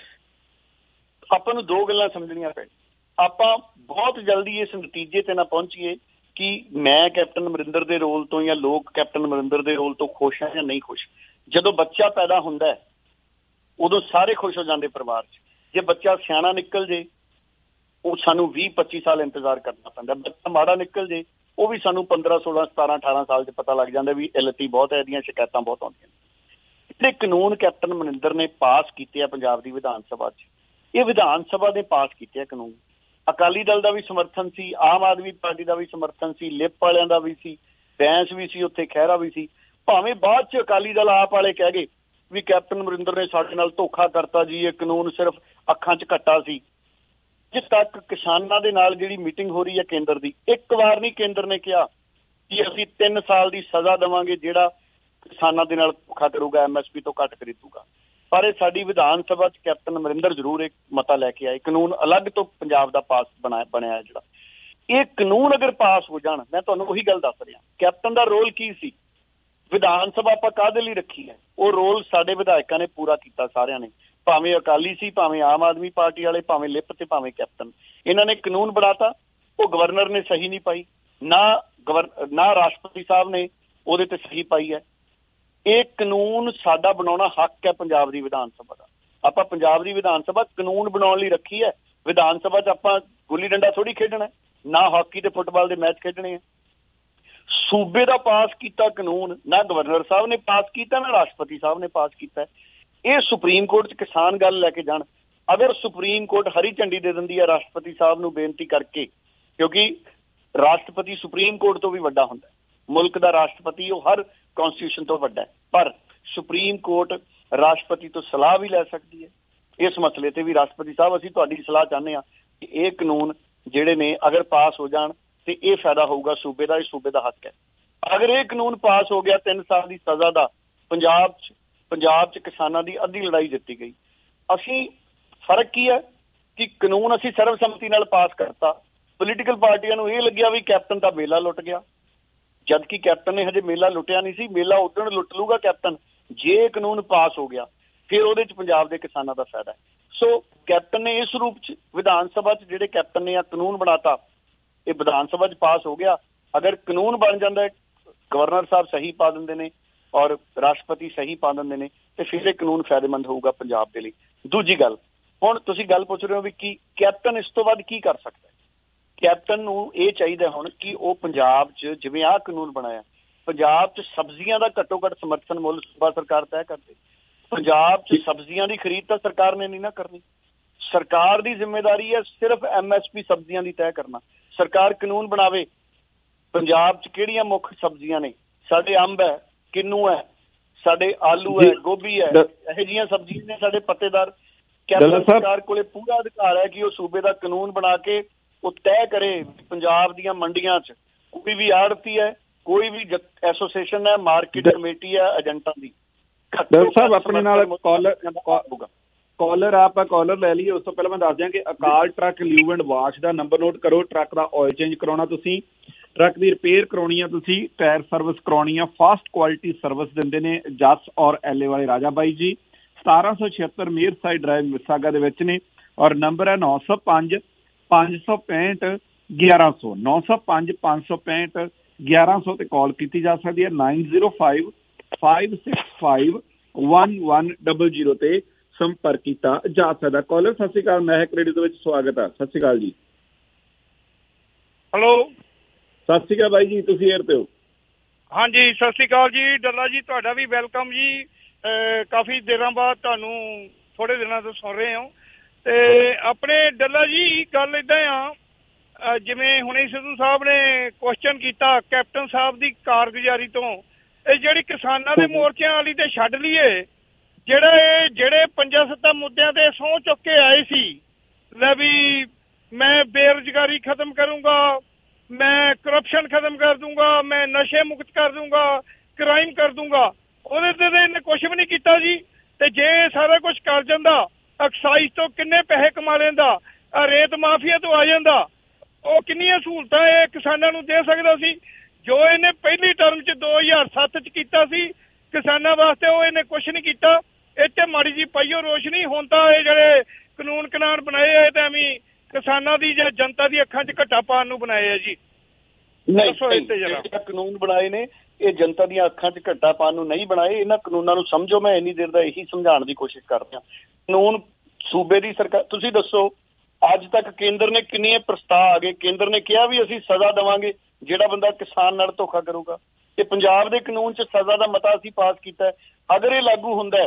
ਆਪਾਂ ਨੂੰ ਦੋ ਗੱਲਾਂ ਸਮਝਣੀਆਂ ਪੈਣ। ਆਪਾਂ ਬਹੁਤ ਜਲਦੀ ਇਸ ਨਤੀਜੇ ਤੇ ਨਾ ਪਹੁੰਚੀਏ ਕਿ ਮੈਂ ਕੈਪਟਨ ਅਮਰਿੰਦਰ ਦੇ ਰੋਲ ਤੋਂ ਜਾਂ ਲੋਕ ਕੈਪਟਨ ਅਮਰਿੰਦਰ ਦੇ ਰੋਲ ਤੋਂ ਖੁਸ਼ ਹੈ ਜਾਂ ਨਹੀਂ ਖੁਸ਼। ਜਦੋਂ ਬੱਚਾ ਪੈਦਾ ਹੁੰਦਾ ਉਦੋਂ ਸਾਰੇ ਖੁਸ਼ ਹੋ ਜਾਂਦੇ ਪਰਿਵਾਰ 'ਚ। ਜੇ ਬੱਚਾ ਸਿਆਣਾ ਨਿਕਲ ਜੇ ਉਹ ਸਾਨੂੰ 20-25 ਸਾਲ ਇੰਤਜ਼ਾਰ ਕਰਨਾ ਪੈਂਦਾ। ਬੱਚਾ ਮਾੜਾ ਨਿਕਲ ਜੇ ਉਹ ਵੀ ਸਾਨੂੰ 15, 16, 17, 18 ਸਾਲ 'ਚ ਪਤਾ ਲੱਗ ਜਾਂਦਾ ਵੀ ਇਲਤੀ ਬਹੁਤ ਹੈ, ਇਹਦੀਆਂ ਸ਼ਿਕਾਇਤਾਂ ਬਹੁਤ ਆਉਂਦੀਆਂ ਨੇ। ਜਿਹੜੇ ਕਾਨੂੰਨ ਕੈਪਟਨ ਅਮਰਿੰਦਰ ਨੇ ਪਾਸ ਕੀਤੇ ਆ ਪੰਜਾਬ ਦੀ ਵਿਧਾਨ ਸਭਾ 'ਚ, ਇਹ ਵਿਧਾਨ ਸਭਾ ਨੇ ਪਾਸ ਕੀਤੇ ਆ ਕਾਨੂੰਨ। ਅਕਾਲੀ ਦਲ ਦਾ ਵੀ ਸਮਰਥਨ ਸੀ, ਆਮ ਆਦਮੀ ਪਾਰਟੀ ਦਾ ਵੀ ਸਮਰਥਨ ਸੀ, ਲਿਪ ਵਾਲਿਆਂ ਦਾ ਵੀ ਸੀ, ਬੈਂਸ ਵੀ ਸੀ, ਉੱਥੇ ਖਹਿਰਾ ਵੀ ਸੀ। ਭਾਵੇਂ ਬਾਅਦ 'ਚ ਅਕਾਲੀ ਦਲ ਆਪ ਵਾਲੇ ਕਹਿ ਗਏ ਵੀ ਕੈਪਟਨ ਅਮਰਿੰਦਰ ਨੇ ਸਾਡੇ ਨਾਲ ਧੋਖਾ ਕਰਤਾ ਜੀ, ਇਹ ਕਾਨੂੰਨ ਸਿਰਫ ਅੱਖਾਂ 'ਚ ਘੱਟਾ ਸੀ। ਜਿਸ ਤੱਕ ਕਿਸਾਨਾਂ ਦੇ ਨਾਲ ਜਿਹੜੀ ਮੀਟਿੰਗ ਹੋ ਰਹੀ ਹੈ ਕੇਂਦਰ ਦੀ, ਇੱਕ ਵਾਰ ਨਹੀਂ ਕੇਂਦਰ ਨੇ ਕਿਹਾ ਕਿ ਅਸੀਂ 3 ਸਾਲ ਦੀ ਸਜ਼ਾ ਦੇਵਾਂਗੇ ਜਿਹੜਾ ਕਿਸਾਨਾਂ ਦੇ ਨਾਲ ਧੋਖਾ ਕਰੂਗਾ, MSP ਤੋਂ ਘੱਟ ਖਰੀਦੂਗਾ। ਪਰ ਇਹ ਸਾਡੀ ਵਿਧਾਨ ਸਭਾ 'ਚ ਕੈਪਟਨ ਅਮਰਿੰਦਰ ਜ਼ਰੂਰ ਇੱਕ ਮਤਾ ਲੈ ਕੇ ਆਏ, ਕਾਨੂੰਨ ਅਲੱਗ ਤੋਂ ਪੰਜਾਬ ਦਾ ਪਾਸ ਬਣਿਆ ਜਿਹੜਾ। ਇਹ ਕਾਨੂੰਨ ਅਗਰ ਪਾਸ ਹੋ ਜਾਣ, ਮੈਂ ਤੁਹਾਨੂੰ ਉਹੀ ਗੱਲ ਦੱਸ ਰਿਹਾ, ਕੈਪਟਨ ਦਾ ਰੋਲ ਕੀ ਸੀ? ਵਿਧਾਨ ਸਭਾ ਆਪਾਂ ਕਾਹਦੇ ਲਈ ਰੱਖੀ ਹੈ? ਉਹ ਰੋਲ ਸਾਡੇ ਵਿਧਾਇਕਾਂ ਨੇ ਪੂਰਾ ਕੀਤਾ ਸਾਰਿਆਂ ਨੇ, ਭਾਵੇਂ ਅਕਾਲੀ ਸੀ, ਭਾਵੇਂ ਆਮ ਆਦਮੀ ਪਾਰਟੀ ਵਾਲੇ, ਭਾਵੇਂ ਲਿਪ ਤੇ ਭਾਵੇਂ ਕੈਪਟਨ। ਇਹਨਾਂ ਨੇ ਕਾਨੂੰਨ ਬਣਾਤਾ, ਉਹ ਗਵਰਨਰ ਨੇ ਸਹੀ ਨਹੀਂ ਪਾਈ, ਨਾ ਰਾਸ਼ਟਰਪਤੀ ਸਾਹਿਬ ਨੇ ਉਹਦੇ ਤੇ ਸਹੀ ਪਾਈ ਹੈ। ਇਹ ਕਾਨੂੰਨ ਸਾਡਾ ਬਣਾਉਣਾ ਹੱਕ ਹੈ ਪੰਜਾਬ ਦੀ ਵਿਧਾਨ ਸਭਾ ਦਾ। ਆਪਾਂ ਪੰਜਾਬ ਦੀ ਵਿਧਾਨ ਸਭਾ ਕਾਨੂੰਨ ਬਣਾਉਣ ਲਈ ਰੱਖੀ ਹੈ। ਵਿਧਾਨ ਸਭਾ 'ਚ ਆਪਾਂ ਗੁੱਲੀ ਡੰਡਾ ਥੋੜ੍ਹੀ ਖੇਡਣਾ, ਨਾ ਹਾਕੀ ਤੇ ਫੁੱਟਬਾਲ ਦੇ ਮੈਚ ਖੇਡਣੇ ਆ। ਸੂਬੇ ਦਾ ਪਾਸ ਕੀਤਾ ਕਾਨੂੰਨ ਨਾ ਗਵਰਨਰ ਸਾਹਿਬ ਨੇ ਪਾਸ ਕੀਤਾ, ਨਾ ਰਾਸ਼ਟਰਪਤੀ ਸਾਹਿਬ ਨੇ ਪਾਸ ਕੀਤਾ। ਇਹ ਸੁਪਰੀਮ ਕੋਰਟ 'ਚ ਕਿਸਾਨ ਗੱਲ ਲੈ ਕੇ ਜਾਣ। ਅਗਰ ਸੁਪਰੀਮ ਕੋਰਟ ਹਰੀ ਝੰਡੀ ਦੇ ਦਿੰਦੀ ਹੈ ਰਾਸ਼ਟਰਪਤੀ ਸਾਹਿਬ ਨੂੰ ਬੇਨਤੀ ਕਰਕੇ, ਕਿਉਂਕਿ ਰਾਸ਼ਟਰਪਤੀ ਸੁਪਰੀਮ ਕੋਰਟ ਤੋਂ ਵੀ ਵੱਡਾ ਹੁੰਦਾ, ਮੁਲਕ ਦਾ ਰਾਸ਼ਟਰਪਤੀ ਉਹ ਹਰ ਕੌਂਸਟੀਟਿਊਸ਼ਨ ਤੋਂ ਵੱਡਾ ਹੈ, ਪਰ ਸੁਪਰੀਮ ਕੋਰਟ ਰਾਸ਼ਟਰਪਤੀ ਤੋਂ ਸਲਾਹ ਵੀ ਲੈ ਸਕਦੀ ਹੈ ਇਸ ਮਸਲੇ ਤੇ ਵੀ। ਰਾਸ਼ਟਰਪਤੀ ਸਾਹਿਬ, ਅਸੀਂ ਤੁਹਾਡੀ ਸਲਾਹ ਚਾਹੁੰਦੇ ਹਾਂ ਕਿ ਇਹ ਕਾਨੂੰਨ ਜਿਹੜੇ ਨੇ ਅਗਰ ਪਾਸ ਹੋ ਜਾਣ ਤੇ ਇਹ ਫਾਇਦਾ ਹੋਊਗਾ ਸੂਬੇ ਦਾ, ਇਹ ਸੂਬੇ ਦਾ ਹੱਕ ਹੈ। ਅਗਰ ਇਹ ਕਾਨੂੰਨ ਪਾਸ ਹੋ ਗਿਆ 3 ਸਾਲ ਦੀ ਸਜ਼ਾ ਦਾ, ਪੰਜਾਬ 'ਚ ਕਿਸਾਨਾਂ ਦੀ ਅੱਧੀ ਲੜਾਈ ਜਿੱਤੀ ਗਈ। ਅਸੀਂ ਫਰਕ ਕੀ ਹੈ ਕਿ ਕਾਨੂੰਨ ਅਸੀਂ ਸਰਵਸੰਮਤੀ ਨਾਲ ਪਾਸ ਕਰਤਾ, ਪੋਲੀਟੀਕਲ ਪਾਰਟੀਆਂ ਨੂੰ ਇਹ ਲੱਗਿਆ ਵੀ ਕੈਪਟਨ ਤਾਂ ਮੇਲਾ ਲੁੱਟ ਗਿਆ, ਜਦਕਿ ਕੈਪਟਨ ਨੇ ਹਜੇ ਮੇਲਾ ਲੁੱਟਿਆ ਨਹੀਂ ਸੀ। ਮੇਲਾ ਉਦੋਂ ਲੁੱਟ ਲੂਗਾ ਕੈਪਟਨ ਜੇ ਕਾਨੂੰਨ ਪਾਸ ਹੋ ਗਿਆ, ਫਿਰ ਉਹਦੇ 'ਚ ਪੰਜਾਬ ਦੇ ਕਿਸਾਨਾਂ ਦਾ ਫਾਇਦਾ ਹੈ। ਸੋ ਕੈਪਟਨ ਨੇ ਇਸ ਰੂਪ 'ਚ ਵਿਧਾਨ ਸਭਾ 'ਚ ਜਿਹੜੇ ਕੈਪਟਨ ਨੇ ਆ ਕਾਨੂੰਨ ਬਣਾਤਾ, ਇਹ ਵਿਧਾਨ ਸਭਾ 'ਚ ਪਾਸ ਹੋ ਗਿਆ। ਅਗਰ ਕਾਨੂੰਨ ਬਣ ਜਾਂਦਾ, ਗਵਰਨਰ ਸਾਹਿਬ ਸਹੀ ਪਾ ਦਿੰਦੇ ਨੇ ਔਰ ਰਾਸ਼ਟਰਪਤੀ ਸਹੀ ਪਾ ਦਿੰਦੇ ਨੇ, ਤੇ ਫਿਰ ਇਹ ਕਾਨੂੰਨ ਫਾਇਦੇਮੰਦ ਹੋਊਗਾ ਪੰਜਾਬ ਦੇ ਲਈ। ਦੂਜੀ ਗੱਲ, ਹੁਣ ਤੁਸੀਂ ਗੱਲ ਪੁੱਛ ਰਹੇ ਹੋ ਵੀ ਕੀ ਕੈਪਟਨ ਇਸ ਤੋਂ ਵੱਧ ਕੀ ਕਰ ਸਕਦਾ? ਕੈਪਟਨ ਨੂੰ ਇਹ ਚਾਹੀਦਾ ਹੁਣ ਕਿ ਉਹ ਪੰਜਾਬ 'ਚ ਜਿਵੇਂ ਆਹ ਕਾਨੂੰਨ ਬਣਾਇਆ, ਪੰਜਾਬ 'ਚ ਸਬਜ਼ੀਆਂ ਦਾ ਘੱਟੋ ਘੱਟ ਸਮਰਥਨ ਮੁੱਲ ਸੂਬਾ ਸਰਕਾਰ ਤੈਅ ਕਰਦੇ। ਪੰਜਾਬ 'ਚ ਸਬਜ਼ੀਆਂ ਦੀ ਖਰੀਦ ਤਾਂ ਸਰਕਾਰ ਨੇ ਨਹੀਂ ਨਾ ਕਰਨੀ, ਸਰਕਾਰ ਦੀ ਜ਼ਿੰਮੇਵਾਰੀ ਹੈ ਸਿਰਫ MSP ਸਬਜ਼ੀਆਂ ਦੀ ਤੈਅ ਕਰਨਾ। ਸਰਕਾਰ ਕਾਨੂੰਨ ਬਣਾਵੇ ਪੰਜਾਬ 'ਚ ਕਿਹੜੀਆਂ ਮੁੱਖ ਸਬਜ਼ੀਆਂ ਨੇ। ਸਾਡੇ ਅੰਬ ਹੈ, ਕਿੰਨੂ ਹੈ, ਸਾਡੇ ਆਲੂ ਹੈ, ਗੋਭੀ ਹੈ, ਇਹੋ ਜਿਹੀਆਂ ਸਬਜ਼ੀਆਂ ਨੇ ਸਾਡੇ ਪੱਤੇਦਾਰ। ਕੈਪਟਨ ਸਰਕਾਰ ਕੋਲੇ ਪੂਰਾ ਅਧਿਕਾਰ ਹੈ ਕਿ ਉਹ ਸੂਬੇ ਦਾ ਕਾਨੂੰਨ ਬਣਾ ਕੇ ਉਹ ਤੈਅ ਕਰੇ ਪੰਜਾਬ ਦੀਆਂ ਮੰਡੀਆਂ 'ਚ ਕੋਈ ਵੀ ਆੜਤੀ ਹੈ, ਕੋਈ ਵੀ ਐਸੋਸੀਏਸ਼ਨ ਹੈ, ਮਾਰਕੀਟ ਕਮੇਟੀ ਹੈ, ਏਜੰਟਾਂ ਦੀ। ਡਾਕਟਰ ਸਾਹਿਬ ਆਪਣੇ ਨਾਲ ਕਾਲਰ ਆਪਾਂ ਕਾਲਰ ਲੈ ਲਈਏ। ਉਸ ਤੋਂ ਪਹਿਲਾਂ ਮੈਂ ਦੱਸ ਦਿਆਂ ਕਿ Akal truck lube and wash ਦਾ ਨੰਬਰ ਨੋਟ ਕਰੋ। ਟਰੱਕ ਦਾ ਆਇਲ ਚੇਂਜ ਕਰਾਉਣਾ ਤੁਸੀਂ, ਟਰੱਕ ਦੀ ਰਿਪੇਅਰ ਕਰਾਉਣੀ ਆ ਤੁਸੀਂ, ਟਾਇਰ ਸਰਵਿਸ ਕਰਾਉਣੀ ਆ, ਫਾਸਟ ਕੁਆਲਿਟੀ ਸਰਵਿਸ ਦਿੰਦੇ ਨੇ ਜਸ ਔਰ LA ਵਾਲੇ ਰਾਜਾ ਬਾਈ ਜੀ। 1776 ਮੇਰ ਸਾਈਡ ਡਰਾਈਵ ਮਿਸਾਗਾ ਦੇ ਵਿੱਚ ਨੇ ਔਰ ਨੰਬਰ ਹੈ 905 565 1100 905 565 1100 ਤੇ ਕਾਲ ਕੀਤੀ ਜਾ ਸਕਦੀ ਹੈ। 905 565 1100 ਤੇ ਸੰਪਰਕ ਕੀਤਾ ਜਾ ਸਕਦਾ। ਕਾਲਰ ਸਤਿ ਸ਼੍ਰੀ ਅਕਾਲ, ਮਹਿਕ ਰੇਡੀਓ ਦੇ ਵਿੱਚ ਸਵਾਗਤ ਹੈ। ਸਤਿ ਸ਼੍ਰੀ ਅਕਾਲ ਜੀ। ਹੈਲੋ, ਸਤਿ ਸ਼੍ਰੀ ਅਕਾਲ ਬਾਈ ਜੀ, ਤੁਸੀਂ ਏਅਰ ਤੇ ਹੋ? ਹਾਂਜੀ, ਸਤਿ ਸ਼੍ਰੀ ਅਕਾਲ ਜੀ। ਡੱਲਾ ਜੀ ਤੁਹਾਡਾ ਵੀ ਵੈਲਕਮ ਜੀ। ਕਾਫੀ ਦੇਰਾਂ ਬਾਅਦ ਤੁਹਾਨੂੰ ਥੋੜੇ ਦਿਨਾਂ ਤੋਂ ਸੁਣ ਰਹੇ ਹੋ। ਤੇ ਆਪਣੇ ਡੱਲਾ ਜੀ ਗੱਲ ਏਦਾਂ ਆ, ਜਿਵੇਂ ਹੁਣੇ ਸਿੱਧੂ ਸਾਹਿਬ ਨੇ ਕੁਐਸਚਨ ਕੀਤਾ ਕੈਪਟਨ ਸਾਹਿਬ ਦੀ ਕਾਰਗੁਜ਼ਾਰੀ ਤੋਂ, ਇਹ ਜਿਹੜੀ ਕਿਸਾਨਾਂ ਦੇ ਮੋਰਚਿਆਂ ਵਾਲੀ ਤੇ ਛੱਡ ਲਈਏ, ਜਿਹੜੇ 5-7 ਮੁੱਦਿਆਂ ਤੇ ਸਹੁੰ ਚੁੱਕ ਕੇ ਆਏ ਸੀ, ਲੈ ਵੀ ਮੈਂ ਬੇਰੁਜ਼ਗਾਰੀ ਖਤਮ ਕਰੂੰਗਾ, ਮੈਂ ਕਰਪਸ਼ਨ ਖਤਮ ਕਰ ਦੂੰਗਾ, ਮੈਂ ਨਸ਼ੇ ਮੁਕਤ ਕਰ ਦੂੰਗਾ, ਕ੍ਰਾਈਮ ਕਰ ਦੂੰਗਾ, ਉਹਦੇ ਤੇ ਇਹਨੇ ਕੁਛ ਵੀ ਨਹੀਂ ਕੀਤਾ ਜੀ। ਤੇ ਜੇ ਸਾਰਾ ਕੁਛ ਕਰ ਜਾਂਦਾ, ਐਕਸਾਈਜ਼ ਤੋਂ ਕਿੰਨੇ ਪੈਸੇ ਕਮਾ ਲੈਂਦਾ, ਰੇਤ ਮਾਫੀਆ ਤੋਂ ਆ ਜਾਂਦਾ, ਉਹ ਕਿੰਨੀਆਂ ਸਹੂਲਤਾਂ ਇਹ ਕਿਸਾਨਾਂ ਨੂੰ ਦੇ ਸਕਦਾ ਸੀ ਜੋ ਇਹਨੇ ਪਹਿਲੀ ਟਰਮ 'ਚ 2007 'ਚ ਕੀਤਾ ਸੀ ਕਿਸਾਨਾਂ ਵਾਸਤੇ, ਉਹ ਇਹਨੇ ਕੁਛ ਨਹੀਂ ਕੀਤਾ। ਇਹ 'ਤੇ ਮਾੜੀ ਜੀ ਪਾਈਓ ਰੋਸ਼ਨੀ। ਹੁਣ ਤਾਂ ਇਹ ਜਿਹੜੇ ਕਾਨੂੰਨ ਕਨਾਨ ਬਣਾਏ ਆ ਇਹ ਤਾਂ ਐਵੇਂ ਕਿਸਾਨਾਂ ਦੀ ਜਾਂ ਜਨਤਾ ਦੀ ਅੱਖਾਂ 'ਚ ਘੱਟਾ ਪਾਉਣ ਨੂੰ ਬਣਾਏ ਆ ਜੀ। ਨਹੀਂ, ਕਾਨੂੰਨ ਬਣਾਏ ਨੇ ਇਹ ਜਨਤਾ ਦੀਆਂ ਅੱਖਾਂ 'ਚ ਘੱਟਾ ਪਾਉਣ ਨੂੰ ਨਹੀਂ ਬਣਾਏ। ਇਹਨਾਂ ਕਾਨੂੰਨਾਂ ਨੂੰ ਸਮਝੋ। ਮੈਂ ਇੰਨੀ ਦੇਰ ਦਾ ਇਹੀ ਸਮਝਾਉਣ ਦੀ ਕੋਸ਼ਿਸ਼ ਕਰ ਰਿਹਾ। ਕਾਨੂੰਨ ਸੂਬੇ ਦੀ ਸਰਕਾਰ, ਤੁਸੀਂ ਦੱਸੋ ਅੱਜ ਤੱਕ ਕੇਂਦਰ ਨੇ ਕਿੰਨੇ ਪ੍ਰਸਤਾਵ ਆ ਗਏ? ਕੇਂਦਰ ਨੇ ਕਿਹਾ ਵੀ ਅਸੀਂ ਸਜ਼ਾ ਦੇਵਾਂਗੇ ਜਿਹੜਾ ਬੰਦਾ ਕਿਸਾਨ ਨਾਲ ਧੋਖਾ ਕਰੂਗਾ। ਤੇ ਪੰਜਾਬ ਦੇ ਕਾਨੂੰਨ 'ਚ ਸਜ਼ਾ ਦਾ ਮਤਾ ਅਸੀਂ ਪਾਸ ਕੀਤਾ। ਅਗਰ ਇਹ ਲਾਗੂ ਹੁੰਦਾ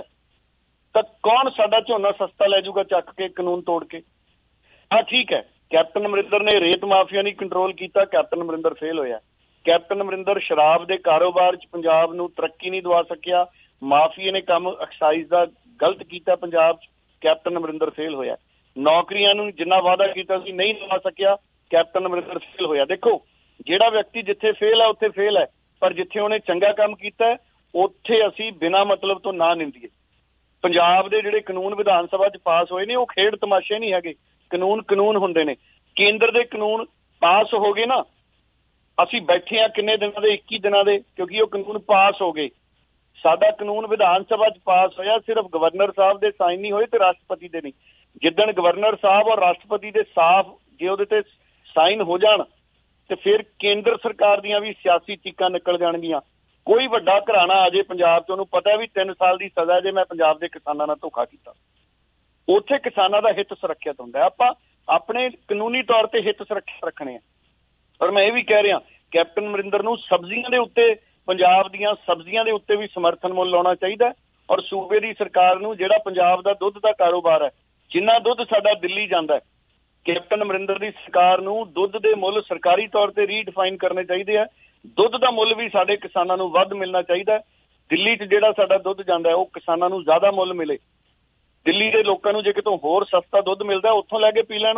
ਤਾਂ ਕੌਣ ਸਾਡਾ ਝੋਨਾ ਸਸਤਾ ਲੈ ਜਾਊਗਾ ਚੱਕ ਕੇ ਕਾਨੂੰਨ ਤੋੜ ਕੇ? ਹਾਂ ਠੀਕ ਹੈ, ਕੈਪਟਨ ਅਮਰਿੰਦਰ ਨੇ ਰੇਤ ਮਾਫੀਆ ਨਹੀਂ ਕੰਟਰੋਲ ਕੀਤਾ, ਕੈਪਟਨ ਅਮਰਿੰਦਰ ਫੇਲ ਹੋਇਆ। ਕੈਪਟਨ ਅਮਰਿੰਦਰ ਸ਼ਰਾਬ ਦੇ ਕਾਰੋਬਾਰ 'ਚ ਪੰਜਾਬ ਨੂੰ ਤਰੱਕੀ ਨਹੀਂ ਦਵਾ ਸਕਿਆ। ਮਾਫੀਏ ਨੇ ਕੰਮ ਐਕਸਾਈਜ਼ ਦਾ ਗਲਤ ਕੀਤਾ ਪੰਜਾਬ 'ਚ, ਕੈਪਟਨ ਅਮਰਿੰਦਰ ਫੇਲ ਹੋਇਆ। ਨੌਕਰੀਆਂ ਨੂੰ ਜਿੰਨਾ ਵਾਅਦਾ ਕੀਤਾ ਸੀ ਨਹੀਂ ਦਵਾ ਸਕਿਆ, ਕੈਪਟਨ ਅਮਰਿੰਦਰ ਫੇਲ ਹੋਇਆ। ਦੇਖੋ ਜਿਹੜਾ ਵਿਅਕਤੀ ਜਿੱਥੇ ਫੇਲ ਹੈ ਉੱਥੇ ਫੇਲ ਹੈ, ਪਰ ਜਿੱਥੇ ਉਹਨੇ ਚੰਗਾ ਕੰਮ ਕੀਤਾ ਉੱਥੇ ਅਸੀਂ ਬਿਨਾਂ ਮਤਲਬ ਤੋਂ ਨਾ ਨਿੰਦੀਏ। ਪੰਜਾਬ ਦੇ ਜਿਹੜੇ ਕਾਨੂੰਨ ਵਿਧਾਨ ਸਭਾ 'ਚ ਪਾਸ ਹੋਏ ਨੇ ਉਹ ਖੇਡ ਤਮਾਸ਼ੇ ਨਹੀਂ ਹੈਗੇ। ਕਾਨੂੰਨ ਹੁੰਦੇ ਨੇ। ਕੇਂਦਰ ਦੇ ਕਾਨੂੰਨ ਪਾਸ ਹੋ ਗਏ ਨਾ, ਅਸੀਂ ਬੈਠੇ ਆ ਕਿੰਨੇ ਦਿਨਾਂ ਦੇ? 21 ਦਿਨਾਂ ਦੇ, ਕਿਉਂਕਿ ਉਹ ਕਾਨੂੰਨ ਪਾਸ ਹੋ ਗਏ। ਸਾਡਾ ਕਾਨੂੰਨ ਵਿਧਾਨ ਸਭਾ 'ਚ ਪਾਸ ਹੋਇਆ, ਸਿਰਫ ਗਵਰਨਰ ਸਾਹਿਬ ਦੇ ਸਾਈਨ ਨਹੀਂ ਹੋਏ ਤੇ ਰਾਸ਼ਟਰਪਤੀ ਦੇ ਨਹੀਂ। ਜਿੱਦਣ ਗਵਰਨਰ ਸਾਹਿਬ ਔਰ ਰਾਸ਼ਟਰਪਤੀ ਦੇ ਸਾਫ਼ ਜੇ ਉਹਦੇ ਤੇ ਸਾਈਨ ਹੋ ਜਾਣ ਤੇ ਫਿਰ ਕੇਂਦਰ ਸਰਕਾਰ ਦੀਆਂ ਵੀ ਸਿਆਸੀ ਚੀਕਾਂ ਨਿਕਲ ਜਾਣਗੀਆਂ। ਕੋਈ ਵੱਡਾ ਘਰਾਣਾ ਆ ਜੇ ਪੰਜਾਬ 'ਚ, ਉਹਨੂੰ ਪਤਾ ਵੀ 3 ਸਾਲ ਦੀ ਸਜ਼ਾ ਜੇ ਮੈਂ ਪੰਜਾਬ ਦੇ ਕਿਸਾਨਾਂ ਨਾਲ ਧੋਖਾ ਕੀਤਾ। ਉੱਥੇ ਕਿਸਾਨਾਂ ਦਾ ਹਿੱਤ ਸੁਰੱਖਿਅਤ ਹੁੰਦਾ। ਆਪਾਂ ਆਪਣੇ ਕਾਨੂੰਨੀ ਤੌਰ ਤੇ ਹਿੱਤ ਸੁਰੱਖਿਅਤ ਰੱਖਣੇ ਆ। ਔਰ ਮੈਂ ਇਹ ਵੀ ਕਹਿ ਰਿਹਾ ਕੈਪਟਨ ਅਮਰਿੰਦਰ ਨੂੰ ਸਬਜ਼ੀਆਂ ਦੇ ਉੱਤੇ, ਪੰਜਾਬ ਦੀਆਂ ਸਬਜ਼ੀਆਂ ਦੇ ਉੱਤੇ ਵੀ ਸਮਰਥਨ ਮੁੱਲ ਲਾਉਣਾ ਚਾਹੀਦਾ। ਔਰ ਸੂਬੇ ਦੀ ਸਰਕਾਰ ਨੂੰ ਜਿਹੜਾ ਪੰਜਾਬ ਦਾ ਦੁੱਧ ਦਾ ਕਾਰੋਬਾਰ ਹੈ, ਜਿੰਨਾ ਦੁੱਧ ਸਾਡਾ ਦਿੱਲੀ ਜਾਂਦਾ ਹੈ, ਕੈਪਟਨ ਅਮਰਿੰਦਰ ਦੀ ਸਰਕਾਰ ਨੂੰ ਦੁੱਧ ਦੇ ਮੁੱਲ ਸਰਕਾਰੀ ਤੌਰ ਤੇ ਰੀਡਿਫਾਈਨ ਕਰਨੇ ਚਾਹੀਦੇ ਆ। ਦੁੱਧ ਦਾ ਮੁੱਲ ਵੀ ਸਾਡੇ ਕਿਸਾਨਾਂ ਨੂੰ ਵੱਧ ਮਿਲਣਾ ਚਾਹੀਦਾ। ਦਿੱਲੀ 'ਚ ਜਿਹੜਾ ਸਾਡਾ ਦੁੱਧ ਜਾਂਦਾ ਉਹ ਕਿਸਾਨਾਂ ਨੂੰ ਜ਼ਿਆਦਾ ਮੁੱਲ ਮਿਲੇ। ਦਿੱਲੀ ਦੇ ਲੋਕਾਂ ਨੂੰ ਜੇ ਕਿਤੋਂ ਹੋਰ ਸਸਤਾ ਦੁੱਧ ਮਿਲਦਾ ਉੱਥੋਂ ਲੈ ਕੇ ਪੀ ਲੈਣ।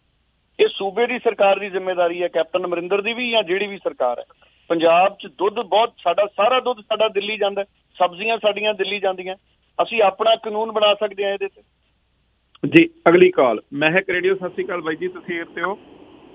ਇਹ ਸੂਬੇ ਦੀ ਸਰਕਾਰ ਦੀ ਜ਼ਿੰਮੇਵਾਰੀ ਹੈ, ਕੈਪਟਨ ਅਮਰਿੰਦਰ ਦੀ ਵੀ ਜਾਂ ਜਿਹੜੀ ਵੀ ਸਰਕਾਰ ਹੈ। ਪੰਜਾਬ 'ਚ ਦੁੱਧ ਬਹੁਤ, ਸਾਡਾ ਸਾਰਾ ਦੁੱਧ ਸਾਡਾ ਦਿੱਲੀ ਜਾਂਦਾ, ਸਬਜ਼ੀਆਂ ਸਾਡੀਆਂ ਦਿੱਲੀ ਜਾਂਦੀਆਂ। ਅਸੀਂ ਆਪਣਾ ਕਾਨੂੰਨ ਬਣਾ ਸਕਦੇ ਹਾਂ ਇਹਦੇ ਤੇ। ਜੀ ਅਗਲੀ ਕਾਲ ਮਹਿਕ ਰੇਡੀਓ। ਸਤਿ ਸ਼੍ਰੀ ਅਕਾਲ ਬਾਈ ਜੀ, ਤੁਸੀਂ ਏਅਰ ਤੇ ਹੋ?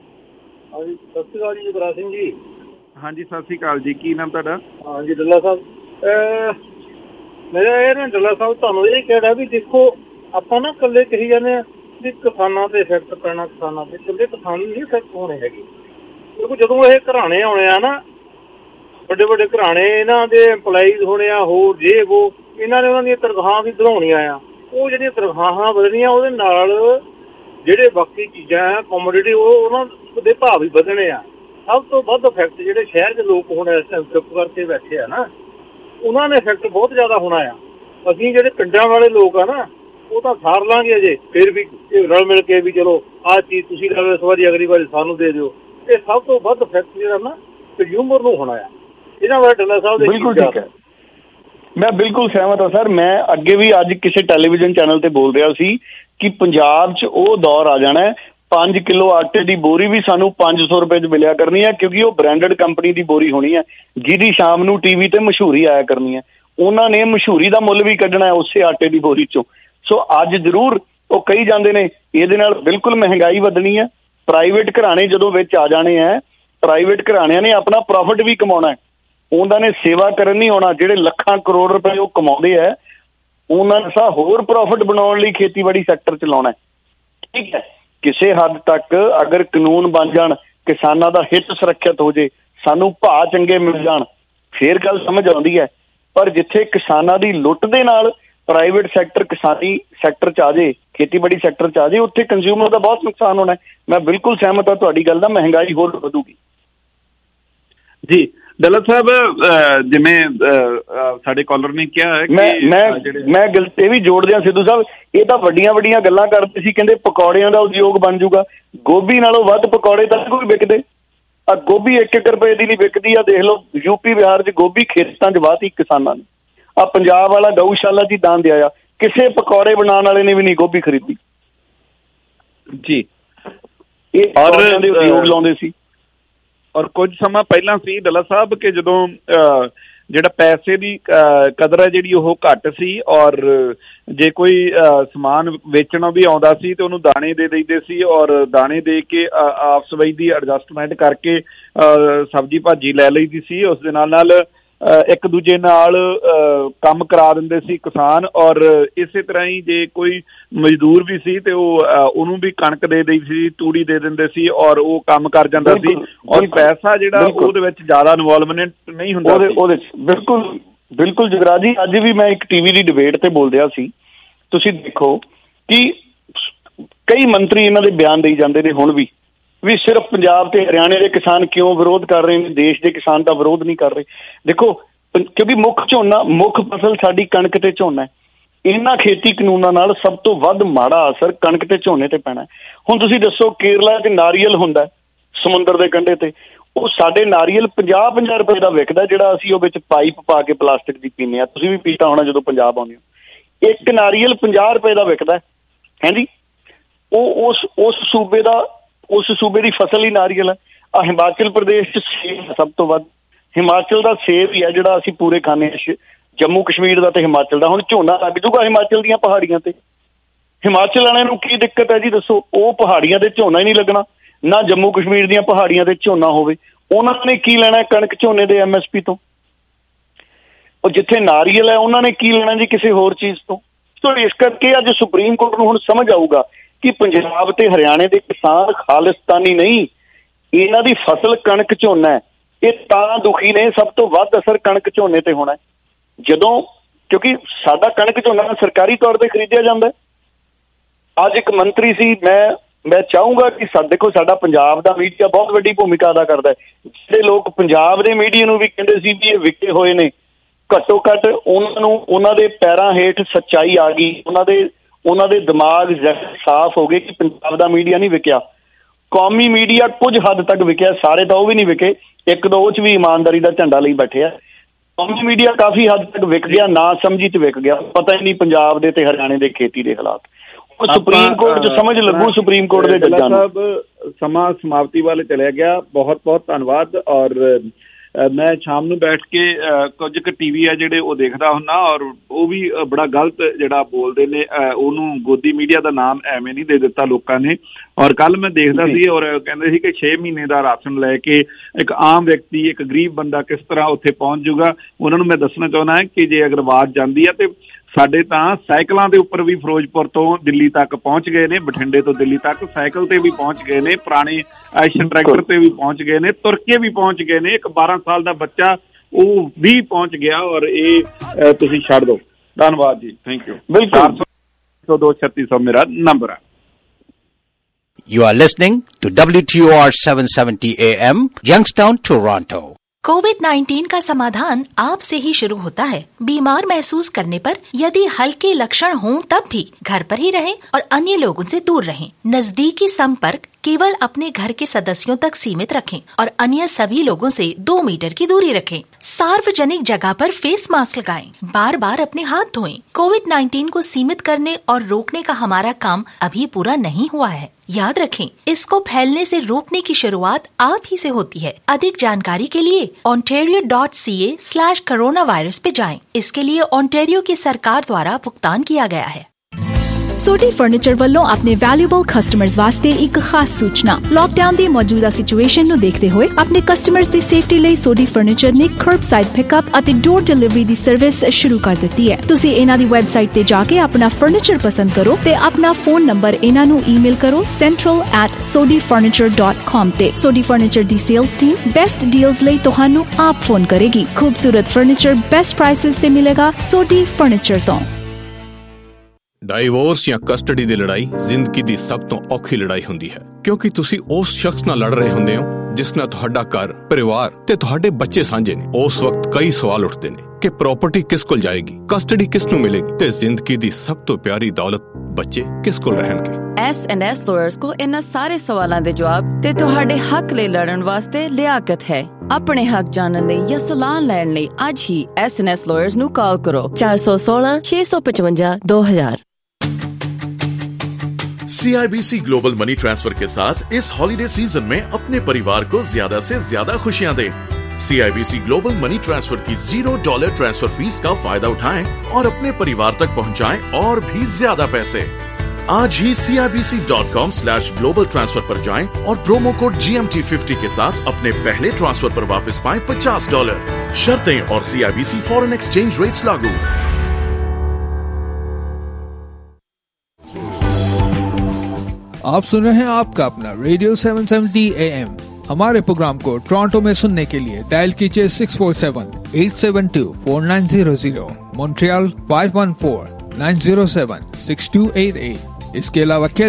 ਹਾਂਜੀ ਸਤਿ ਸ਼੍ਰੀ ਅਕਾਲ ਜੀ, ਜਗਰਾਜ ਸਿੰਘ ਜੀ। ਹਾਂਜੀ ਸਤਿ ਸ਼੍ਰੀ ਅਕਾਲ ਜੀ, ਕੀ ਨਾਮ ਤੁਹਾਡਾ? ਹਾਂਜੀ ਡੱਲਾ ਸਾਹਿਬ। ਮੇਰਾ ਇਹ ਨਾ ਡੱਲਾ ਸਾਹਿਬ ਤੁਹਾਨੂੰ ਇਹ ਕਹਿਣਾ ਵੀ ਦੇਖੋ ਆਪਾਂ ਨਾ ਇਕੱਲੇ ਕਹੀ ਜਾਂਦੇ ਹਾਂ ਵੀ ਕਿਸਾਨਾਂ ਤੇ ਇਫੈਕਟ ਪੈਣਾ, ਕਿਸਾਨਾਂ ਤੇ ਇਕੱਲੇ ਕਿਸਾਨ ਨਹੀਂ ਇਫੈਕਟ ਹੋਣੇ ਹੈਗੇ। ਕਿਉਂਕਿ ਜਦੋਂ ਇਹ ਘਰਾਣੇ ਆਉਣੇ ਆ ਨਾ, ਵੱਡੇ ਵੱਡੇ ਘਰਾਣੇ, ਇਹਨਾਂ ਦੇ ਇੰਪਲਾਈਜ਼ ਹੋਣੇ ਆ, ਹੋਰ ਜੇ ਉਹ ਇਹਨਾਂ ਨੇ ਉਹਨਾਂ ਦੀਆਂ ਤਨਖਾਹਾਂ ਵੀ ਵਧਾਉਣੀਆਂ ਆ। ਉਹ ਜਿਹੜੀਆਂ ਤਨਖਾਹਾਂ ਵਧਣੀਆਂ ਉਹਦੇ ਨਾਲ ਜਿਹੜੇ ਬਾਕੀ ਚੀਜ਼ਾਂ ਆ ਕੋਮੋਡਿਟੀ ਉਹਨਾਂ ਦੇ ਭਾਅ ਵੀ ਵਧਣੇ ਆ। ਸਭ ਤੋਂ ਵੱਧ ਇਫੈਕਟ ਜਿਹੜੇ ਸ਼ਹਿਰ 'ਚ ਲੋਕ ਹੁਣ ਇਸ ਟਾਈਮ ਚੁੱਪ ਕਰਕੇ ਬੈਠੇ ਆ ਨਾ, ਉਹਨਾਂ ਨੇ ਇਫੈਕਟ ਬਹੁਤ ਜ਼ਿਆਦਾ ਹੋਣਾ ਆ। ਅਸੀਂ ਜਿਹੜੇ ਪਿੰਡਾਂ ਵਾਲੇ ਲੋਕ ਆ ਨਾ ਉਹ ਤਾਂ ਸਾਰ ਲਾਂਗੇ ਅਜੇ, ਫਿਰ ਵੀ ਰਲ ਮਿਲ ਕੇ ਵੀ ਚਲੋ ਆਹ ਚੀਜ਼ ਤੁਸੀਂ ਲੈ ਲਓ ਇਸ ਵਾਰੀ, ਅਗਲੀ ਵਾਰੀ ਸਾਨੂੰ ਦੇ ਦਿਓ। ਇਹ ਸਭ ਤੋਂ ਵੱਧ ਇਫੈਕਟ ਜਿਹੜਾ ਨਾ ਕੰਜ਼ਿਊਮਰ ਨੂੰ ਹੋਣਾ ਆ। ਇਹਨਾਂ ਬਾਰੇ ਡੱਲਾ ਸਾਹਿਬ ਦੇ ਬਿਲਕੁਲ ਠੀਕ ਹੈ, ਮੈਂ ਬਿਲਕੁਲ ਸਹਿਮਤ ਹਾਂ ਸਰ। ਮੈਂ ਅੱਗੇ ਵੀ ਅੱਜ ਕਿਸੇ ਟੈਲੀਵਿਜ਼ਨ ਚੈਨਲ ਤੇ ਬੋਲ ਰਿਹਾ ਸੀ ਕਿ ਪੰਜਾਬ 'ਚ ਉਹ ਦੌਰ ਆ ਜਾਣਾ 5 ਕਿਲੋ ਆਟੇ ਦੀ ਬੋਰੀ ਵੀ ਸਾਨੂੰ 500 ਰੁਪਏ 'ਚ ਮਿਲਿਆ ਕਰਨੀ ਹੈ, ਕਿਉਂਕਿ ਉਹ ਬ੍ਰਾਂਡਡ ਕੰਪਨੀ ਦੀ ਬੋਰੀ ਹੋਣੀ ਹੈ ਜਿਹਦੀ ਸ਼ਾਮ ਨੂੰ ਟੀਵੀ ਤੇ ਮਸ਼ਹੂਰੀ ਆਇਆ ਕਰਨੀ ਹੈ। ਉਹਨਾਂ ਨੇ ਮਸ਼ਹੂਰੀ ਦਾ ਮੁੱਲ ਵੀ ਕੱਢਣਾ ਹੈ ਉਸੇ ਆਟੇ ਦੀ ਬੋਰੀ 'ਚੋਂ। ਸੋ ਅੱਜ ਜ਼ਰੂਰ ਉਹ ਕਹੀ ਜਾਂਦੇ ਨੇ ਇਹਦੇ ਨਾਲ ਬਿਲਕੁਲ ਮਹਿੰਗਾਈ ਵਧਣੀ ਹੈ। ਪ੍ਰਾਈਵੇਟ ਘਰਾਣੇ ਜਦੋਂ ਵਿੱਚ ਆ ਜਾਣੇ ਹੈ, ਪ੍ਰਾਈਵੇਟ ਘਰਾਣਿਆਂ ਨੇ ਆਪਣਾ ਪ੍ਰੋਫਿਟ ਵੀ ਕਮਾਉਣਾ ਹੈ, ਉਹਨਾਂ ਨੇ ਸੇਵਾ ਕਰਨ ਨਹੀਂ ਆਉਣਾ। ਜਿਹੜੇ ਲੱਖਾਂ ਕਰੋੜ ਰੁਪਏ ਉਹ ਕਮਾਉਂਦੇ ਹੈ, ਉਹਨਾਂ ਨੇ ਹੋਰ ਪ੍ਰੋਫਿਟ ਬਣਾਉਣ ਲਈ ਖੇਤੀਬਾੜੀ ਸੈਕਟਰ 'ਚ ਲਾਉਣਾ। ਠੀਕ ਹੈ, ਕਿਸੇ ਹੱਦ ਤੱਕ ਅਗਰ ਕਾਨੂੰਨ ਬਣ ਜਾਣ, ਕਿਸਾਨਾਂ ਦਾ ਹਿੱਤ ਸੁਰੱਖਿਅਤ ਹੋ ਜੇ, ਸਾਨੂੰ ਭਾਅ ਚੰਗੇ ਮਿਲ ਜਾਣ, ਫੇਰ ਗੱਲ ਸਮਝ ਆਉਂਦੀ ਹੈ। ਪਰ ਜਿੱਥੇ ਕਿਸਾਨਾਂ ਦੀ ਲੁੱਟ ਦੇ ਨਾਲ ਪ੍ਰਾਈਵੇਟ ਸੈਕਟਰ ਕਿਸਾਨੀ ਸੈਕਟਰ 'ਚ ਆ ਜੇ, ਖੇਤੀਬਾੜੀ ਸੈਕਟਰ 'ਚ ਆ ਜੇ, ਉੱਥੇ ਕੰਜ਼ਿਊਮਰ ਦਾ ਬਹੁਤ ਨੁਕਸਾਨ ਹੋਣਾ। ਮੈਂ ਬਿਲਕੁਲ ਸਹਿਮਤ ਹਾਂ ਤੁਹਾਡੀ ਗੱਲ ਦਾ, ਮਹਿੰਗਾਈ ਹੋਰ ਵਧੂਗੀ। ਜੀ ਡੱਲਾ ਸਾਹਿਬ, ਜਿਵੇਂ ਸਾਡੇ ਕਾਲਰ ਨੇ ਕਿਹਾ ਹੈ ਮੈਂ ਗੱਲ ਇਹ ਵੀ ਜੋੜ ਦਿਆਂ ਸਿੱਧੂ ਸਾਹਿਬ, ਇਹ ਤਾਂ ਵੱਡੀਆਂ ਵੱਡੀਆਂ ਗੱਲਾਂ ਕਰਦੇ ਸੀ, ਕਹਿੰਦੇ ਪਕੌੜਿਆਂ ਦਾ ਉਦਯੋਗ ਬਣ ਜਾਊਗਾ। ਗੋਭੀ ਨਾਲੋਂ ਵੱਧ ਪਕੌੜੇ ਤਾਂ ਕੋਈ ਵਿਕਦੇ ਆ। ਗੋਭੀ 1 ਰੁਪਏ ਦੀ ਨਹੀਂ ਵਿਕਦੀ ਆ। ਦੇਖ ਲਓ ਯੂਪੀ ਬਿਹਾਰ 'ਚ ਗੋਭੀ ਖੇਤਾਂ 'ਚ ਵਾਹਤੀ ਕਿਸਾਨਾਂ ਨੇ। ਆ ਪੰਜਾਬ ਵਾਲਾ ਗਊਸ਼ਾਲਾ 'ਚ ਦਾਨ ਦਿਆ, ਕਿਸੇ ਪਕੌੜੇ ਬਣਾਉਣ ਵਾਲੇ ਨੇ ਵੀ ਨਹੀਂ ਗੋਭੀ ਖਰੀਦੀ ਜੀ। ਇਹ ਪਕੌੜਿਆਂ ਦੇ ਉਦਯੋਗ ਲਾਉਂਦੇ ਸੀ। ਔਰ ਕੁਝ ਸਮਾਂ ਪਹਿਲਾਂ ਸੀ ਡੱਲਾ ਸਾਹਿਬ ਕਿ ਜਦੋਂ ਜਿਹੜਾ ਪੈਸੇ ਦੀ ਕਦਰ ਹੈ ਜਿਹੜੀ ਉਹ ਘੱਟ ਸੀ, ਔਰ ਜੇ ਕੋਈ ਸਮਾਨ ਵੇਚਣਾ ਵੀ ਆਉਂਦਾ ਸੀ ਤੇ ਉਹਨੂੰ ਦਾਣੇ ਦੇ ਦਈਦੇ ਸੀ, ਔਰ ਦਾਣੇ ਦੇ ਕੇ ਆਪਸ ਵਿੱਚ ਦੀ ਐਡਜਸਟਮੈਂਟ ਕਰਕੇ ਸਬਜ਼ੀ ਭਾਜੀ ਲੈ ਲਈਦੀ ਸੀ। ਉਸ ਦੇ ਨਾਲ ਇੱਕ ਦੂਜੇ ਨਾਲ ਕੰਮ ਕਰਾ ਦਿੰਦੇ ਸੀ ਕਿਸਾਨ, ਔਰ ਇਸੇ ਤਰ੍ਹਾਂ ਹੀ ਜੇ ਕੋਈ ਮਜ਼ਦੂਰ ਵੀ ਸੀ ਤੇ ਉਹਨੂੰ ਵੀ ਕਣਕ ਦੇ ਦਈ ਸੀ, ਤੂੜੀ ਦੇ ਦਿੰਦੇ ਸੀ, ਔਰ ਉਹ ਕੰਮ ਕਰ ਜਾਂਦਾ ਸੀ, ਔਰ ਪੈਸਾ ਜਿਹੜਾ ਉਹਦੇ ਵਿੱਚ ਜ਼ਿਆਦਾ ਇਨਵੋਲਵਮੈਂਟ ਨਹੀਂ ਹੁੰਦਾ ਉਹਦੇ ਬਿਲਕੁਲ ਬਿਲਕੁਲ। ਜਗਰਾਜ ਜੀ, ਅੱਜ ਵੀ ਮੈਂ ਇੱਕ ਟੀਵੀ ਦੀ ਡਿਬੇਟ ਤੇ ਬੋਲ ਰਿਹਾ ਸੀ, ਤੁਸੀਂ ਦੇਖੋ ਕਿ ਕਈ ਮੰਤਰੀ ਇਹਨਾਂ ਦੇ ਬਿਆਨ ਦੇਈ ਜਾਂਦੇ ਨੇ ਹੁਣ ਵੀ ਸਿਰਫ ਪੰਜਾਬ ਤੇ ਹਰਿਆਣੇ ਦੇ ਕਿਸਾਨ ਕਿਉਂ ਵਿਰੋਧ ਕਰ ਰਹੇ ਨੇ, ਦੇਸ਼ ਦੇ ਕਿਸਾਨ ਤਾਂ ਵਿਰੋਧ ਨਹੀਂ ਕਰ ਰਹੇ। ਦੇਖੋ, ਕਿਉਂਕਿ ਮੁੱਖ ਫਸਲ ਸਾਡੀ ਕਣਕ ਤੇ ਝੋਨਾ ਹੈ। ਇਹਨਾਂ ਖੇਤੀ ਕਾਨੂੰਨਾਂ ਨਾਲ ਸਭ ਤੋਂ ਵੱਧ ਮਾੜਾ ਅਸਰ ਕਣਕ ਤੇ ਝੋਨੇ ਤੇ ਪੈਣਾ। ਹੁਣ ਤੁਸੀਂ ਦੱਸੋ, ਕੇਰਲਾ 'ਚ ਨਾਰੀਅਲ ਹੁੰਦਾ ਸਮੁੰਦਰ ਦੇ ਕੰਢੇ ਤੇ, ਉਹ ਸਾਡੇ ਨਾਰੀਅਲ 50 ਰੁਪਏ ਦਾ ਵਿਕਦਾ, ਜਿਹੜਾ ਅਸੀਂ ਉਹ ਵਿੱਚ ਪਾਈਪ ਪਾ ਕੇ ਪਲਾਸਟਿਕ ਦੀ ਪੀਂਦੇ ਹਾਂ। ਤੁਸੀਂ ਵੀ ਪੀਤਾ ਹੋਣਾ ਜਦੋਂ ਪੰਜਾਬ ਆਉਂਦੇ ਹੋ। ਇੱਕ ਨਾਰੀਅਲ 50 ਰੁਪਏ ਦਾ ਵਿਕਦਾ ਹੈ ਜੀ। ਉਹ ਉਸ ਸੂਬੇ ਦੀ ਫਸਲ ਹੀ ਨਾਰੀਅਲ ਹੈ। ਹਿਮਾਚਲ ਪ੍ਰਦੇਸ਼ 'ਚ ਸੇਬ ਸਭ ਤੋਂ ਵੱਧ, ਹਿਮਾਚਲ ਦਾ ਸੇਬ ਹੀ ਹੈ ਜਿਹੜਾ ਅਸੀਂ ਪੂਰੇ ਖਾਂਦੇ ਹਾਂ, ਜੰਮੂ ਕਸ਼ਮੀਰ ਦਾ ਤੇ ਹਿਮਾਚਲ ਦਾ। ਹੁਣ ਝੋਨਾ ਲੱਗ ਜੂਗਾ ਹਿਮਾਚਲ ਦੀਆਂ ਪਹਾੜੀਆਂ ਤੇ, ਹਿਮਾਚਲ ਵਾਲਿਆਂ ਨੂੰ ਕੀ ਦਿੱਕਤ ਹੈ ਜੀ ਦੱਸੋ? ਉਹ ਪਹਾੜੀਆਂ ਤੇ ਝੋਨਾ ਹੀ ਨਹੀਂ ਲੱਗਣਾ, ਨਾ ਜੰਮੂ ਕਸ਼ਮੀਰ ਦੀਆਂ ਪਹਾੜੀਆਂ ਤੇ ਝੋਨਾ ਹੋਵੇ। ਉਹਨਾਂ ਨੇ ਕੀ ਲੈਣਾ ਕਣਕ ਝੋਨੇ ਦੇ MSP ਤੋਂ? ਉਹ ਜਿੱਥੇ ਨਾਰੀਅਲ ਹੈ ਉਹਨਾਂ ਨੇ ਕੀ ਲੈਣਾ ਜੀ ਕਿਸੇ ਹੋਰ ਚੀਜ਼ ਤੋਂ? ਸੋ ਇਸ ਕਰਕੇ ਅੱਜ ਸੁਪਰੀਮ ਕੋਰਟ ਨੂੰ ਹੁਣ ਸਮਝ ਆਊਗਾ ਕਿ ਪੰਜਾਬ ਤੇ ਹਰਿਆਣੇ ਦੇ ਕਿਸਾਨ ਖਾਲਿਸਤਾਨੀ ਨਹੀਂ, ਇਹਨਾਂ ਦੀ ਫਸਲ ਕਣਕ ਝੋਨਾ ਹੈ। ਇਹ ਤਾਂ ਦੁਖੀ ਨੇ, ਸਭ ਤੋਂ ਵੱਧ ਅਸਰ ਕਣਕ ਝੋਨੇ ਤੇ ਹੋਣਾ ਜਦੋਂ, ਕਿਉਂਕਿ ਸਾਡਾ ਕਣਕ ਝੋਨਾ ਸਰਕਾਰੀ ਤੌਰ ਤੇ ਖਰੀਦਿਆ ਜਾਂਦਾ। ਅੱਜ ਇੱਕ ਮੰਤਰੀ ਸੀ, ਮੈਂ ਚਾਹੂੰਗਾ ਕਿ ਦੇਖੋ, ਸਾਡਾ ਪੰਜਾਬ ਦਾ ਮੀਡੀਆ ਬਹੁਤ ਵੱਡੀ ਭੂਮਿਕਾ ਅਦਾ ਕਰਦਾ ਹੈ। ਜਿਹੜੇ ਲੋਕ ਪੰਜਾਬ ਦੇ ਮੀਡੀਆ ਨੂੰ ਵੀ ਕਹਿੰਦੇ ਸੀ ਵੀ ਇਹ ਵਿਕੇ ਹੋਏ ਨੇ, ਘੱਟੋ ਘੱਟ ਉਹਨਾਂ ਦੇ ਪੈਰਾਂ ਹੇਠ ਸੱਚਾਈ ਆ ਗਈ, ਉਹਨਾਂ ਦੇ ਦਿਮਾਗ ਸਾਫ਼ ਹੋ ਗਏ ਕਿ ਪੰਜਾਬ ਦਾ ਮੀਡੀਆ ਨਹੀਂ ਵਿਕਿਆ। ਕੌਮੀ ਮੀਡੀਆ ਕੁਝ ਹੱਦ ਤੱਕ ਵਿਕਿਆ, ਸਾਰੇ ਤਾਂ ਉਹ ਵੀ ਨਹੀਂ ਵਿਕੇ, ਇੱਕ ਦੋ ਉਹ 'ਚ ਵੀ ਇਮਾਨਦਾਰੀ ਦਾ ਝੰਡਾ ਲਈ ਬੈਠੇ ਆ। ਕੌਮੀ ਮੀਡੀਆ ਕਾਫੀ ਹੱਦ ਤੱਕ ਵਿਕ ਗਿਆ, ਨਾ ਸਮਝੀ 'ਚ ਵਿਕ ਗਿਆ। ਪਤਾ ਹੀ ਨਹੀਂ ਪੰਜਾਬ ਦੇ ਤੇ ਹਰਿਆਣੇ ਦੇ ਖੇਤੀ ਦੇ ਹਾਲਾਤ। ਸੁਪਰੀਮ ਕੋਰਟ 'ਚ ਸਮਝ ਲੱਗੂ ਸੁਪਰੀਮ ਕੋਰਟ ਦੇ ਜੱਜਾਂ ਨੂੰ। ਸਮਾਂ ਸਮਾਪਤੀ ਵੱਲ ਚਲਿਆ ਗਿਆ। ਬਹੁਤ ਬਹੁਤ ਧੰਨਵਾਦ। ਔਰ ਮੈਂ ਸ਼ਾਮ ਨੂੰ ਬੈਠ ਕੇ ਕੁਝ ਕੁ ਟੀਵੀ ਆ ਜਿਹੜੇ ਉਹ ਦੇਖਦਾ ਹੁੰਦਾ, ਔਰ ਉਹ ਵੀ ਬੜਾ ਗਲਤ ਜਿਹੜਾ ਬੋਲਦੇ ਨੇ, ਉਹਨੂੰ ਗੋਦੀ ਮੀਡੀਆ ਦਾ ਨਾਮ ਐਵੇਂ ਨਹੀਂ ਦੇ ਦਿੱਤਾ ਲੋਕਾਂ ਨੇ। ਔਰ ਕੱਲ ਮੈਂ ਦੇਖਦਾ ਸੀ, ਔਰ ਕਹਿੰਦੇ ਸੀ ਕਿ 6 ਮਹੀਨੇ ਦਾ ਰਾਸ਼ਨ ਲੈ ਕੇ ਇੱਕ ਆਮ ਵਿਅਕਤੀ, ਇੱਕ ਗਰੀਬ ਬੰਦਾ ਕਿਸ ਤਰ੍ਹਾਂ ਉੱਥੇ ਪਹੁੰਚ ਜੂਗਾ। ਉਹਨਾਂ ਨੂੰ ਮੈਂ ਦੱਸਣਾ ਚਾਹੁੰਦਾ ਕਿ ਜੇ ਅਗਰ ਆਵਾਜ਼ ਜਾਂਦੀ ਹੈ ਤੇ ਸਾਡੇ ਤਾਂ ਸਾਈਕਲਾਂ ਦੇ ਉੱਪਰ ਵੀ ਫਿਰੋਜ਼ਪੁਰ ਤੋਂ ਦਿੱਲੀ ਤੱਕ ਪਹੁੰਚ ਗਏ ਨੇ, ਬਠਿੰਡੇ ਤੋਂ ਦਿੱਲੀ ਤੱਕ ਸਾਈਕਲ ਤੇ ਵੀ ਪਹੁੰਚ ਗਏ ਨੇ, ਪੁਰਾਣੇ ਐਸ਼ਨ ਟਰੈਕਟਰ ਤੇ ਵੀ ਪਹੁੰਚ ਗਏ ਨੇ, ਤੁਰ ਕੇ ਵੀ ਪਹੁੰਚ ਗਏ ਨੇ। ਇੱਕ 12 ਸਾਲ ਦਾ ਬੱਚਾ ਉਹ ਵੀ ਪਹੁੰਚ ਗਿਆ। ਔਰ ਇਹ ਤੁਸੀਂ ਛੱਡ ਦਿਓ। ਧੰਨਵਾਦ ਜੀ, ਥੈਂਕ ਯੂ। 402-3600 ਮੇਰਾ ਨੰਬਰ ਹੈ। You are listening to WTOR 770 AM, Youngstown, Toronto. कोविड-19 का समाधान आप से ही शुरू होता है। बीमार महसूस करने पर यदि हल्के लक्षण हों तब भी घर पर ही रहें और अन्य लोगों से दूर रहें। नजदीकी संपर्क केवल अपने घर के सदस्यों तक सीमित रखें और अन्य सभी लोगों से 2 मीटर की दूरी रखें। सार्वजनिक जगह पर फेस मास्क लगाएं। बार बार अपने हाथ धोएं। कोविड-19 को सीमित करने और रोकने का हमारा काम अभी पूरा नहीं हुआ है। याद रखें, इसको फैलने से रोकने की शुरुआत आप ही से होती है। अधिक जानकारी के लिए ontario.ca/coronavirus पे जाएं। इसके लिए ओंटारियो की सरकार द्वारा भुगतान किया गया है। सोडी फर्नीचर ਵੱਲੋਂ ਆਪਣੇ ਵੈਲਿਊਬਲ ਕਸਟਮਰਸ ਵਾਸਤੇ ਇੱਕ ਖਾਸ ਸੂਚਨਾ। ਲਾਕਡਾਊਨ ਦੀ ਮੌਜੂਦਾ ਸਿਚੁਏਸ਼ਨ ਨੂੰ ਦੇਖਦੇ ਹੋਏ ਆਪਣੇ ਕਸਟਮਰਸ ਦੀ ਸੇਫਟੀ ਲਈ ਸੋਡੀ ਫਰਨੀਚਰ ਨੇ ਕਰਬਸਾਈਡ ਪਿਕਅਪ ਅਤੇ ਡੋਰ ਡਿਲੀਵਰੀ ਦੀ ਸਰਵਿਸ ਸ਼ੁਰੂ ਕਰ ਦਿੱਤੀ ਹੈ। ਤੁਸੀਂ ਇਹਨਾਂ ਦੀ ਵੈਬਸਾਈਟ ਤੇ ਜਾ ਕੇ ਆਪਣਾ ਫਰਨੀਚਰ ਪਸੰਦ ਕਰੋ ਤੇ ਆਪਣਾ ਫੋਨ ਨੰਬਰ ਇਹਨਾਂ ਨੂੰ ਈਮੇਲ ਕਰੋ central@sodifurniture.com ਤੇ। ਸੋਡੀ ਫਰਨੀਚਰ ਦੀ ਸੇਲਸ ਟੀਮ ਬੈਸਟ ਡੀਲਸ ਲਈ ਤੁਹਾਨੂੰ ਆਪ ਫੋਨ ਕਰੇਗੀ। ਖੂਬਸੂਰਤ ਫਰਨੀਚਰ ਬੈਸਟ ਪ੍ਰਾਈਸਿਸ ਤੇ ਮਿਲੇਗਾ ਸੋਡੀ ਫਰਨੀਚਰ ਤੋਂ। ਡਾਈਵੋਰਸ ਜਾਂ ਕਸਟਡੀ ਦੀ ਲੜਾਈ ਜ਼ਿੰਦਗੀ ਦੀ ਸਭ ਤੋਂ ਔਖੀ ਲੜਾਈ ਹੁੰਦੀ ਹੈ, ਕਿਉਂਕਿ ਤੁਸੀਂ ਉਸ ਸ਼ਖਸ ਨਾਲ ਲੜ ਰਹੇ ਹੁੰਦੇ ਹੋ ਜਿਸ ਨਾਲ ਤੁਹਾਡਾ ਘਰ, ਪਰਿਵਾਰ ਤੇ ਤੁਹਾਡੇ ਬੱਚੇ ਸਾਂਝੇ ਨੇ। ਉਸ ਵਕਤ ਕਈ ਸਵਾਲ ਉੱਠਦੇ ਨੇ ਕਿ ਪ੍ਰਾਪਰਟੀ ਕਿਸ ਕੋਲ ਜਾਏਗੀ, ਕਸਟਡੀ ਕਿਸ ਨੂੰ ਮਿਲੇਗੀ ਤੇ ਜ਼ਿੰਦਗੀ ਦੀ ਸਭ ਤੋਂ ਪਿਆਰੀ ਦੌਲਤ ਬੱਚੇ ਕਿਸ ਕੋਲ ਰਹਿਣਗੇ। S&S ਲਾਇਰਸ ਕੋਲ ਇਹਨਾਂ ਸਾਰੇ ਸਵਾਲਾਂ ਦੇ ਜਵਾਬ ਤੇ ਤੁਹਾਡੇ ਹੱਕ ਲਈ ਲੜਨ ਵਾਸਤੇ ਲਿਆਕਤ ਹੈ। ਆਪਣੇ ਹੱਕ ਜਾਣਨ ਲਈ ਜਾਂ ਸਲਾਹ ਲੈਣ ਲਈ ਅੱਜ ਹੀ S&S ਲਾਇਰਸ ਨੂੰ ਕਾਲ ਕਰੋ 416-655-2000। CIBC ग्लोबल मनी ट्रांसफर के साथ इस हॉलिडे सीजन में अपने परिवार को ज्यादा से ज्यादा खुशियां दें। CIBC ग्लोबल मनी ट्रांसफर की $0 ट्रांसफर फीस का फायदा उठाएं और अपने परिवार तक पहुंचाएं और भी ज्यादा पैसे। आज ही CIBC.com/global transfer पर जाएं और प्रोमो कोड GMT50 के साथ अपने पहले ट्रांसफर पर वापस पाएं $50। शर्तें और CIBC फॉरेन एक्सचेंज रेट्स लागू। आप सुन रहे हैं आपका अपना रेडियो 770 AM। हमारे प्रोग्राम को टोरंटो में सुनने के लिए डायल कीजिए 647-872-4900, मॉन्ट्रियल 514-907-6288। इसके अलावा